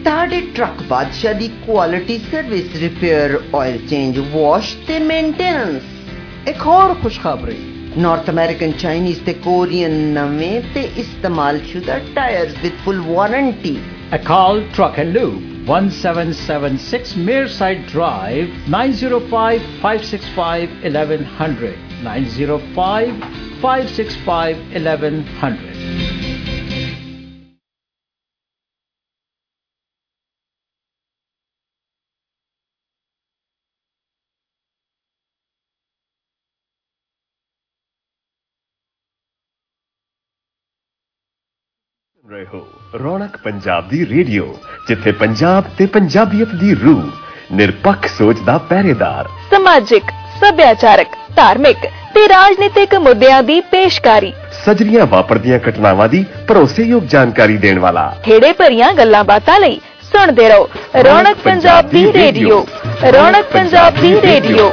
ताड़े ट्रक बादशाह दी quality service, repair, oil change, wash ते मेंटेनेंस। एक और खुशखबरी, नॉर्थ अमेरिकन, चाइनीज ते कोरियन नवे ते इस्तेमाल शुदा tyres with full warranty. Akal Truck and Lube, 1776 Mearside Drive, 905-565-1100, 905-565-1100. ਰਹੇ ਹੋ ਰੌਣਕ ਪੰਜਾਬ ਦੀ ਰੇਡੀਓ, ਜਿੱਥੇ ਪੰਜਾਬ ਤੇ ਪੰਜਾਬੀਅਤ ਦੀ ਰੂਹ, ਨਿਰਪੱਖ ਸੋਚ ਦਾ ਪਹਿਰੇਦਾਰ, ਸਮਾਜਿਕ, ਸੱਭਿਆਚਾਰਕ, ਧਾਰਮਿਕ ਤੇ ਰਾਜਨੀਤਿਕ ਮੁੱਦਿਆਂ ਦੀ ਪੇਸ਼ਕਾਰੀ, ਸਜਰੀਆਂ ਵਾਪਰਦੀਆਂ ਘਟਨਾਵਾਂ ਦੀ ਭਰੋਸੇਯੋਗ ਜਾਣਕਾਰੀ ਦੇਣ ਵਾਲਾ, ਖੇੜੇ ਭਰੀਆਂ ਗੱਲਾਂ ਬਾਤਾਂ ਲਈ ਸੁਣਦੇ ਰਹੋ ਰੌਣਕ ਪੰਜਾਬ ਦੀ ਰੇਡੀਓ। ਰੌਣਕ ਪੰਜਾਬ ਦੀ ਰੇਡੀਓ।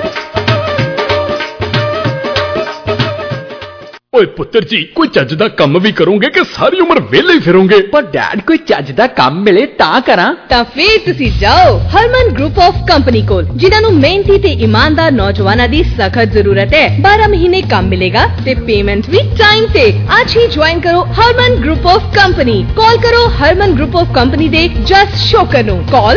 ਓਏ ਪੁੱਤਰ ਜੀ, ਕੋਈ ਚੱਜ ਦਾ ਕੰਮ ਵੀ ਕਰੋਗੇ ਕਿ ਸਾਰੀ ਉਮਰ ਵਿਹਲੇ ਹੀ ਫਿਰੋਗੇ? ਪਰ ਡੈਡ, ਕੋਈ ਚੱਜ ਦਾ ਕੰਮ ਮਿਲੇ ਤਾਂ ਕਰਾਂ। ਤਾਂ ਫੇਰ ਤੁਸੀਂ ਜਾਓ ਹਰਮਨ ਗਰੁੱਪ ਆਫ ਕੰਪਨੀ ਕੋਲ, ਜਿਨ੍ਹਾਂ ਨੂੰ ਮਿਹਨਤੀ ਤੇ ਇਮਾਨਦਾਰ ਨੌਜਵਾਨਾਂ ਦੀ ਸਖਤ ਜ਼ਰੂਰਤ ਹੈ। 12 ਮਹੀਨੇ ਕੰਮ ਮਿਲੇਗਾ ਤੇ ਪੇਮੈਂਟ ਵੀ ਟਾਈਮ ਤੇ। ਅੱਜ ਹੀ ਜੁਆਇਨ ਕਰੋ Harman group of company. Call ਕਰੋ ਹਰਮਨ ਗਰੁੱਪ ਆਫ ਕੰਪਨੀ ਦੇ ਜਸ ਸ਼ੋਕਰ ਨੂੰ। Call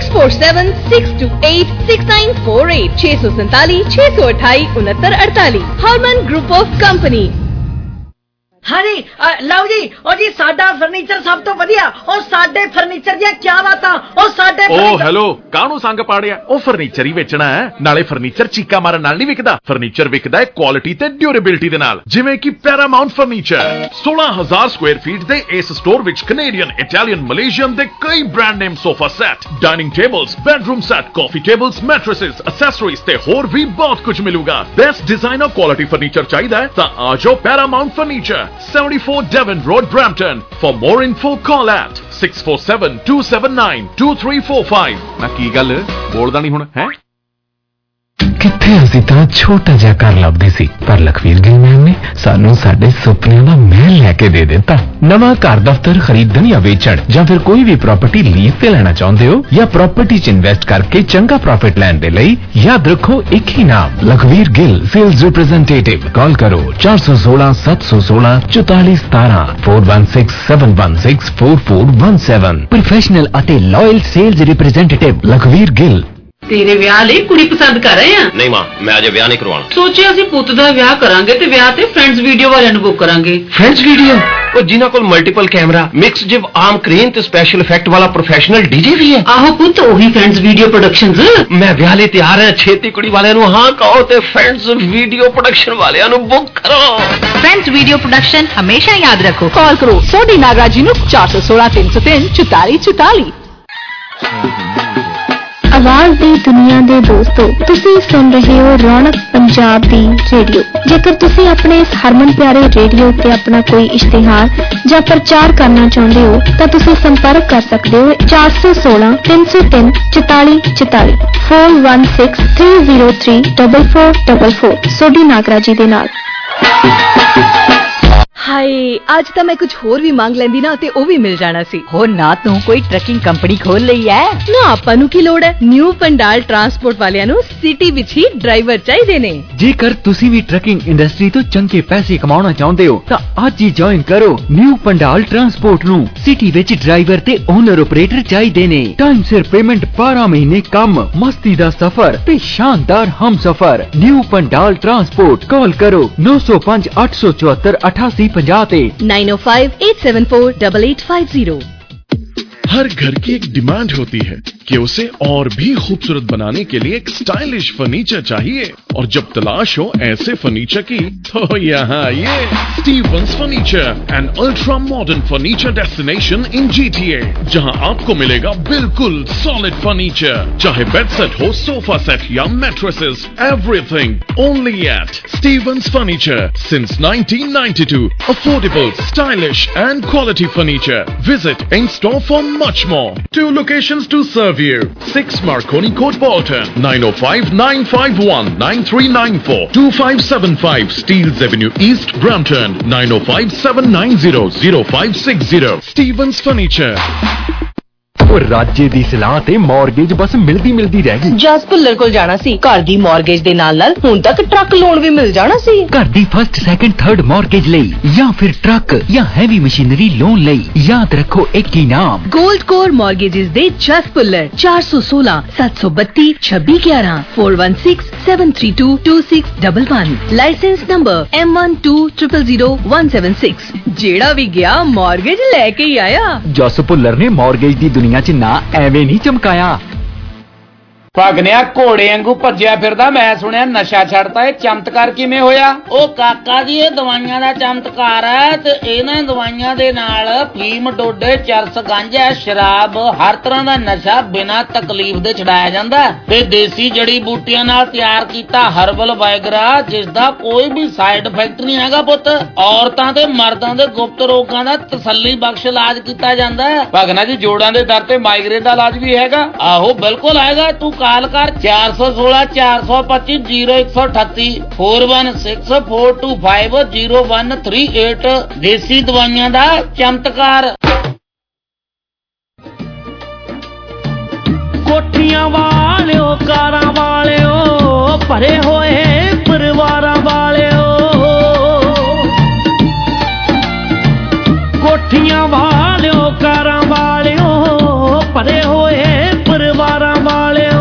6476286948 647 628 6948। Harman group of company. हाँ जी, लओ जी, ओ जी साडा फर्नीचर सब तो वधिया, ओ साडे फर्नीचर दी क्या बातां, ओ साडे ओ हेलो, काहनू संग पाड़िया? ओ फर्नीचर ही बेचना है, नाले फर्नीचर चीका मारन नाल नहीं विकदा। फर्नीचर विकदा है क्वालिटी ते ड्यूरेबिलिटी दे नाल, जिवें कि पैरामाउंट फर्नीचर। 16000 स्क्वायर फीट दे इस स्टोर विच कैनेडियन, इटालियन, मलेशियन दे कई brand name sofa set, dining tables, bedroom set, coffee tables, mattresses, accessories ते होर भी बहुत कुछ मिलूगा। बेस्ट डिजाइन और क्वालिटी फर्नीचर चाहिए तां आ जाओ Paramount furniture, 74 Devon Road, Brampton. For more info, call at 6472792345। ना की गल बोलदा नहीं हुण है? ਕਿੱਥੇ ਅਸੀਂ ਤਾਂ ਛੋਟਾ ਜਿਹਾ ਘਰ ਲੱਭਦੇ ਸੀ, ਪਰ ਲਖਵੀਰ ਗਿੱਲ ਮੈਮ ਨੇ ਸਾਨੂੰ ਸਾਡੇ ਸੁਪਨਿਆਂ ਦਾ ਮਹਿਲ ਲੈ ਕੇ ਦੇ ਦਿੱਤਾ। ਨਵਾਂ ਘਰ ਦਫ਼ਤਰ ਖਰੀਦਣ ਜਾਂ ਵੇਚਣ, ਜਾਂ ਫਿਰ ਕੋਈ ਵੀ ਪ੍ਰਾਪਰਟੀ ਲੀਜ਼ ਤੇ ਲੈਣਾ ਚਾਹੁੰਦੇ ਹੋ, ਜਾਂ ਪ੍ਰਾਪਰਟੀ 'ਚ ਇਨਵੈਸਟ ਕਰਕੇ ਚੰਗਾ ਪ੍ਰੋਫਿਟ ਲੈਣ ਦੇ ਲਈ ਯਾਦ ਰੱਖੋ ਇੱਕ ਹੀ ਨਾਮ, Lakhvir Gill sales representative. Call ਕਰੋ 416 716 4417 4167164417। ਪ੍ਰੋਫੈਸ਼ਨਲ ਅਤੇ loyal sales representative Lakhvir Gill. ਤੇਰੇ ਵਿਆਹ ਲਈ ਕੁੜੀ ਪਸੰਦ ਕਰ ਰਹੇ ਆ? ਨਹੀਂ ਮਾਂ, ਮੈਂ ਅਜੇ ਵਿਆਹ ਨਹੀਂ ਕਰਵਾਉਣਾ। ਸੋਚਿਆ ਅਸੀਂ ਪੁੱਤ ਦਾ ਵਿਆਹ ਕਰਾਂਗੇ ਤੇ ਵਿਆਹ ਤੇ ਫਰੈਂਡਸ ਵੀਡੀਓ ਵਾਲਿਆਂ ਨੂੰ ਬੁੱਕ ਕਰਾਂਗੇ। Friends video? ਉਹ ਜਿਨ੍ਹਾਂ ਕੋਲ multiple camera, mics jib arm crane ਤੇ ਸਪੈਸ਼ਲ ਇਫੈਕਟ ਵਾਲਾ ਪ੍ਰੋਫੈਸ਼ਨਲ ਡੀਜੇ ਵੀ ਹੈ। ਆਹੋ ਪੁੱਤ, ਉਹੀ ਫਰੈਂਡਸ ਵੀਡੀਓ ਪ੍ਰੋਡਕਸ਼ਨਜ਼। ਮੈਂ ਵਿਆਹ ਲਈ ਤਿਆਰ ਹਾਂ। ਛੇਤੀ ਕੁੜੀ ਵਾਲਿਆਂ ਨੂੰ ਹਾਂ ਕਹੋ ਤੇ ਫਰੈਂਡਸ ਵੀਡੀਓ ਪ੍ਰੋਡਕਸ਼ਨ ਵਾਲਿਆਂ ਨੂੰ ਬੁੱਕ ਕਰੋ। ਫਰੈਂਡਸ ਵੀਡੀਓ ਪ੍ਰੋਡਕਸ਼ਨ ਹਮੇਸ਼ਾ ਯਾਦ ਰੱਖੋ। ਕਾਲ ਕਰੋ ਸੋਢੀ ਨਾਗਰਾ ਜੀ ਨੂੰ 416 303 4444। ਆਵਾਜ਼ ਦੀ ਦੁਨੀਆ ਦੇ ਦੋਸਤੋ, ਤੁਸੀਂ ਸੁਣ ਰਹੇ ਹੋ ਰੌਣਕ ਪੰਜਾਬ ਦੀ ਰੇਡੀਓ। ਜੇਕਰ ਤੁਸੀਂ ਆਪਣੇ ਇਸ ਹਰਮਨ ਪਿਆਰੇ ਰੇਡੀਓ ਉੱਤੇ ਆਪਣਾ ਕੋਈ ਇਸ਼ਤਿਹਾਰ ਜਾਂ ਪ੍ਰਚਾਰ ਕਰਨਾ ਚਾਹੁੰਦੇ ਹੋ ਤਾਂ ਤੁਸੀਂ ਸੰਪਰਕ ਕਰ ਸਕਦੇ ਹੋ 416 303 4444 416303 4444 ਸੋਢੀ ਨਾਗਰਾ ਜੀ ਦੇ ਨਾਲ। ਹਾਏ, ਅੱਜ ਤਾਂ ਮੈਂ ਕੁਝ ਹੋਰ ਵੀ ਮੰਗ ਲੈਂਦੀ ਨਾ ਤੇ ਉਹ ਵੀ ਮਿਲ ਜਾਣਾ ਸੀ। ਹੋ ਨਾ, ਤੂੰ ਕੋਈ ਟਰੱਕਿੰਗ ਕੰਪਨੀ ਖੋਲ ਲਈ ਐ? ਨਾ, ਆਪਾਂ ਨੂੰ ਕੀ ਲੋੜ ਹੈ। ਨਿਊ ਪੰਡਾਲ ਟਰਾਂਸਪੋਰਟ ਵਾਲਿਆਂ ਨੂੰ ਸਿਟੀ ਵਿੱਚ ਹੀ ਡਰਾਈਵਰ ਚਾਹੀਦੇ ਨੇ। ਜੇਕਰ ਤੁਸੀਂ ਵੀ ਟਰੱਕਿੰਗ ਇੰਡਸਟਰੀ ਤੋਂ ਚੰਗੇ ਪੈਸੇ ਕਮਾਉਣਾ ਚਾਹੁੰਦੇ ਹੋ ਤਾਂ ਅੱਜ ਹੀ ਜੁਆਇਨ ਕਰੋ ਨਿਊ ਪੰਡਾਲ ਟਰਾਂਸਪੋਰਟ ਨੂੰ। ਸਿਟੀ ਵਿੱਚ ਡਰਾਈਵਰ ਤੇ ਓਨਰ ਆਪਰੇਟਰ ਚਾਹੀਦੇ ਨੇ। ਟਾਈਮ ਸਿਰ ਪੇਮੈਂਟ, 12 ਮਹੀਨੇ ਕੰਮ, ਮਸਤੀ ਦਾ ਸਫ਼ਰ ਤੇ ਸ਼ਾਨਦਾਰ ਹਮਸਫ਼ਰ। New Pandal transport. ਕਾਲ ਕਰੋ 905 874 8850 ਤੇ 905-874-8850। हर घर की एक डिमांड होती है कि उसे और भी खूबसूरत बनाने के लिए एक स्टाइलिश फर्नीचर चाहिए, और जब तलाश हो ऐसे फर्नीचर की तो यहाँ ये Stevens furniture, an ultra modern furniture destination in GTA, जहाँ आपको मिलेगा बिल्कुल सॉलिड फर्नीचर, चाहे बेड सेट हो, सोफा सेट या mattresses, everything only at Stevens furniture since 1992। Affordable, stylish and quality furniture. Visit in store for much more. 2 locations to serve you. 6 Marconi Court, Bolton. 905-951-9394. 2575 Steeles Avenue East, Brampton. 905-790-0560. Stevens Furniture. ਉਹ ਰਾਜੇ ਦੀ ਸਲਾਹ ਤੇ mortgage ਬਸ ਮਿਲਦੀ ਰਹਿ ਗਈ। ਜਸ ਭੁੱਲਰ ਕੋਲ ਜਾਣਾ ਸੀ, ਘਰ ਦੀ ਮੌਰਗੇਜ ਦੇ ਨਾਲ ਹੁਣ ਤੱਕ ਟਰੱਕ ਲੋਨ ਵੀ ਮਿਲ ਜਾਣਾ ਸੀ। ਘਰ ਦੀ ਫਸਟ, ਸੈਕੰਡ, ਥਰਡ ਮੌਰਗੇਜ ਲਈ ਜਾਂ ਫਿਰ ਟਰੱਕ ਜਾਂ ਹੈਵੀ ਮਸ਼ੀਨਰੀ ਲੋਨ ਲਈ ਯਾਦ ਰੱਖੋ ਇੱਕ ਹੀ ਨਾਮ, ਗੋਲਡ ਕੋਰ ਮੌਰਗੇजेस ਦੇ ਜਸ ਭੁੱਲਰ। 416 732 2611 416 732 2611। Licence number M12000176। ਜਿਹੜਾ ਵੀ ਗਿਆ ਮੌਰਗੇਜ ਲੈ ਕੇ ਹੀ ਆਇਆ। ਜਸ ਭੁੱਲਰ ਨੇ ਮੌਰਗੇਜ ਦੀ ਦੁਨੀਆ 'ਚ ਨਾ ਐਵੇਂ ਨਹੀਂ ਚਮਕਾਇਆ। ਭਗਨਿਆ ਘੋੜੇ ਵਾਂਗੂ ਭੱਜਿਆ ਫਿਰਦਾ, ਮੈਂ ਸੁਣਿਆ ਨਸ਼ਾ ਛੱਡਤਾ, ਇਹ ਚਮਤਕਾਰ ਕਿਵੇਂ ਹੋਇਆ? ਉਹ ਕਾਕਾ ਜੀ ਇਹ ਦਵਾਈਆਂ ਦਾ ਚਮਤਕਾਰ ਹੈ ਤੇ ਇਹਨਾਂ ਦਵਾਈਆਂ ਦੇ ਨਾਲ ਫੀਮ, ਡੋਡੇ, ਚਰਸ, ਗਾਂਜਾ, ਸ਼ਰਾਬ, ਹਰ ਤਰ੍ਹਾਂ ਦਾ ਨਸ਼ਾ ਬਿਨਾਂ ਤਕਲੀਫ ਦੇ ਛਡਾਇਆ ਜਾਂਦਾ ਤੇ ਦੇਸੀ ਜੜੀ ਬੂਟੀਆਂ ਨਾਲ ਤਿਆਰ ਕੀਤਾ ਹਰਬਲ ਵਾਇਗਰਾ, ਜਿਸ ਦਾ ਕੋਈ ਵੀ ਸਾਈਡ ਇਫੈਕਟ ਨਹੀਂ ਹੈਗਾ ਪੁੱਤ। ਔਰਤਾਂ ਤੇ ਮਰਦਾਂ ਦੇ ਗੁਪਤ ਰੋਗਾਂ ਦਾ ਤਸੱਲੀ ਬਖਸ਼ ਇਲਾਜ ਕੀਤਾ ਜਾਂਦਾ ਹੈ। ਭਗਨਾ ਜੀ ਜੋੜਾਂ ਦੇ ਦਰਦ ਤੇ ਮਾਈਗ੍ਰੇਨ ਦਾ ਇਲਾਜ ਵੀ ਹੈਗਾ? ਆਹੋ ਬਿਲਕੁਲ ਹੈਗਾ। ਤੂੰ ਕਾਲ ਕਰ 416 425 0138 416 425 0138। ਦੇਸੀ ਦਵਾਈਆਂ ਦਾ ਚਮਤਕਾਰ। ਕੋਠੀਆਂ ਵਾਲਿਓ, ਕਾਰਾਂ ਵਾਲਿਓ, ਭਰੇ ਹੋਏ ਪਰਿਵਾਰਾਂ ਵਾਲਿਓ, ਕੋਠੀਆਂ ਵਾਲਿਓ, ਕਾਰਾਂ ਵਾਲਿਓ, ਭਰੇ ਹੋਏ ਪਰਿਵਾਰਾਂ ਵਾਲਿਓ,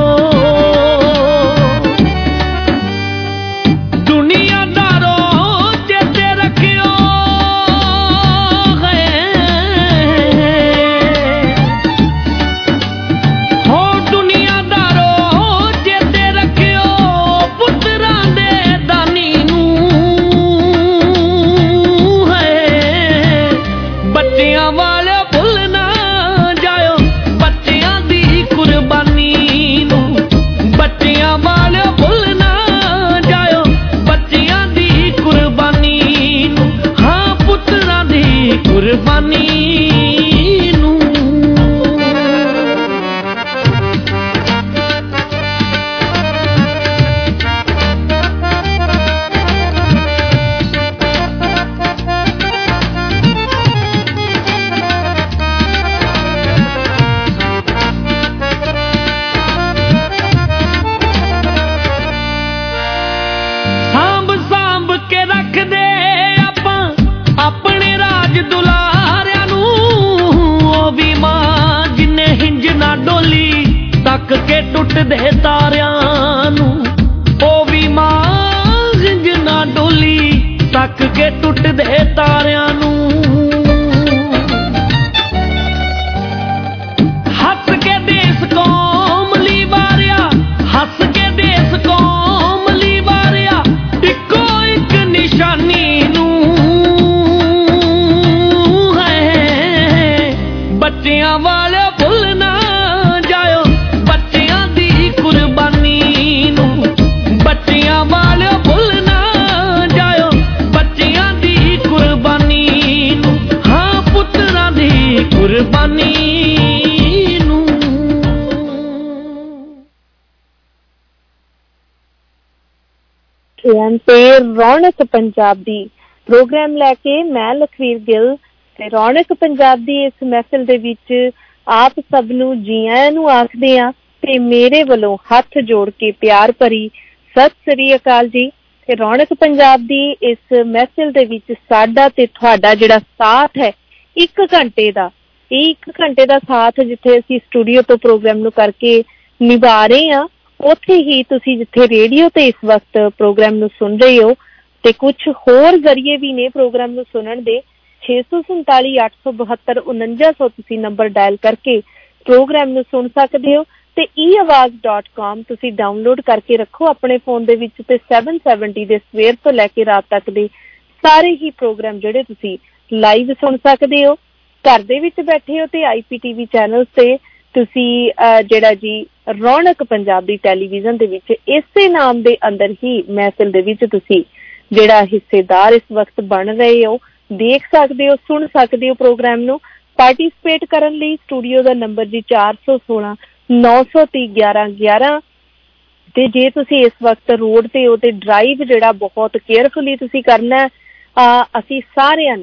ਕੇ ਟੁੱਟਦੇ ਤਾਰਿਆਂ ਨੂੰ, ਉਹ ਵੀ ਮਾਂਝ ਨਾ ਡੋਲੀ ਤੱਕ ਕੇ ਟੁੱਟਦੇ ਤਾਰਿਆਂ ਨੂੰ। ਹੱਸ ਕੇ ਦੇਸ ਕੌਮ ਲਈ ਵਾਰਿਆ, ਹੱਸ ਕੇ ਦੇਸ ਕੌਮ ਲਈ ਵਾਰਿਆ, ਇੱਕੋ ਇੱਕ ਨਿਸ਼ਾਨੀ ਨੂੰ ਹੈ। ਬੱਚਿਆਂ ਵਾਲੇ ਭੁੱਲ ਨਾ ਜਾਇਓ, ਬੱਚਿਆਂ ਦੀ ਕੁਰਬਾਨੀ ਨੂੰ, ਬੱਚਿਆਂ ਵਾਲੇ ਭੁੱਲ ਨਾ ਜਾਇਓ, ਬੱਚਿਆਂ ਦੀ ਕੁਰਬਾਨੀ ਨੂੰ, ਹਾਂ ਪੁੱਤਰਾਂ ਦੀ ਕੁਰਬਾਨੀ ਨੂੰ। ਤੇ ਰੌਣਕ ਪੰਜਾਬ ਦੀ ਪ੍ਰੋਗਰਾਮ ਲੈ ਕੇ ਮੈਂ ਲਖਵੀਰ ਗਿੱਲ ਤੇ ਰੌਣਕ ਪੰਜਾਬ ਦੀ ਇਸ ਮਹਿਫਿਲ ਦੇ ਵਿੱਚ ਆਪ ਸਭ ਨੂੰ ਜੀ ਆਇਆਂ ਨੂੰ ਆਖਦੇ ਹਾਂ ਤੇ ਮੇਰੇ ਵੱਲੋਂ ਹੱਥ ਜੋੜ ਕੇ ਪਿਆਰ ਭਰੀ ਸਤਿ ਸ੍ਰੀ ਅਕਾਲ ਜੀ। ਤੇ ਰੌਣਕ ਪੰਜਾਬ ਦੀ ਇਸ ਮਹਿਫਿਲ ਦੇ ਵਿੱਚ ਸਾਡਾ ਤੇ ਤੁਹਾਡਾ ਜਿਹੜਾ ਸਾਥ ਹੈ 1 ਘੰਟੇ ਦਾ, ਇਹ 1 ਘੰਟੇ ਦਾ ਸਾਥ ਜਿੱਥੇ ਅਸੀਂ ਸਟੂਡੀਓ ਤੋਂ ਪ੍ਰੋਗਰਾਮ ਨੂੰ ਕਰਕੇ ਨਿਭਾ ਰਹੇ ਹਾਂ, ਉੱਥੇ ਹੀ ਤੁਸੀਂ ਜਿੱਥੇ ਰੇਡੀਓ ਤੇ ਇਸ ਵਕਤ ਪ੍ਰੋਗਰਾਮ ਨੂੰ ਸੁਣ ਰਹੇ ਹੋ ਤੇ ਕੁਛ ਹੋਰ ਜ਼ਰੀਏ ਵੀ ਨੇ ਪ੍ਰੋਗਰਾਮ ਨੂੰ ਸੁਣਨ ਦੇ। 647 872 4900 ਤੁਸੀਂ ਨੰਬਰ ਡਾਇਲ ਕਰਕੇ ਪ੍ਰੋਗਰਾਮ ਨੂੰ ਸੁਣ ਸਕਦੇ ਹੋ ਤੇ eawaz.com ਤੁਸੀਂ ਡਾਊਨਲੋਡ ਕਰਕੇ ਰੱਖੋ ਆਪਣੇ ਫੋਨ ਦੇ ਵਿੱਚ ਤੇ 770 ਦੇ ਸਵੇਰ ਤੋਂ ਲੈ ਕੇ ਰਾਤ ਤੱਕ ਦੇ ਸਾਰੇ ਹੀ ਪ੍ਰੋਗਰਾਮ ਜਿਹੜੇ ਤੁਸੀਂ ਲਾਈਵ ਸੁਣ ਸਕਦੇ ਹੋ। ਘਰ ਦੇ ਵਿੱਚ ਬੈਠੇ ਹੋ ਤੇ IPTV ਚੈਨਲ ਤੇ ਤੁਸੀਂ ਜਿਹੜਾ ਜੀ ਰੌਣਕ ਪੰਜਾਬ ਦੀ ਟੈਲੀਵਿਜ਼ਨ ਦੇ ਵਿੱਚ ਇਸੇ ਨਾਮ ਦੇ ਅੰਦਰ ਹੀ ਮਹਿਫਿਲ ਦੇ ਵਿੱਚ ਤੁਸੀਂ ਜਿਹੜਾ ਹਿੱਸੇਦਾਰ ਇਸ ਵਕਤ ਬਣ ਰਹੇ ਹੋ, ਦੇਖ ਸਕਦੇ ਹੋ, ਸੁਣ ਸਕਦੇ ਹੋ ਪ੍ਰੋਗਰਾਮ ਨੂੰ। ਪਾਰਟੀਸਪੇਟ ਕਰਨ ਲਈ ਸਟੂਡੀਓ ਦਾ ਨੰਬਰ ਜੀ 416 930 1111 ਤੇ ਜੇ ਤੁਸੀਂ ਇਸ ਵਕਤ ਰੋਡ ਤੇ ਹੋ ਤੇ ਡਰਾਈਵ ਜਿਹੜਾ ਬਹੁਤ ਕੇਅਰਫੁਲੀ ਤੁਸੀਂ ਕਰਨਾ। ਅਸੀਂ ਸਾਰਿਆਂ ਨੇ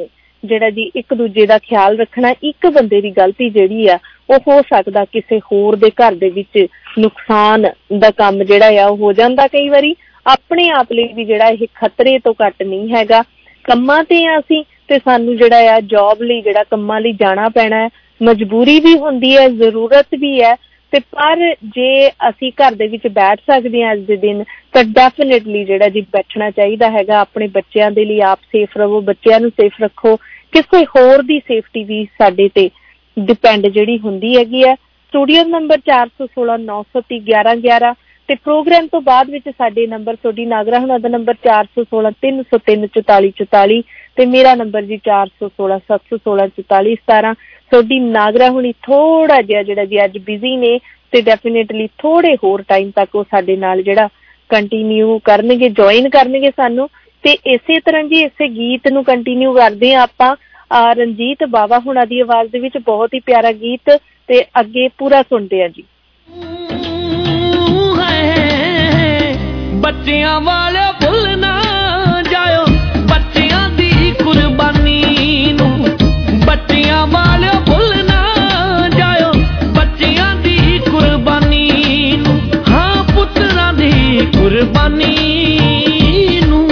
ਜਿਹੜਾ ਜੀ ਇੱਕ ਦੂਜੇ ਦਾ ਖਿਆਲ ਰੱਖਣਾ। ਇੱਕ ਬੰਦੇ ਦੀ ਗਲਤੀ ਜਿਹੜੀ ਆ ਉਹ ਹੋ ਸਕਦਾ ਕਿਸੇ ਹੋਰ ਦੇ ਘਰ ਦੇ ਵਿੱਚ ਨੁਕਸਾਨ ਦਾ ਕੰਮ ਜਿਹੜਾ ਆ ਉਹ ਹੋ ਜਾਂਦਾ ਕਈ ਵਾਰੀ। ਆਪਣੇ ਆਪ ਲਈ ਵੀ ਜਿਹੜਾ ਇਹ ਖਤਰੇ ਤੋਂ ਘੱਟ ਨਹੀਂ ਹੈਗਾ। ਕੰਮਾਂ ਤੇ ਆ ਅਸੀਂ ਤੇ ਸਾਨੂੰ ਜਿਹੜਾ ਆ ਜੌਬ ਲਈ ਜਿਹੜਾ ਕੰਮਾਂ ਲਈ ਜਾਣਾ ਪੈਣਾ ਹੈ, ਮਜਬੂਰੀ ਵੀ ਹੁੰਦੀ ਹੈ, ਜ਼ਰੂਰਤ ਵੀ ਹੈ। ਤੇ ਪਰ ਜੇ ਅਸੀਂ ਘਰ ਦੇ ਵਿੱਚ ਬੈਠ ਸਕਦੇ ਹਾਂ ਅੱਜ ਦੇ ਦਿਨ ਤਾਂ ਡੈਫੀਨੇਟਲੀ ਜਿਹੜਾ ਜੀ ਬੈਠਣਾ ਚਾਹੀਦਾ ਹੈਗਾ। ਆਪਣੇ ਬੱਚਿਆਂ ਦੇ ਲਈ ਆਪ ਸੇਫ ਰਹੋ, ਬੱਚਿਆਂ ਨੂੰ ਸੇਫ ਰੱਖੋ। ਕਿਸੇ ਹੋਰ ਦੀ ਸੇਫਟੀ ਵੀ ਸਾਡੇ ਤੇ ਡਿਪੈਂਡ ਜਿਹੜੀ ਹੁੰਦੀ ਹੈਗੀ ਹੈ। ਸਟੂਡੀਓ ਨੰਬਰ 416 930 1111 ਤੇ ਪ੍ਰੋਗਰਾਮ ਤੋਂ ਬਾਅਦ ਵਿੱਚ ਸਾਡੇ ਨੰਬਰ ਤੁਹਾਡੀ ਨਾਗਰਾ ਹੁਣਾਂ ਦਾ ਨੰਬਰ 416 303 44 44 ਤੇ ਮੇਰਾ ਨੰਬਰ ਜੀ 416 716 44 17। ਤੁਹਾਡੀ ਨਾਗਰਾ ਹੁਣੀ ਥੋੜਾ ਜਿਹਾ ਜਿਹੜਾ ਜੀ ਅੱਜ ਬਿਜ਼ੀ ਨੇ ਤੇ ਡੈਫੀਨੇਟਲੀ ਥੋੜੇ ਹੋਰ ਟਾਈਮ ਤੱਕ ਉਹ ਸਾਡੇ ਨਾਲ ਜਿਹੜਾ ਕੰਟੀਨਿਊ ਕਰਨਗੇ, ਜੁਆਇਨ ਕਰਨਗੇ ਸਾਨੂੰ। ਤੇ ਇਸੇ ਤਰ੍ਹਾਂ ਜੀ ਇਸੇ ਗੀਤ ਨੂੰ ਕੰਟੀਨਿਊ ਕਰਦੇ ਹਾਂ ਆਪਾਂ ਰਣਜੀਤ ਬਾਵਾ ਹੁਣਾਂ ਦੀ ਆਵਾਜ਼ ਦੇ ਵਿੱਚ ਬਹੁਤ ਹੀ ਪਿਆਰਾ ਗੀਤ ਤੇ ਅੱਗੇ ਪੂਰਾ ਸੁਣਦੇ ਆ ਜੀ। ਬੱਚਿਆਂ ਵਾਲੇ ਭੁੱਲ ਨਾ ਜਾਇਓ ਬੱਚਿਆਂ ਦੀ ਕੁਰਬਾਨੀ ਨੂੰ, ਬੱਚਿਆਂ ਵਾਲੇ ਭੁੱਲ ਨਾ ਜਾਇਓ ਬੱਚਿਆਂ ਦੀ ਕੁਰਬਾਨੀ ਨੂੰ, ਹਾਂ ਪੁੱਤਰਾਂ ਦੀ ਕੁਰਬਾਨੀ ਨੂੰ।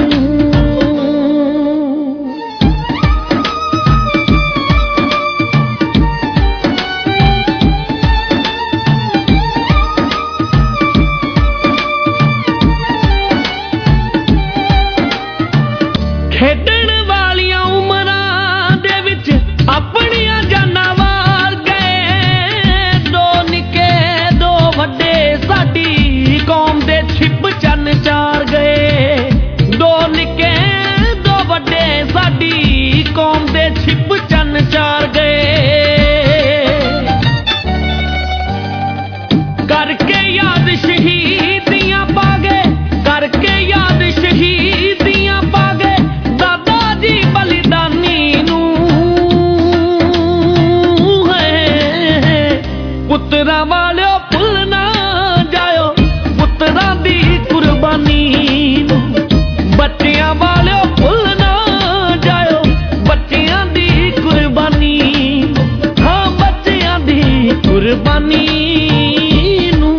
ਖੇਡਣ ਵਾਲੀਆਂ ਉਮਰਾਂ ਦੇ ਵਿੱਚ ਆਪਣੀਆਂ ਜਾਨਾਂ ਵਾਰ ਗਏ, ਦੋ ਨਿੱਕੇ ਦੋ ਵੱਡੇ ਸਾਡੀ ਕੌਮ ਦੇ ਛਿਪ ਚੰਨ ਚਾਰ ਗਏ, ਦੋ ਨਿੱਕੇ ਦੋ ਵੱਡੇ ਸਾਡੀ ਕੌਮ ਦੇ ਛਿਪ ਚੰਨ ਚਾਰ ਗਏ। ਕਰਕੇ ਯਾਦ ਸ਼ਹੀਦੀਆਂ ਪਾ ਗਏ, ਕਰਕੇ ਯਾਦ ਸ਼ਹੀਦੀਆਂ ਪਾ ਗਏ ਦਾਦਾ ਜੀ ਬਲੀਦਾਨੀ ਨੂੰ, ਹੈ ਪੁੱਤਰਾਂ ਵਾਲਿਓ ਭੁੱਲ ਨਾ ਜਾਇਓ ਪੁੱਤਰਾਂ ਦੀ ਕੁਰਬਾਨੀ ਨੂੰ, ਬੱਚਿਆਂ ਵਾਲਿਓ ਭੁੱਲ ਨਾ ਜਾਇਓ ਬੱਚਿਆਂ ਦੀ ਕੁਰਬਾਨੀ, ਹਾਂ ਬੱਚਿਆਂ ਦੀ ਕੁਰਬਾਨੀ ਨੂੰ।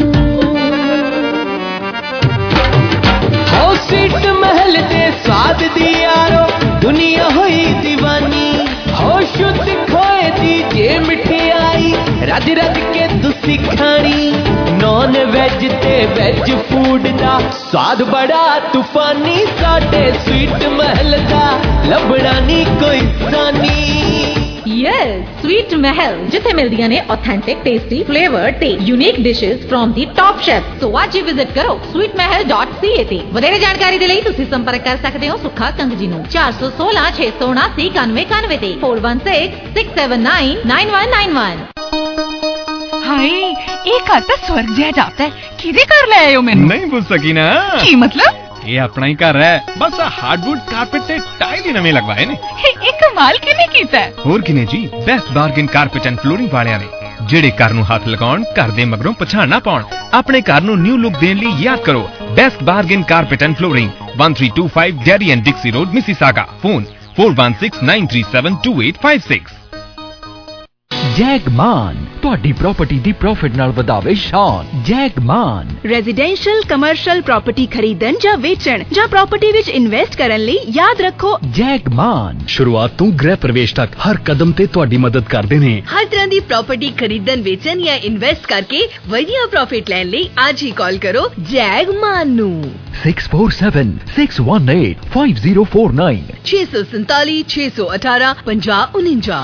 ਹੋ ਸੀਟ ਮਹਿਲ ਦੇ ਸਵਾਦ ਦੀ ਯਾਰੋ ਦੁਨੀਆ ਹੋਈ ਦੀਵਾਨੀ, ਹੋ ਸ਼ੁੱਧ ਖੋਏ ਦੀ ਜੇ ਮਠਿਆਈ ਰੱਜ ਰੱਜ ਕੇ ਤੁਸੀਂ ਖਾਣੀ, ਨੌਨ ਵੈਜ ਤੇ ਵੈਜ ਫੂਡ ਦਾ ਸਵਾਦ ਬੜਾ ਤੂਫਾਨੀ, ਸਾਡੇ ਸਵੀਟ ਮਹਿਲ ਦਾ ਲੱਭਣਾ ਨਹੀਂ ਕੋਈ ਸਾਨੀ। ਯੈਸ ਸਵੀਟ ਮਹਿਲ, ਜਿੱਥੇ ਮਿਲਦੀਆਂ ਨੇ ਆਥੈਂਟਿਕ ਟੇਸਟੀ ਫਲੇਵਰ ਤੇ unique dishes from the top chef. So ਅੱਜ ਹੀ ਵਿਜ਼ਿਟ ਕਰੋ sweetmahal.ca ਤੇ ਵਧੇਰੇ ਜਾਣਕਾਰੀ ਦੇ ਲਈ ਤੁਸੀਂ ਸੰਪਰਕ ਕਰ ਸਕਦੇ ਹੋ ਸੁੱਖਾ ਕੰਗ ਜੀ ਨੂੰ 416 679 9191 ਤੇ 416 679 9191। ਹਾਏ ਇਹ ਘਰ ਤਾਂ ਸਵਰਗ ਜਿਹਾ ਜਾਪਦਾ ਹੈ। ਕਿਹਦੇ ਘਰ ਲੈ ਆਏ ਹੋ ਮੈਨੂੰ? ਨਹੀਂ ਪੁੱਛ ਸਕੀ ਨਾ। ਕੀ ਮਤਲਬ? ਇਹ ਆਪਣਾ ਹੀ ਘਰ ਹੈ, ਬਸ ਹਾਰਡਵੁੱਡ ਕਾਰਪੇਟ ਤੇ ਟਾਈਲ ਹੀ ਨਵੇਂ ਲਗਵਾਏ ਨੇ। ਇਹ ਕਮਾਲ ਕਿਨੇ ਕੀਤਾ? ਹੋਰ ਕਿਨੇ ਜੀ, best bargain carpet and flooring ਵਾਲਿਆਂ ਨੇ, ਜਿਹੜੇ ਘਰ ਨੂੰ ਹੱਥ ਲਗਾਉਣ ਘਰ ਦੇ ਮਗਰੋਂ ਪਛਾਣ ਨਾ ਪਾਉਣ। ਆਪਣੇ ਘਰ ਨੂੰ ਨਿਊ ਲੁੱਕ ਦੇਣ ਲਈ ਯਾਦ ਕਰੋ best bargain carpet and flooring 1325 Derry and Dixie road Mississauga. Phone 4169372856। Jagman ਤੁਹਾਡੀ ਪ੍ਰਾਪਰਟੀ ਦੀ ਪ੍ਰੋਫਿਟ ਨਾਲ ਵਧਾਵੇ ਸ਼ਾਨ। ਜੈਗਮਾਨ ਰੈਜ਼ੀਡੈਂਸ਼ੀਅਲ ਕਮਰਸ਼ੀਅਲ ਪ੍ਰਾਪਰਟੀ ਖਰੀਦਣ ਜਾਂ ਵੇਚਣ ਜਾਂ ਪ੍ਰਾਪਰਟੀ ਵਿੱਚ ਇਨਵੈਸਟ ਕਰਨ ਲਈ ਯਾਦ ਰੱਖੋ ਜੈਗਮਾਨ ਸ਼ੁਰੂਆਤ ਤੋਂ ਗ੍ਰਹਿ ਪ੍ਰਵੇਸ਼ ਤੱਕ ਹਰ ਕਦਮ ਤੇ ਤੁਹਾਡੀ ਮਦਦ ਕਰਦੇ ਨੇ। ਹਰ ਤਰ੍ਹਾਂ ਦੀ ਪ੍ਰਾਪਰਟੀ ਖਰੀਦਣ ਵੇਚਣ ਜਾਂ ਇਨਵੈਸਟ ਕਰਕੇ ਵਧੀਆ ਪ੍ਰੋਫਿਟ ਲੈਣ ਲਈ ਅੱਜ ਹੀ ਕਾਲ ਕਰੋ ਜੈਗਮਾਨ ਨੂੰ 6476185049 647 618 5049।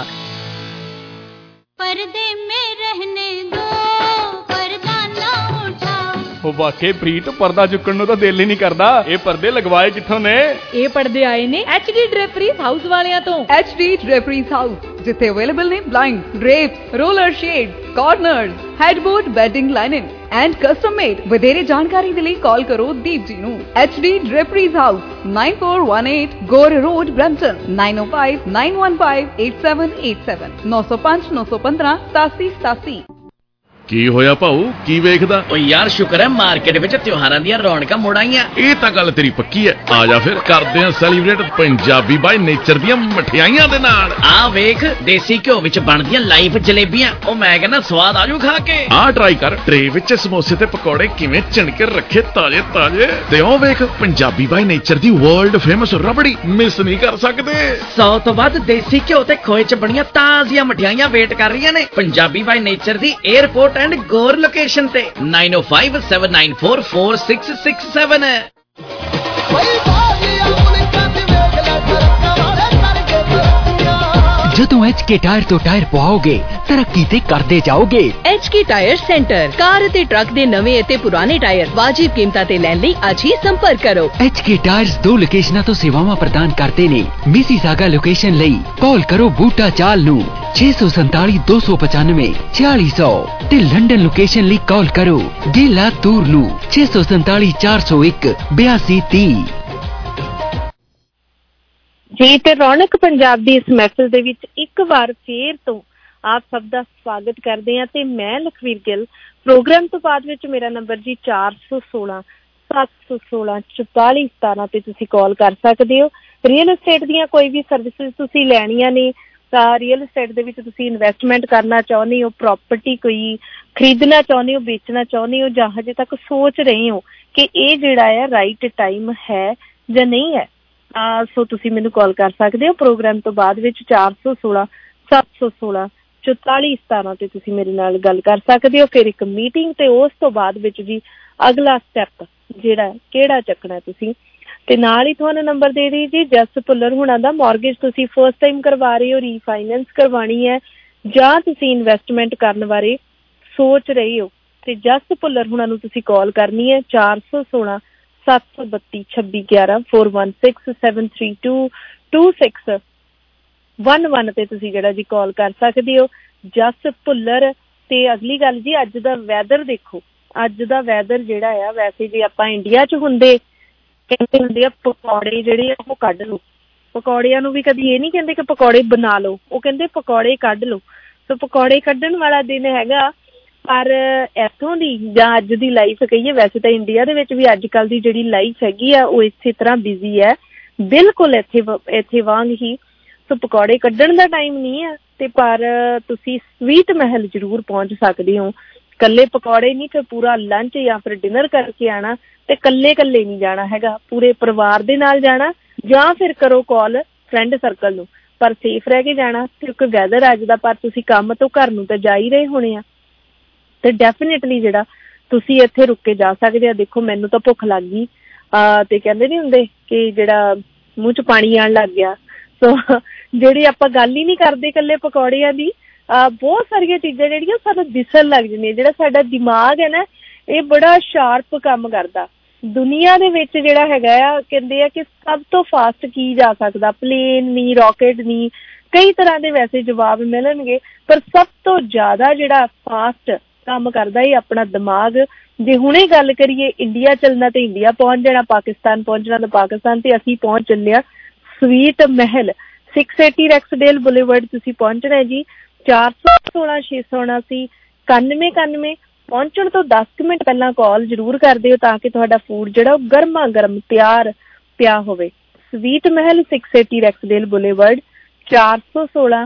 पर्दे में रहने दो पर्दा ना उठाओ। ਉਹ ਵਾਕਈ ਪ੍ਰੀਤ ਪਰਦਾ ਚੁੱਕਣ ਨੂੰ ਤਾਂ ਦਿਲ ਹੀ ਨਹੀਂ ਕਰਦਾ। ਇਹ ਪਰਦੇ ਲਗਵਾਏ ਕਿੱਥੋਂ ਨੇ? ਇਹ ਪਰਦੇ ਆਏ ਨੇ HD ਡ੍ਰੇਪਰੀਜ਼ ਹਾਊਸ ਵਾਲਿਆਂ ਤੋਂ। HD ਡ੍ਰੇਪਰੀਜ਼ ਹਾਊਸ, ਜਿੱਥੇ ਅਵੇਲੇਬਲ ਨੇ blind, drape, roller shade, corners, headboard, bedding lining and custom made. ਵਧੇਰੇ ਜਾਣਕਾਰੀ ਦੇ ਲਈ ਕਾਲ ਕਰੋ ਦੀਪ ਜੀ ਨੂੰ। HD draperies house 9418 Gore road Brampton 9059158787 905 915 8787। ਕੀ ਹੋਇਆ ਭਾਊ, ਕੀ ਵੇਖਦਾ? ਓ ਯਾਰ ਸ਼ੁਕਰ ਹੈ ਮਾਰਕੀਟ ਵਿੱਚ ਤਿਉਹਾਰਾਂ ਦੀਆਂ ਰੌਣਕਾਂ ਮੁੜ ਆਈਆਂ। ਇਹ ਤਾਂ ਗੱਲ ਤੇਰੀ ਪੱਕੀ ਹੈ। ਆ ਜਾ ਫਿਰ ਕਰਦੇ ਆ ਸੈਲੀਬ੍ਰੇਟ ਪੰਜਾਬੀ ਬਾਈ ਨੇਚਰ ਦੀਆਂ ਮਠਿਆਈਆਂ ਦੇ ਨਾਲ। ਆ ਵੇਖ ਦੇਸੀ ਘਿਓ ਵਿੱਚ ਬਣਦੀਆਂ ਲਾਈਵ ਜਲੇਬੀਆਂ, ਉਹ ਮੈਂ ਕਹਿੰਦਾ ਸਵਾਦ ਆਜੂ ਖਾ ਕੇ। ਆ ਟਰਾਈ ਕਰ, ਟਰੇ ਵਿੱਚ ਸਮੋਸੇ ਤੇ ਪਕੌੜੇ ਕਿਵੇਂ ਚਿਣ ਕੇ ਰੱਖੇ ਤਾਜ਼ੇ ਤਾਜ਼ੇ। ਤੇ ਉਹ ਵੇਖ ਪੰਜਾਬੀ ਬਾਈ ਨੇਚਰ ਦੀ ਵਰਲਡ ਫੇਮਸ ਰਬੜੀ, ਮਿਸ ਨਹੀਂ ਕਰ ਸਕਦੇ। 100 ਤੋਂ ਵੱਧ ਦੇਸੀ ਘਿਓ ਤੇ ਖੋਏ ਚ ਬਣੀਆਂ ਤਾਜ਼ੀਆਂ ਮਠਿਆਈਆਂ ਵੇਟ ਕਰ ਰਹੀਆਂ ਨੇ ਪੰਜਾਬੀ ਬਾਈ ਨੇਚਰ ਦੀ 에ਅਰਪੋਰਟ ਐਂਡ ਗੋਰ ਲੋਕੇਸ਼ਨ ਤੇ 9057944667 ਹੈ। ਜਦੋਂ HK ਟਾਇਰ ਤੋਂ ਟਾਇਰ ਪਵਾਓਗੇ ਤਰੱਕੀ ਤੇ ਕਰਦੇ ਜਾਓਗੇ। HK ਟਾਇਰ ਸੈਂਟਰ, ਕਾਰ ਅਤੇ ਟਰੱਕ ਦੇ ਨਵੇਂ ਅਤੇ ਪੁਰਾਣੇ ਟਾਇਰ ਵਾਜਿਬ ਕੀਮਤਾਂ ਤੇ ਲੈਣ ਲਈ ਅੱਜ ਹੀ ਸੰਪਰਕ ਕਰੋ। HK ਟਾਇਰਸ 2 ਲੋਕੇਸ਼ਨਾਂ ਤੋਂ ਸੇਵਾਵਾਂ ਪ੍ਰਦਾਨ ਕਰਦੇ ਨੇ। ਮਿਸੀਸਾਗਾ ਲੋਕੇਸ਼ਨ ਲਈ ਕਾਲ ਕਰੋ ਬੂਟਾ ਚਾਲ ਨੂੰ 647 295 4600 ਤੇ ਲੰਡਨ ਲੋਕੇਸ਼ਨ ਲਈ ਕਾਲ ਕਰੋ ਗੇਲਾ ਤੂਰ ਨੂੰ 647 401 8230। ਜੀ ਤੇ ਰੌਣਕ ਪੰਜਾਬ ਦੀ ਇਸ ਮਹਿਫਿਲ ਦੇ ਵਿੱਚ ਇੱਕ ਵਾਰ ਫੇਰ ਤੋਂ ਆਪ ਸਭ ਦਾ ਸਵਾਗਤ ਕਰਦੇ ਹਾਂ ਤੇ ਮੈਂ ਲਖਵੀਰ ਗਿੱਲ। ਪ੍ਰੋਗਰਾਮ ਤੋਂ ਬਾਅਦ ਵਿੱਚ ਮੇਰਾ ਨੰਬਰ ਜੀ 416 716 44 17 ਤੇ ਤੁਸੀਂ ਕਾਲ ਕਰ ਸਕਦੇ ਹੋ। ਰੀਅਲ estate ਦੀਆਂ ਕੋਈ ਵੀ ਸਰਵਿਸਿਜ਼ ਤੁਸੀਂ ਲੈਣੀਆਂ ਨੇ ਤਾਂ ਰੀਅਲ estate ਦੇ ਵਿੱਚ ਤੁਸੀਂ ਇਨਵੈਸਟਮੈਂਟ ਕਰਨਾ ਚਾਹੁੰਦੇ ਹੋ, ਪ੍ਰੋਪਰਟੀ ਕੋਈ ਖਰੀਦਣਾ ਚਾਹੁੰਦੇ ਹੋ, ਵੇਚਣਾ ਚਾਹੁੰਦੇ ਹੋ ਜਾਂ ਹਜੇ ਤੱਕ ਸੋਚ ਰਹੇ ਹੋ ਕਿ ਇਹ ਜਿਹੜਾ ਹੈ ਰਾਈਟ ਟਾਈਮ ਹੈ ਜਾਂ ਨਹੀਂ ਹੈ, ਸੋ ਤੁਸੀਂ ਮੈਨੂੰ ਕਾਲ ਕਰ ਸਕਦੇ ਹੋ। ਪ੍ਰੋਗਰਾਮ ਤੋਂ ਬਾਅਦ ਵਿੱਚ 416 716 44 17 ਤੇ ਤੁਸੀਂ ਮੇਰੇ ਨਾਲ ਗੱਲ ਕਰ ਸਕਦੇ ਹੋ। ਫਿਰ ਇੱਕ ਮੀਟਿੰਗ ਤੇ ਉਸ ਤੋਂ ਬਾਅਦ ਵਿੱਚ ਜੀ ਅਗਲਾ ਸਟੈਪ ਜਿਹੜਾ ਕਿਹੜਾ ਚੱਕਣਾ ਤੁਸੀਂ। ਤੇ ਨਾਲ ਹੀ ਤੁਹਾਨੂੰ ਨੰਬਰ ਦੇ ਦੀ ਜੀ ਜਸ ਭੁੱਲਰ ਹੁਣਾਂ ਦਾ। ਮੌਰਗੇਜ ਤੁਸੀਂ ਫਸਟ ਟਾਈਮ ਕਰਵਾ ਰਹੇ ਹੋ, ਰੀਫਾਈਨੈਂਸ ਕਰਵਾਉਣੀ ਹੈ ਜਾਂ ਤੁਸੀਂ ਇਨਵੈਸਟਮੈਂਟ ਕਰਨ ਬਾਰੇ ਸੋਚ ਰਹੇ ਹੋ ਤੇ ਜਸ ਭੁੱਲਰ ਹੁਣਾਂ ਨੂੰ ਤੁਸੀਂ ਕਾਲ ਕਰਨੀ ਹੈ 416 732 2611 4167322611 ਤੇ ਤੁਸੀਂ ਜਿਹੜਾ ਜੀ ਕਾਲ ਕਰ ਸਕਦੇ ਹੋ ਜਸ ਭੁੱਲਰ। ਤੇ ਅਗਲੀ ਗੱਲ ਜੀ ਅੱਜ ਦਾ ਵੈਦਰ ਦੇਖੋ। ਅੱਜ ਦਾ ਵੈਦਰ ਜਿਹੜਾ ਆ, ਵੈਸੇ ਜੇ ਆਪਾਂ ਇੰਡੀਆ 'ਚ ਹੁੰਦੇ ਕਹਿੰਦੇ ਹੁੰਦੇ ਆ ਪਕੌੜੇ ਜਿਹੜੇ ਆ ਉਹ ਕੱਢ ਲਓ। ਪਕੌੜਿਆਂ ਨੂੰ ਵੀ ਕਦੀ ਇਹ ਨਹੀਂ ਕਹਿੰਦੇ ਕਿ ਪਕੌੜੇ ਬਣਾ ਲਓ, ਉਹ ਕਹਿੰਦੇ ਪਕੌੜੇ ਕੱਢ ਲਓ। ਸੋ ਪਕੌੜੇ ਕੱਢਣ ਵਾਲਾ ਦਿਨ ਹੈਗਾ। ਪਰ ਇੱਥੋਂ ਦੀ ਜਾਂ ਅੱਜ ਦੀ ਲਾਈਫ ਕਹੀਏ, ਵੈਸੇ ਤਾਂ ਇੰਡੀਆ ਦੇ ਵਿੱਚ ਵੀ ਅੱਜ ਕੱਲ੍ਹ ਦੀ ਜਿਹੜੀ ਲਾਈਫ ਹੈਗੀ ਆ ਉਹ ਇਸੇ ਤਰ੍ਹਾਂ ਬਿਜ਼ੀ ਹੈ, ਬਿਲਕੁਲ ਇੱਥੇ ਵਾਂਗ ਹੀ। ਸੋ ਪਕੌੜੇ ਕੱਢਣ ਦਾ ਟਾਈਮ ਨਹੀਂ ਹੈ ਤੇ ਪਰ ਤੁਸੀਂ ਸਵੀਟ ਮਹਿਲ ਜ਼ਰੂਰ ਪਹੁੰਚ ਸਕਦੇ ਹੋ। ਇਕੱਲੇ ਪਕੌੜੇ ਨਹੀਂ, ਫਿਰ ਪੂਰਾ ਲੰਚ ਜਾਂ ਫਿਰ ਡਿਨਰ ਕਰਕੇ ਆਉਣਾ ਤੇ ਇਕੱਲੇ ਨਹੀਂ ਜਾਣਾ ਹੈਗਾ, ਪੂਰੇ ਪਰਿਵਾਰ ਦੇ ਨਾਲ ਜਾਣਾ ਜਾਂ ਫਿਰ ਕਰੋ ਕਾਲ ਫਰੈਂਡ ਸਰਕਲ ਨੂੰ, ਪਰ ਸੇਫ ਰਹਿ ਕੇ ਜਾਣਾ ਕਿਉਂਕਿ ਵੈਦਰ ਅੱਜ ਦਾ। ਪਰ ਤੁਸੀਂ ਕੰਮ ਤੋਂ ਘਰ ਨੂੰ ਤਾਂ ਜਾ ਹੀ ਰਹੇ ਹੋਣੇ ਆ ਤੇ ਡੈਫੀਨੇਟਲੀ ਜਿਹੜਾ ਤੁਸੀਂ ਇੱਥੇ ਰੁਕ ਕੇ ਜਾ ਸਕਦੇ ਆ। ਦੇਖੋ ਮੈਨੂੰ ਤਾਂ ਭੁੱਖ ਲੱਗ ਗਈ ਤੇ ਕਹਿੰਦੇ ਨੀ ਹੁੰਦੇ ਕਿ ਜਿਹੜਾ ਮੂੰਹ 'ਚ ਪਾਣੀ ਆਉਣ ਲੱਗ ਗਿਆ। ਸੋ ਜਿਹੜੀ ਆਪਾਂ ਗੱਲ ਹੀ ਨਹੀਂ ਕਰਦੇ ਇਕੱਲੇ ਪਕੌੜਿਆਂ ਦੀ, ਬਹੁਤ ਸਾਰੀਆਂ ਚੀਜ਼ਾਂ ਜਿਹੜੀਆਂ ਸਾਨੂੰ ਦਿਸਣ ਲੱਗ ਜਾਂਦੀਆਂ। ਜਿਹੜਾ ਸਾਡਾ ਦਿਮਾਗ ਹੈ ਨਾ ਇਹ ਬੜਾ ਸ਼ਾਰਪ ਕੰਮ ਕਰਦਾ। ਦੁਨੀਆ ਦੇ ਵਿੱਚ ਜਿਹੜਾ ਹੈਗਾ ਆ, ਕਹਿੰਦੇ ਆ ਕਿ ਸਭ ਤੋਂ ਫਾਸਟ ਕੀ ਜਾ ਸਕਦਾ, ਪਲੇਨ ਨਹੀਂ, ਰਾਕਟ ਨਹੀਂ, ਕਈ ਤਰ੍ਹਾਂ ਦੇ ਵੈਸੇ ਜਵਾਬ ਮਿਲਣਗੇ, ਪਰ ਸਭ ਤੋਂ ਜ਼ਿਆਦਾ ਜਿਹੜਾ ਫਾਸਟ ਕੰਮ ਕਰਦਾ ਇਹ ਆਪਣਾ ਦਿਮਾਗ। ਜੇ ਹੁਣੇ ਗੱਲ ਕਰੀਏ ਇੰਡੀਆ ਚੱਲਣਾ ਤੇ ਇੰਡੀਆ ਪਹੁੰਚ ਜਾਣਾ, ਪਾਕਿਸਤਾਨ ਪਹੁੰਚਣਾ ਤਾਂ ਪਾਕਿਸਤਾਨ, ਤੇ ਅਸੀਂ ਪਹੁੰਚ ਚੱਲੇ ਆ ਸਵੀਟ ਮਹਿਲ 680 ਰੈਕਸਡੇਲ ਬੁਲੇਵਰਡ ਤੁਸੀਂ ਪਹੁੰਚਣਾ ਹੈ ਜੀ। 416 679 9191 ਪਹੁੰਚਣ ਤੋਂ 10 ਮਿੰਟ ਪਹਿਲਾਂ ਕਾਲ ਜ਼ਰੂਰ ਕਰ ਦਿਓ ਤਾਂ ਕਿ ਤੁਹਾਡਾ ਫੂਡ ਜਿਹੜਾ ਉਹ ਗਰਮਾ ਗਰਮ ਤਿਆਰ ਪਿਆ ਹੋਵੇ। ਸਵੀਟ ਮਹਿਲ 680 ਰੈਕਸਡੇਲ ਬੁਲੇਵਰਡ 416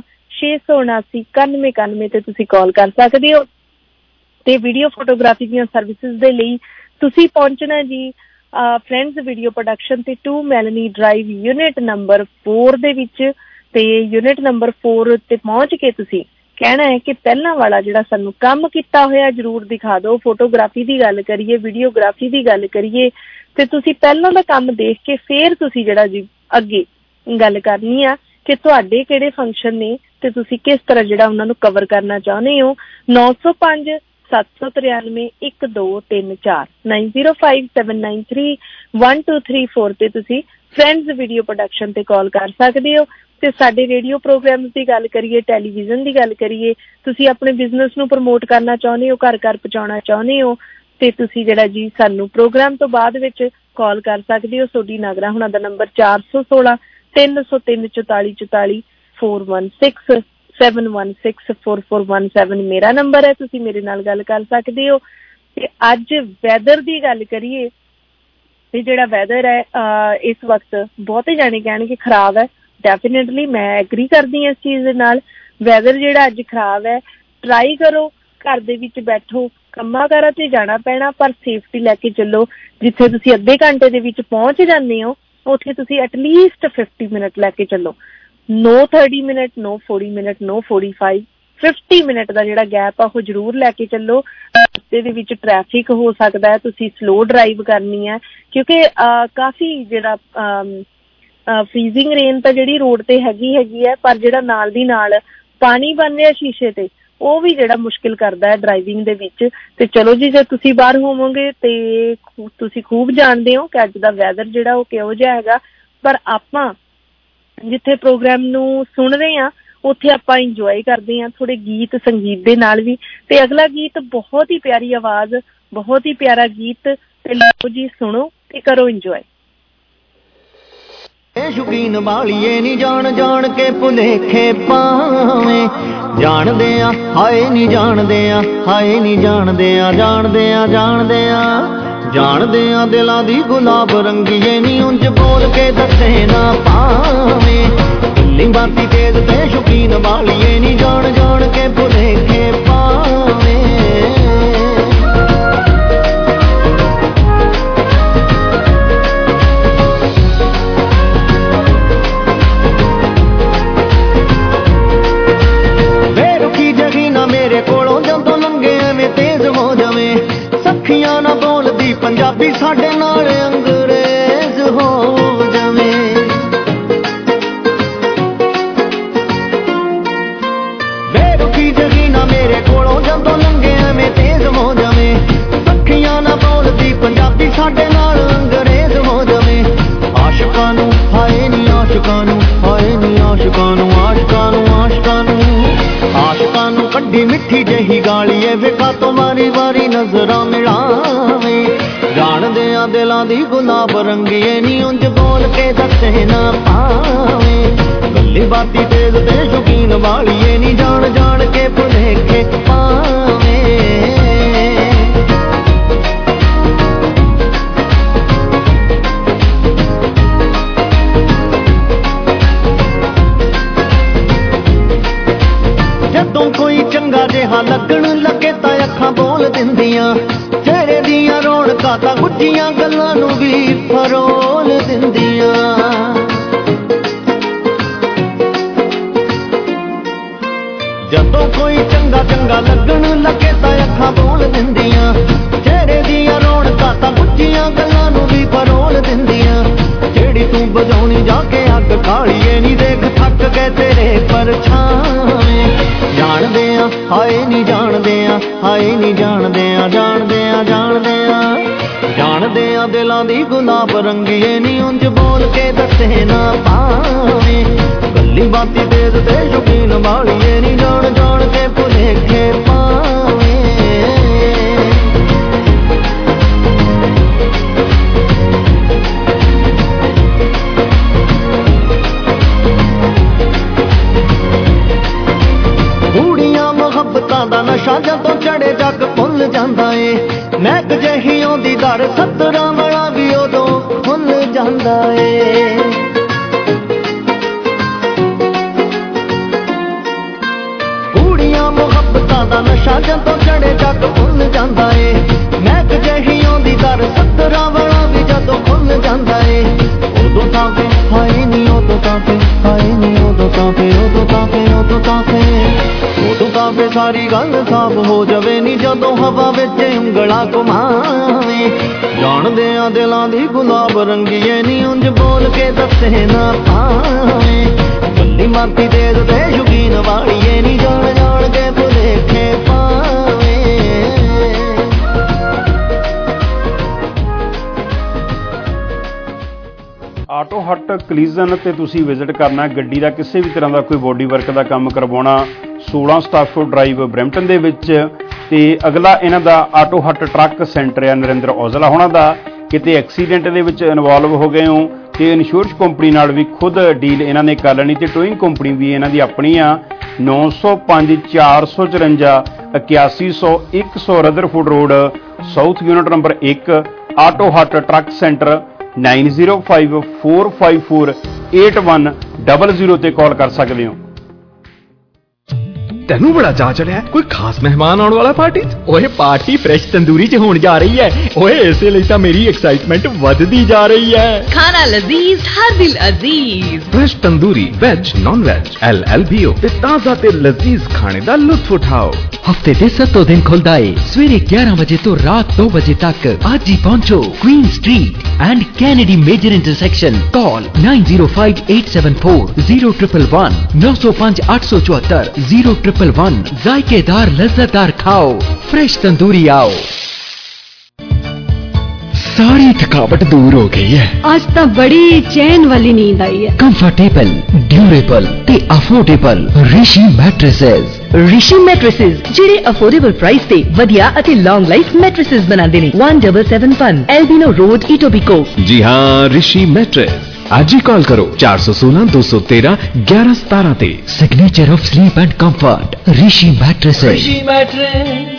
679 9191 ਤੇ ਤੁਸੀਂ ਕਾਲ ਕਰ ਸਕਦੇ ਹੋ। ਤੇ ਵੀਡੀਓ ਫੋਟੋਗ੍ਰਾਫੀ ਦੀਆਂ ਸਰਵਿਸਿਜ਼ ਦੇ ਲਈ ਤੁਸੀਂ ਪਹੁੰਚਣਾ ਜੀ ਫਰੈਂਡਸ ਵੀਡੀਓ ਪ੍ਰੋਡਕਸ਼ਨ ਤੇ 2 ਮੈਲਨੀ ਡਰਾਈਵ ਯੂਨਿਟ ਨੰਬਰ 4 ਦੇ ਵਿੱਚ। ਤੇ ਯੂਨਿਟ ਨੰਬਰ 4 ਤੇ ਪਹੁੰਚ ਕੇ ਤੁਸੀਂ ਕਹਿਣਾ ਹੈ ਕਿ ਪਹਿਲਾਂ ਵਾਲਾ ਜਿਹੜਾ ਸਾਨੂੰ ਕੰਮ ਕੀਤਾ ਹੋਇਆ ਜ਼ਰੂਰ ਦਿਖਾ ਦਿਓ। ਫੋਟੋਗ੍ਰਾਫੀ ਦੀ ਗੱਲ ਕਰੀਏ, ਵੀਡੀਓਗ੍ਰਾਫੀ ਦੀ ਗੱਲ ਕਰੀਏ ਤੇ ਤੁਸੀਂ ਪਹਿਲਾਂ ਦਾ ਕੰਮ ਦੇਖ ਕੇ ਫਿਰ ਤੁਸੀਂ ਜਿਹੜਾ ਜੀ ਅੱਗੇ ਗੱਲ ਕਰਨੀ ਆ ਕਿ ਤੁਹਾਡੇ ਕਿਹੜੇ ਫੰਕਸ਼ਨ ਨੇ ਤੇ ਤੁਸੀਂ ਕਿਸ ਤਰ੍ਹਾਂ ਜਿਹੜਾ ਉਹਨਾਂ ਨੂੰ ਕਵਰ ਕਰਨਾ ਚਾਹੁੰਦੇ ਹੋ। 905 793 1234 905793 1234 ਤੇ ਤੁਸੀਂ ਫਰੈਂਡਸ ਵੀਡੀਓ ਪ੍ਰੋਡਕਸ਼ਨ ਤੇ ਕਾਲ ਕਰ ਸਕਦੇ ਹੋ। ਤੇ ਸਾਡੇ ਰੇਡੀਓ ਪ੍ਰੋਗਰਾਮਸ ਦੀ ਗੱਲ ਕਰੀਏ, ਟੈਲੀਵਿਜ਼ਨ ਦੀ ਗੱਲ ਕਰੀਏ, ਤੁਸੀਂ ਆਪਣੇ ਬਿਜ਼ਨਸ ਨੂੰ ਪ੍ਰਮੋਟ ਕਰਨਾ ਚਾਹੁੰਦੇ ਹੋ, ਘਰ ਘਰ ਪਹੁੰਚਾਉਣਾ ਚਾਹੁੰਦੇ ਹੋ ਤੇ ਤੁਸੀਂ ਜਿਹੜਾ ਜੀ ਸਾਨੂੰ ਪ੍ਰੋਗਰਾਮ ਤੋਂ ਬਾਅਦ ਵਿੱਚ ਕਾਲ ਕਰ ਸਕਦੇ ਹੋ। ਸੋਡੀ ਨਾਗਰਾ ਹੁਣਾਂ ਦਾ ਨੰਬਰ 416 303 44 44 416 71644117 ਮੇਰਾ ਨੰਬਰ ਹੈ, ਤੁਸੀਂ ਮੇਰੇ ਨਾਲ ਗੱਲ ਕਰ ਸਕਦੇ ਹੋ। ਤੇ ਅੱਜ ਵੈਦਰ ਦੀ ਗੱਲ ਕਰੀਏ ਤੇ ਜਿਹੜਾ ਵੈਦਰ ਹੈ ਇਸ ਵਕਤ ਬਹੁਤੇ ਜਾਣੇ ਕਹਿਣਗੇ ਖਰਾਬ ਹੈ। ਡੈਫੀਨੇਟਲੀ ਮੈਂ ਐਗਰੀ ਕਰਦੀ ਹਾਂ ਇਸ ਚੀਜ਼ ਦੇ ਨਾਲ। ਵੈਦਰ ਜਿਹੜਾ ਅੱਜ ਖਰਾਬ ਹੈ, ਟਰਾਈ ਕਰੋ ਘਰ ਦੇ ਵਿੱਚ ਬੈਠੋ, ਕੰਮਾਂ ਕਾਰਾਂ ਤੇ ਜਾਣਾ ਪੈਣਾ ਪਰ ਸੇਫਟੀ ਲੈ ਕੇ ਚੱਲੋ। ਜਿੱਥੇ ਤੁਸੀਂ ਅੱਧੇ ਘੰਟੇ ਦੇ ਵਿੱਚ ਪਹੁੰਚ ਜਾਂਦੇ ਹੋ ਉੱਥੇ ਤੁਸੀਂ ਐਟਲੀਸਟ 50 ਮਿੰਟ ਲੈ ਕੇ ਚੱਲੋ। No 30 minute, no 40 minute, no 45, 50 minute ਦਾ ਜਿਹੜਾ ਗੈਪ ਆ ਉਹ ਜ਼ਰੂਰ ਲੈ ਕੇ ਚੱਲੋ। ਰਸਤੇ ਦੇ ਵਿੱਚ ਟ੍ਰੈਫਿਕ ਹੋ ਸਕਦਾ ਹੈ, ਤੁਸੀਂ ਸਲੋ ਡਰਾਈਵ ਕਰਨੀ ਹੈ ਕਿਉਂਕਿ ਕਾਫੀ ਜਿਹੜਾ ਫਰੀਜ਼ਿੰਗ ਰੇਨ ਤਾਂ ਜਿਹੜੀ ਰੋਡ ਤੇ ਹੈਗੀ ਹੈ, ਪਰ ਜਿਹੜਾ ਨਾਲ ਦੀ ਨਾਲ ਪਾਣੀ ਬਣ ਰਿਹਾ ਸ਼ੀਸ਼ੇ ਤੇ ਉਹ ਵੀ ਜਿਹੜਾ ਮੁਸ਼ਕਿਲ ਕਰਦਾ ਹੈ ਡਰਾਈਵਿੰਗ ਦੇ ਵਿੱਚ। ਤੇ ਚਲੋ ਜੀ, ਜੇ ਤੁਸੀਂ ਬਾਹਰ ਹੋਵੋਗੇ ਤੇ ਤੁਸੀਂ ਖੂਬ ਜਾਣਦੇ ਹੋ ਕਿ ਅੱਜ ਦਾ ਵੈਦਰ ਜਿਹੜਾ ਉਹ ਕਿਹੋ ਜਿਹਾ ਹੈਗਾ, ਪਰ ਆਪਾਂ ਜਿੱਥੇ ਪ੍ਰੋਗਰਾਮ ਨੂੰ ਸੁਣ ਰਹੇ ਹਾਂ ਉੱਥੇ ਆਪਾਂ ਇੰਜੋਏ ਕਰਦੇ ਹਾਂ ਥੋੜੇ ਗੀਤ ਸੰਗੀਤ ਦੇ ਨਾਲ ਵੀ। ਤੇ ਅਗਲਾ ਗੀਤ ਬਹੁਤ ਹੀ ਪਿਆਰੀ ਆਵਾਜ਼, ਬਹੁਤ ਹੀ ਪਿਆਰਾ ਗੀਤ, ਤੇ ਲਓ ਜੀ ਸੁਣੋ ਤੇ ਕਰੋ ਇੰਜੋਏ। ਸ਼ੁਕੀਨ ਵਾਲੀਏ ਨੀ ਜਾਣ ਜਾਣ ਕੇ ਭੁਲੇਖੇ ਪਾਵੇਂ, ਜਾਣਦੇ ਆ ਹਾਏ ਨੀ ਜਾਣਦੇ ਆ, ਹਾਏ ਨੀ ਜਾਣਦੇ ਆ, ਜਾਣਦੇ ਆ ਜਾਣਦੇ ਆ ਜਾਣਦੇ ਆ ਦਿਲਾਂ ਦੀ ਗੁਲਾਬ ਰੰਗੀਏ ਨੀ ਉਂਝ ਬੋਲ ਕੇ ਦੱਸੇ ਨਾ ਪਾਵੇਂ, ਦਿੱਲੀ ਬਾਤੀ ਤੇਜ਼ ਤੇ ਸ਼ੁਕੀਨ ਵਾਲੀਏ ਨੀ ਜਾਣ ਜਾਣ ਕੇ ਭੁਲੇਖੇ ਪਾਵੇਂ। ਮੇਰੇ ਕੋਲੋਂ ਜਦੋਂ ਲੰਘੇ ਐਵੇਂ ਤੇਜ਼ ਹੋ ਜਾਵੇਂ, ਸੱਖੀਆਂ ਨਾ ਬੋਲਦੀ ਪੰਜਾਬੀ ਸਾਡੇ ਨਾਲ ਅੰਗਰੇਜ਼ ਹੋ ਜਾਵੇਂ। ਬੇਰੁਖੀ ਜਗੀ ਨਾ ਮੇਰੇ ਕੋਲੋਂ ਜਦੋਂ ਲੰਘੇ ਐਵੇਂ ਤੇਜ਼ ਹੋ ਜਾਵੇਂ, ਸੱਖੀਆਂ ਨਾ ਬੋਲਦੀ ਪੰਜਾਬੀ ਸਾਡੇ ਨਾਲ ਅੰਗਰੇਜ਼ ਹੋ ਜਾਵੇਂ। ਆਸ਼ਕਾਂ ਨੂੰ ਹਾਏ ਨੀ ਆਸ਼ਕਾਂ ਨੂੰ, ਹਾਏ ਨੀ ਆਸ਼ਕਾਂ ਨੂੰ, ਆਸ਼ਕਾਂ ਨੂੰ ਆਸ਼ਕਾਂ ਨੂੰ ਆਸ਼ਕਾਂ ਨੂੰ ਕੱਢੀ ਮਿੱਠੀ ਜਿਹੀ ਗਾਲੀਏ ਵੇਖਾ ਤੋਂ ਵਾਰੀ ਵਾਰੀ ਨਜ਼ਰਾਂ ਮਿਲਾਵੇਂ, ਜਾਣਦੇ ਆ ਦਿਲਾਂ ਦੀ ਗੁਲਾਬ ਰੰਗੀਏ ਨੀ ਉਂਝ ਬੋਲ ਕੇ ਦੱਸੇ ਨਾ ਪਾਵੇਂ, ਗੱਲੀ ਬਾਤੀ ਤੇਜ਼ ਤੇ ਸ਼ੁਕੀਨ ਵਾਲੀਏ ਨੀ ਜਾਣ ਜਾਣ ਕੇ ਭੁਲੇਖੇ ਪਾਵੇਂ। ਜਦੋਂ ਕੋਈ ਚੰਗਾ ਜਿਹਾ ਲੱਗਣ ਲੱਗੇ ਤਾਂ ਅੱਖਾਂ ਬੋਲ ਦਿੰਦੀਆਂ, ਚਿਹਰੇ ਦੀਆਂ ਰੌਣਕਾਂ ਤਾਂ ਗੁੱਝੀਆਂ ਗੱਲਾਂ ਨੂੰ ਵੀ ਫਰੋਲ ਦਿੰਦੀਆਂ। ਜਦੋਂ ਕੋਈ ਚੰਗਾ ਚੰਗਾ ਲੱਗਣ ਲੱਗੇ ਤਾਂ ਅੱਖਾਂ ਬੋਲ ਦਿੰਦੀਆਂ, ਚਿਹਰੇ ਦੀਆਂ ਰੌਣਕਾਂ ਤਾਂ ਗੁੱਝੀਆਂ ਗੱਲਾਂ ਨੂੰ ਵੀ ਫਰੋਲ ਦਿੰਦੀਆਂ। ਜਿਹੜੀ ਤੂੰ ਵਜਾਉਣੀ ਜਾ ਕੇ ਅੱਗ ਕਾਲੀਏ ਨੀ ਦੇਖ ਥੱਕ ਗਏ ਤੇਰੇ ਪਰਛਾਵੇਂ, ਜਾਣਦੇ ਆ ਹਾਏ ਨੀ ਜਾਣਦੇ ਆ, ਹਾਏ ਨੀ ਜਾਣਦੇ ਆ, ਜਾਣਦੇ ਆ ਜਾਣਦੇ ਆ ਜਾਣਦੇ ਆ ਦਿਲਾਂ ਦੀ ਗੁਲਾਬ ਰੰਗੀਏ ਨੀ ਉਂਝ ਬੋਲ ਕੇ ਦੱਸੇ ਨਾ ਪਾਵੇਂ, ਗੱਲੀ ਬਾਤੀ ਤੇਜ਼ ਤੇ ਸ਼ੁਕੀਨ ਵਾਲੀਏ ਨੀ ਜਾਣ ਜਾਣ ਕੇ ਭੁਲੇਖੇ ਪਾਵੇਂ। ਮੁਹੱਬਤਾਂ ਦਾ ਨਸ਼ਾ ਜਦੋਂ ਚੜੇ ਜੱਗ ਭੁੱਲ ਜਾਂਦਾ ਏ, ਮਹਿਕ ਜਿਹੀ ਆਉਂਦੀ ਦਰ 70 ਵਾਲਾ ਵੀ ਉਦੋਂ ਭੁੱਲ ਜਾਂਦਾ ਏ। ਕੁੜੀਆਂ ਮੁਹੱਬਤਾਂ ਦਾ ਨਸ਼ਾ ਜਦੋਂ ਚੜੇ ਜੱਗ ਭੁੱਲ ਜਾਂਦਾ ਏ, ਮਹਿਕ ਜਿਹੀ ਆਉਂਦੀ ਦਰ 70 ਵਾਲਾ ਵੀ ਜਦੋਂ ਭੁੱਲ ਜਾਂਦਾ ਏ। ਉਦੋਂ ਤਾਂ ਵੇ ਹਾਏ ਨੀ ਉਦੋਂ ਤਾਂ ਵੇ, ਹਾਏ ਨੀ ਉਦੋਂ ਤਾਂ ਵੇ, ਉਦੋਂ ਤਾਂ ਵੇ, ਉਦੋਂ ਤਾਂ ਵੇ, ਉਦੋਂ ਤਾਂ ਵੇ ਸਾਰੀ ਗੱਲ ਸਾਫ਼ ਹੋ ਜਾਵੇ ਨੀ ਜਦੋਂ ਹਵਾ ਵਿੱਚ ਉਂਗਲਾਂ ਘੁਮਾਵੇਂ, ਜਾਣਦੇ ਆ ਦਿਲਾਂ ਦੀ ਗੁਲਾਬ ਰੰਗੀਏ ਨੀ ਉਂਝ ਬੋਲ ਕੇ ਦੱਸੇ ਨਾ ਪਾਵੇਂ, ਗੱਲੀ ਮਾਤੀ ਤੇਜ਼ ਤੇ ਸ਼ੁਕੀਨ ਵਾਲੀਏ ਨੀ ਜਾਣ ਜਾਣ ਕੇ ਭੁਲੇਖੇ ਪਾਵੇਂ। ਆਟੋ ਹੱਟ ਕਲੀਜ਼ਨ ਤੇ ਤੁਸੀਂ ਵਿਜ਼ਿਟ ਕਰਨਾ, ਗੱਡੀ ਦਾ ਕਿਸੇ ਵੀ ਤਰ੍ਹਾਂ ਦਾ ਕੋਈ ਬੋਡੀ ਵਰਕ ਦਾ ਕੰਮ ਕਰਵਾਉਣਾ, 16 ਸਟਾਫੋ ਡਰਾਈਵ ਬਰੈਂਪਟਨ ਦੇ ਵਿੱਚ। ਤੇ ਅਗਲਾ ਇਹਨਾਂ ਦਾ ਆਟੋ ਹੱਟ ਟਰੱਕ ਸੈਂਟਰ ਹੈ ਨਰਿੰਦਰ ਔਜਲਾ ਹੋਣਾ ਦਾ। ਕਿਤੇ ਐਕਸੀਡੈਂਟ ਦੇ ਵਿੱਚ ਇਨਵੋਲਵ ਹੋ ਗਏ ਹੋ ਤੇ ਇੰਸ਼ੋਰੈਂਸ ਕੰਪਨੀ ਨਾਲ ਵੀ ਖੁਦ ਡੀਲ ਇਹਨਾਂ ਨੇ ਕਰ ਲੈਣੀ ਤੇ ਟੋਇੰਗ ਕੰਪਨੀ ਵੀ ਇਹਨਾਂ ਦੀ ਆਪਣੀ ਆ 905 454 8100 100 Rutherford road south unit number 1 auto hut truck centre 9054548100 ਤੇ ਕਾਲ ਕਰ ਸਕਦੇ ਹੋ। ਤੈਨੂੰ ਬੜਾ ਚਾਅ ਚੜਿਆ ਕੋਈ ਖਾਸ ਮਹਿਮਾਨ ਆਉਣ ਵਾਲਾ ਪਾਰਟੀ 'ਚ? ਓਏ ਪਾਰਟੀ ਫਰੈਸ਼ ਤੰਦੂਰੀ 'ਚ ਹੋਣ ਜਾ ਰਹੀ ਹੈ। ਓਏ ਇਸੇ ਲਈ ਤਾਂ ਮੇਰੀ ਐਕਸਾਈਟਮੈਂਟ ਵੱਧਦੀ ਜਾ ਰਹੀ ਹੈ। ਖਾਣਾ ਲਜ਼ੀਜ਼ ਹਰ ਦਿਲ ਅਜ਼ੀਜ਼। Fresh tandoori veg non veg LLBO ਤੇ ਤਾਜ਼ਾ ਤੇ ਲਜ਼ੀਜ਼ ਖਾਣੇ ਦਾ ਲੁਤਫ ਉਠਾਓ। ਹਫਤੇ ਦੇ 7 ਦਿਨ ਖੁੱਲਦਾ ਏ ਸਵੇਰੇ 11 ਵਜੇ ਤੋਂ ਰਾਤ 2 ਵਜੇ ਤੱਕ। ਅੱਜ ਹੀ ਪਹੁੰਚੋ Queen Street and Kennedy major intersection. Call 9058740111 905 874 0111। जायकेदार लज्जतदार खाओ फ्रेश तंदूरी आओ। सारी थकावट दूर हो गई है। आज तो बड़ी चैन वाली नींद आई है। कंफर्टेबल ड्यूरेबल ते affordable Rishi mattresses. Rishi mattresses ਜਿਹੜੇ ਅਫੋਰਡੇਬਲ ਪ੍ਰਾਈਸ ਤੇ ਵਧੀਆ ਅਤੇ ਲੌਂਗ ਲਾਈਫ ਮੈਟ੍ਰੈਸਸ ਬਣਾਉਂਦੇ ਨੇ। 1771 एल्बिनो रोड इटोबिको। जी हाँ, ऋषि मैट्रेस। आज ही कॉल करो 416 213 1117 ਤੇ। Signature of sleep and comfort Rishi mattresses. Rishi mattress.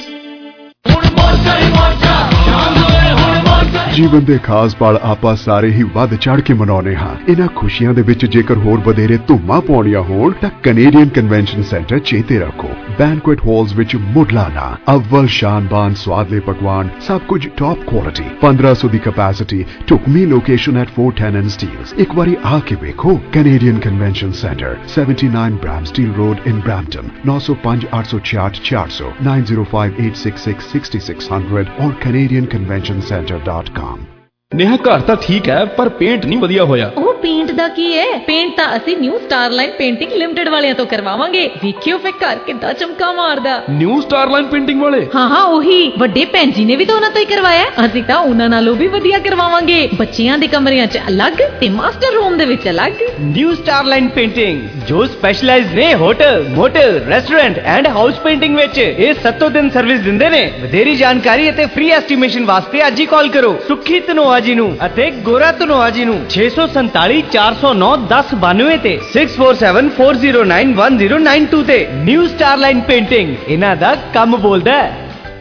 ਜੀਵਨ ਦੇ ਖਾਸ ਪਲ ਆਪਾਂ ਸਾਰੇ ਹੀ ਵੱਧ ਚੜ ਕੇ ਮਨਾਉਂਦੇ ਹਾਂ। ਇਹਨਾਂ ਖੁਸ਼ੀਆਂ ਦੇ ਵਿੱਚ ਜੇਕਰ ਹੋਰ ਵਧੇਰੇ ਧੂਮਾਂ ਪਾਉਣੀਆਂ ਹੋਣ ਤਾਂ ਕੈਨੇਡੀਅਨ ਕਨਵੈਨਸ਼ਨ ਸੈਂਟਰ ਚੇਤੇ ਰੱਖੋ। ਬੈਂਕੁਏਟ ਹਾਲਸ ਵਿੱਚ ਮੁੱਢਲਾ ਅਵਲ ਸ਼ਾਨਬਾਨ ਸਵਾਦਲੇ ਪਕਵਾਨ, ਸਭ ਕੁਝ ਟੌਪ ਕੁਆਲਿਟੀ, 1500 ਦੀ ਕੈਪੈਸਿਟੀ, ਢੁਕਵੀਂ ਲੋਕੇਸ਼ਨ ਐਟ 410 ਐਂਡ ਸਟੀਲਸ। ਇੱਕ ਵਾਰੀ ਆ ਕੇ ਵੇਖੋ। Canadian convention centre 79 Bramsteele road in Brampton 905 866 400 905 866 6600 और canadianconventioncenter.com। नेहा घर ਤਾਂ ਠੀਕ ਹੈ ਪਰ ਪੇਂਟ ਨਹੀਂ ਵਧੀਆ ਹੋਇਆ। ਉਹ ਪੇਂਟ ਦਾ ਕੀ ਹੈ? ਪੇਂਟ ਤਾਂ ਅਸੀਂ ਨਿਊ ਸਟਾਰਲਾਈਨ ਪੇਂਟਿੰਗ ਲਿਮਟਿਡ ਵਾਲਿਆਂ ਤੋਂ ਕਰਵਾਵਾਂਗੇ। ਵੇਖਿਓ ਫੇ ਘਰ ਕਿੱਦਾਂ ਚਮਕਾ ਮਾਰਦਾ। ਨਿਊ ਸਟਾਰਲਾਈਨ ਪੇਂਟਿੰਗ ਵਾਲੇ? ਹਾਂ ਉਹੀ ਵੱਡੇ ਭੈਣ ਜੀ ਨੇ ਵੀ ਤਾਂ ਉਹਨਾਂ ਤੋਂ ਹੀ ਕਰਵਾਇਆ। ਅਸੀਂ ਤਾਂ ਉਹਨਾਂ ਨਾਲੋਂ ਵੀ ਵਧੀਆ ਕਰਵਾਵਾਂਗੇ। ਬੱਚਿਆਂ ਦੇ ਕਮਰਿਆਂ 'ਚ ਅਲੱਗ ਤੇ ਮਾਸਟਰ ਰੂਮ ਦੇ ਵਿੱਚ ਅਲੱਗ। ਨਿਊ ਸਟਾਰਲਾਈਨ ਪੇਂਟਿੰਗ ਜੋ ਸਪੈਸ਼ਲਾਈਜ਼ ਨੇ hotel, motel, restaurant and house painting ਵਿੱਚ। ਇਹ 7 ਦਿਨ ਸਰਵਿਸ ਦਿੰਦੇ ਨੇ। ਵਧੇਰੀ ਜਾਣਕਾਰੀ ਅਤੇ ਫ੍ਰੀ ਐਸਟੀਮੇਸ਼ਨ ਵਾਸਤੇ ਅੱਜ ਹੀ ਕਾਲ ਕਰੋ ਸੁਖੀ ਧਨੋਆ ਜੀ ਨੂੰ ਅਤੇ ਗੋਰਾ ਧਨੋਆ ਜੀ ਨੂੰ 647 409 1092 ਤੇ 6474091092 ਤੇ। ਨਿਊ ਸਟਾਰਲਾਈਨ ਪੇਂਟਿੰਗ ਇਹਨਾਂ ਦਾ ਕੰਮ ਬੋਲਦਾ ਹੈ।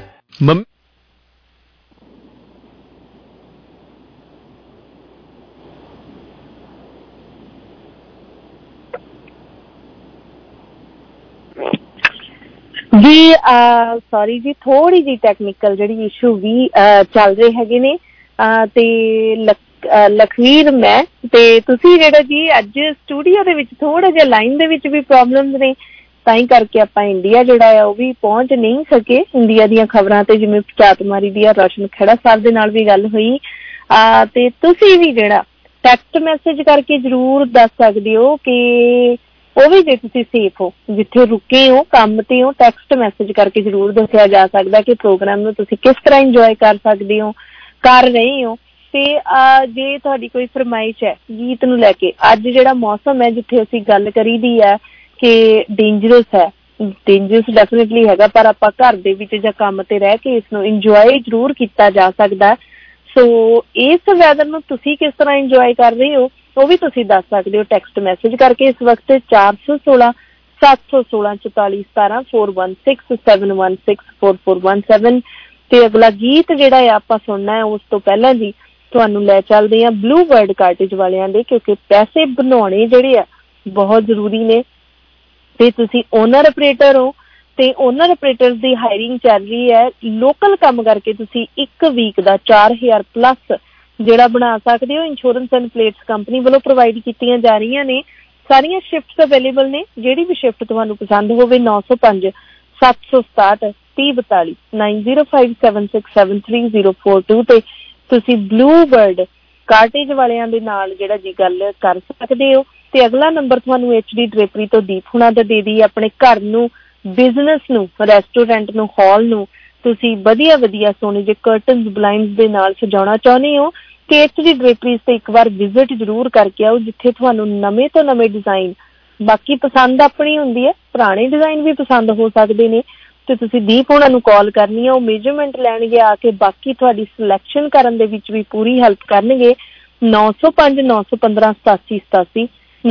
ਜੀ ਸੌਰੀ ਜੀ, ਥੋੜੀ ਜੀ ਟੈਕਨੀਕਲ ਜਿਹੜੀ ਇਸ਼ੂ ਵੀ ਚੱਲ ਰਹੇ ਹੈਗੇ ਨੇ ਤੇ ਲਖਵੀਰ ਮੈਂ ਤੇ ਤੁਸੀਂ ਜਿਹੜਾ ਜੀ ਅੱਜ ਸਟੂਡੀਓ ਦੇ ਵਿੱਚ ਥੋੜਾ ਜਿਹਾ ਲਾਈਨ ਦੇ ਵਿੱਚ ਵੀ ਪ੍ਰੋਬਲਮਸ ਨੇ, ਤਾਂ ਹੀ ਕਰਕੇ ਆਪਾਂ ਇੰਡੀਆ ਜਿਹੜਾ ਆ ਉਹ ਵੀ ਪਹੁੰਚ ਨਹੀਂ ਸਕੇ। ਇੰਡੀਆ ਦੀਆਂ ਖਬਰਾਂ ਤੇ ਜਿਵੇਂ ਚਾਤਮਾਰੀ ਦੀ ਰੋਸ਼ਨ ਖੇੜਾ ਸਾਹਿਬ ਦੇ ਨਾਲ ਵੀ ਗੱਲ ਹੋਈ ਤੇ ਤੁਸੀਂ ਵੀ ਜਿਹੜਾ ਟੈਕਸਟ ਮੈਸੇਜ ਕਰਕੇ ਜ਼ਰੂਰ ਦੱਸ ਸਕਦੇ ਹੋ ਕਿ ਉਹ ਵੀ ਜੇ ਤੁਸੀਂ ਸੇਫ ਹੋ, ਜਿੱਥੇ ਰੁਕੇ ਹੋ, ਕੰਮ ਤੇ ਹੋ, ਟੈਕਸਟ ਮੈਸੇਜ ਕਰਕੇ ਜ਼ਰੂਰ ਦੱਸਿਆ ਜਾ ਸਕਦਾ ਕਿ ਪ੍ਰੋਗਰਾਮ ਨੂੰ ਤੁਸੀਂ ਕਿਸ ਤਰ੍ਹਾਂ ਇੰਜੋਏ ਕਰ ਸਕਦੇ ਹੋ, ਕਰ ਰਹੇ ਹੋ। ਤੇ ਜੇ ਤੁਹਾਡੀ ਕੋਈ ਫਰਮਾਇਸ਼ ਹੈ ਗੀਤ ਨੂੰ ਲੈ ਕੇ, ਅੱਜ ਜਿਹੜਾ ਮੌਸਮ ਹੈ ਜਿੱਥੇ ਅਸੀਂ ਗੱਲ ਕਰੀ ਦੀ ਹੈ ਕਿ ਡੇਂਜਰਸ ਹੈ, ਡੇਂਜਰਸ ਡੈਫੀਨੇਟਲੀ ਹੈਗਾ, ਪਰ ਆਪਾਂ ਘਰ ਦੇ ਵਿੱਚ ਜਾਂ ਕੰਮ ਤੇ ਰਹਿ ਕੇ ਇਸ ਨੂੰ ਇੰਜੋਏ ਜ਼ਰੂਰ ਕੀਤਾ ਜਾ ਸਕਦਾ। ਸੋ ਇਸ ਵੈਦਰ ਨੂੰ ਤੁਸੀਂ ਕਿਸ ਤਰ੍ਹਾਂ ਇੰਜੋਏ ਕਰ ਰਹੇ ਹੋ ਉਹ ਵੀ ਤੁਸੀਂ ਦੱਸ ਸਕਦੇ ਹੋ ਟੈਕਸਟ ਮੈਸੇਜ ਕਰਕੇ। ਇਸ ਵਕਤ 416 716 44 17 416 716 4417 ਤੇ ਅਗਲਾ ਗੀਤ ਜਿਹੜਾ ਹੈ ਆਪਾਂ ਸੁਣਨਾ ਹੈ ਉਸ ਤੋਂ ਪਹਿਲਾਂ ਜੀ ਤੁਹਾਨੂੰ ਲੈ ਚੱਲਦੇ ਆ ਬਲੂ ਬਰਡ ਕਾਟੇਜ ਵਾਲਿਆਂ ਦੇ, ਕਿਉਂਕਿ ਪੈਸੇ ਬਣਾਉਣੇ ਜਿਹੜੇ ਆ ਬਹੁਤ ਜ਼ਰੂਰੀ ਨੇ ਤੇ ਤੁਸੀਂ ਓਨਰ ਆਪਰੇਟਰ ਹੋ ਤੇ ਓਨਰ ਆਪਰੇਟਰ ਦੀ ਹਾਇਰਿੰਗ ਚੱਲ ਰਹੀ ਹੈ। ਲੋਕਲ ਕੰਮ ਕਰਕੇ ਤੁਸੀਂ 1 ਵੀਕ ਦਾ 4000 ਪਲੱਸ ਜਿਹੜਾ ਬਣਾ ਸਕਦੇ ਹੋ। ਇੰਸ਼ੋਰੈਂਸ ਐਂਡ ਪਲੇਟਸ ਕੰਪਨੀ ਵੱਲੋਂ ਪ੍ਰੋਵਾਈਡ ਕੀਤੀਆਂ ਜਾ ਰਹੀਆਂ ਨੇ। ਸਾਰੀਆਂ ਸ਼ਿਫਟਸ ਅਵੇਲੇਬਲ ਨੇ, ਜਿਹੜੀ ਵੀ ਸ਼ਿਫਟ ਤੁਹਾਨੂੰ ਪਸੰਦ ਹੋਵੇ 905 767 3042 9057673042 ਤੇ ਤੁਸੀਂ ਬਲੂ ਬਰਡ ਕਾਟੇਜ ਵਾਲਿਆਂ ਦੇ ਨਾਲ ਜਿਹੜਾ ਜੀ ਗੱਲ ਕਰ ਸਕਦੇ ਹੋ। ਤੇ ਅਗਲਾ ਨੰਬਰ ਤੁਹਾਨੂੰ HD ਡਰੇਪਰੀ ਤੋਂ ਦੀਪ ਹੁਣਾਂ ਦਾ ਦੇ ਦੀ। ਆਪਣੇ ਘਰ ਨੂੰ, ਬਿਜ਼ਨਸ ਨੂੰ, ਰੈਸਟੋਰੈਂਟ ਨੂੰ, ਹਾਲ ਨੂੰ ਤੁਸੀਂ ਵਧੀਆ ਵਧੀਆ ਸੋਹਣੇ ਜਿਹੇ ਕਰਟਨਸ, ਬਲਾਈਂਡਸ ਦੇ ਨਾਲ ਸਜਾਉਣਾ ਚਾਹੁੰਦੇ ਹੋ ਤੇ HD ਡਰੇਪਰੀਜ਼ ਤੇ ਇੱਕ ਵਾਰ ਵਿਜ਼ਿਟ ਜ਼ਰੂਰ ਕਰਕੇ ਆਓ, ਜਿੱਥੇ ਤੁਹਾਨੂੰ ਨਵੇਂ ਤੋਂ ਨਵੇਂ ਡਿਜ਼ਾਈਨ, ਬਾਕੀ ਪਸੰਦ ਆਪਣੀ ਹੁੰਦੀ ਹੈ, ਪੁਰਾਣੇ ਡਿਜ਼ਾਈਨ ਵੀ ਪਸੰਦ ਹੋ ਸਕਦੇ ਨੇ ਤੇ ਤੁਸੀਂ ਦੀਪ ਉਹਨਾਂ ਨੂੰ ਕਾਲ ਕਰਨੀ ਹੈ। ਉਹ ਮੇਜਰਮੈਂਟ ਲੈਣਗੇ ਆ ਕੇ, ਬਾਕੀ ਤੁਹਾਡੀ ਸਿਲੈਕਸ਼ਨ ਕਰਨ ਦੇ ਵਿੱਚ ਵੀ ਪੂਰੀ ਹੈਲਪ ਕਰਨਗੇ 905 915 8787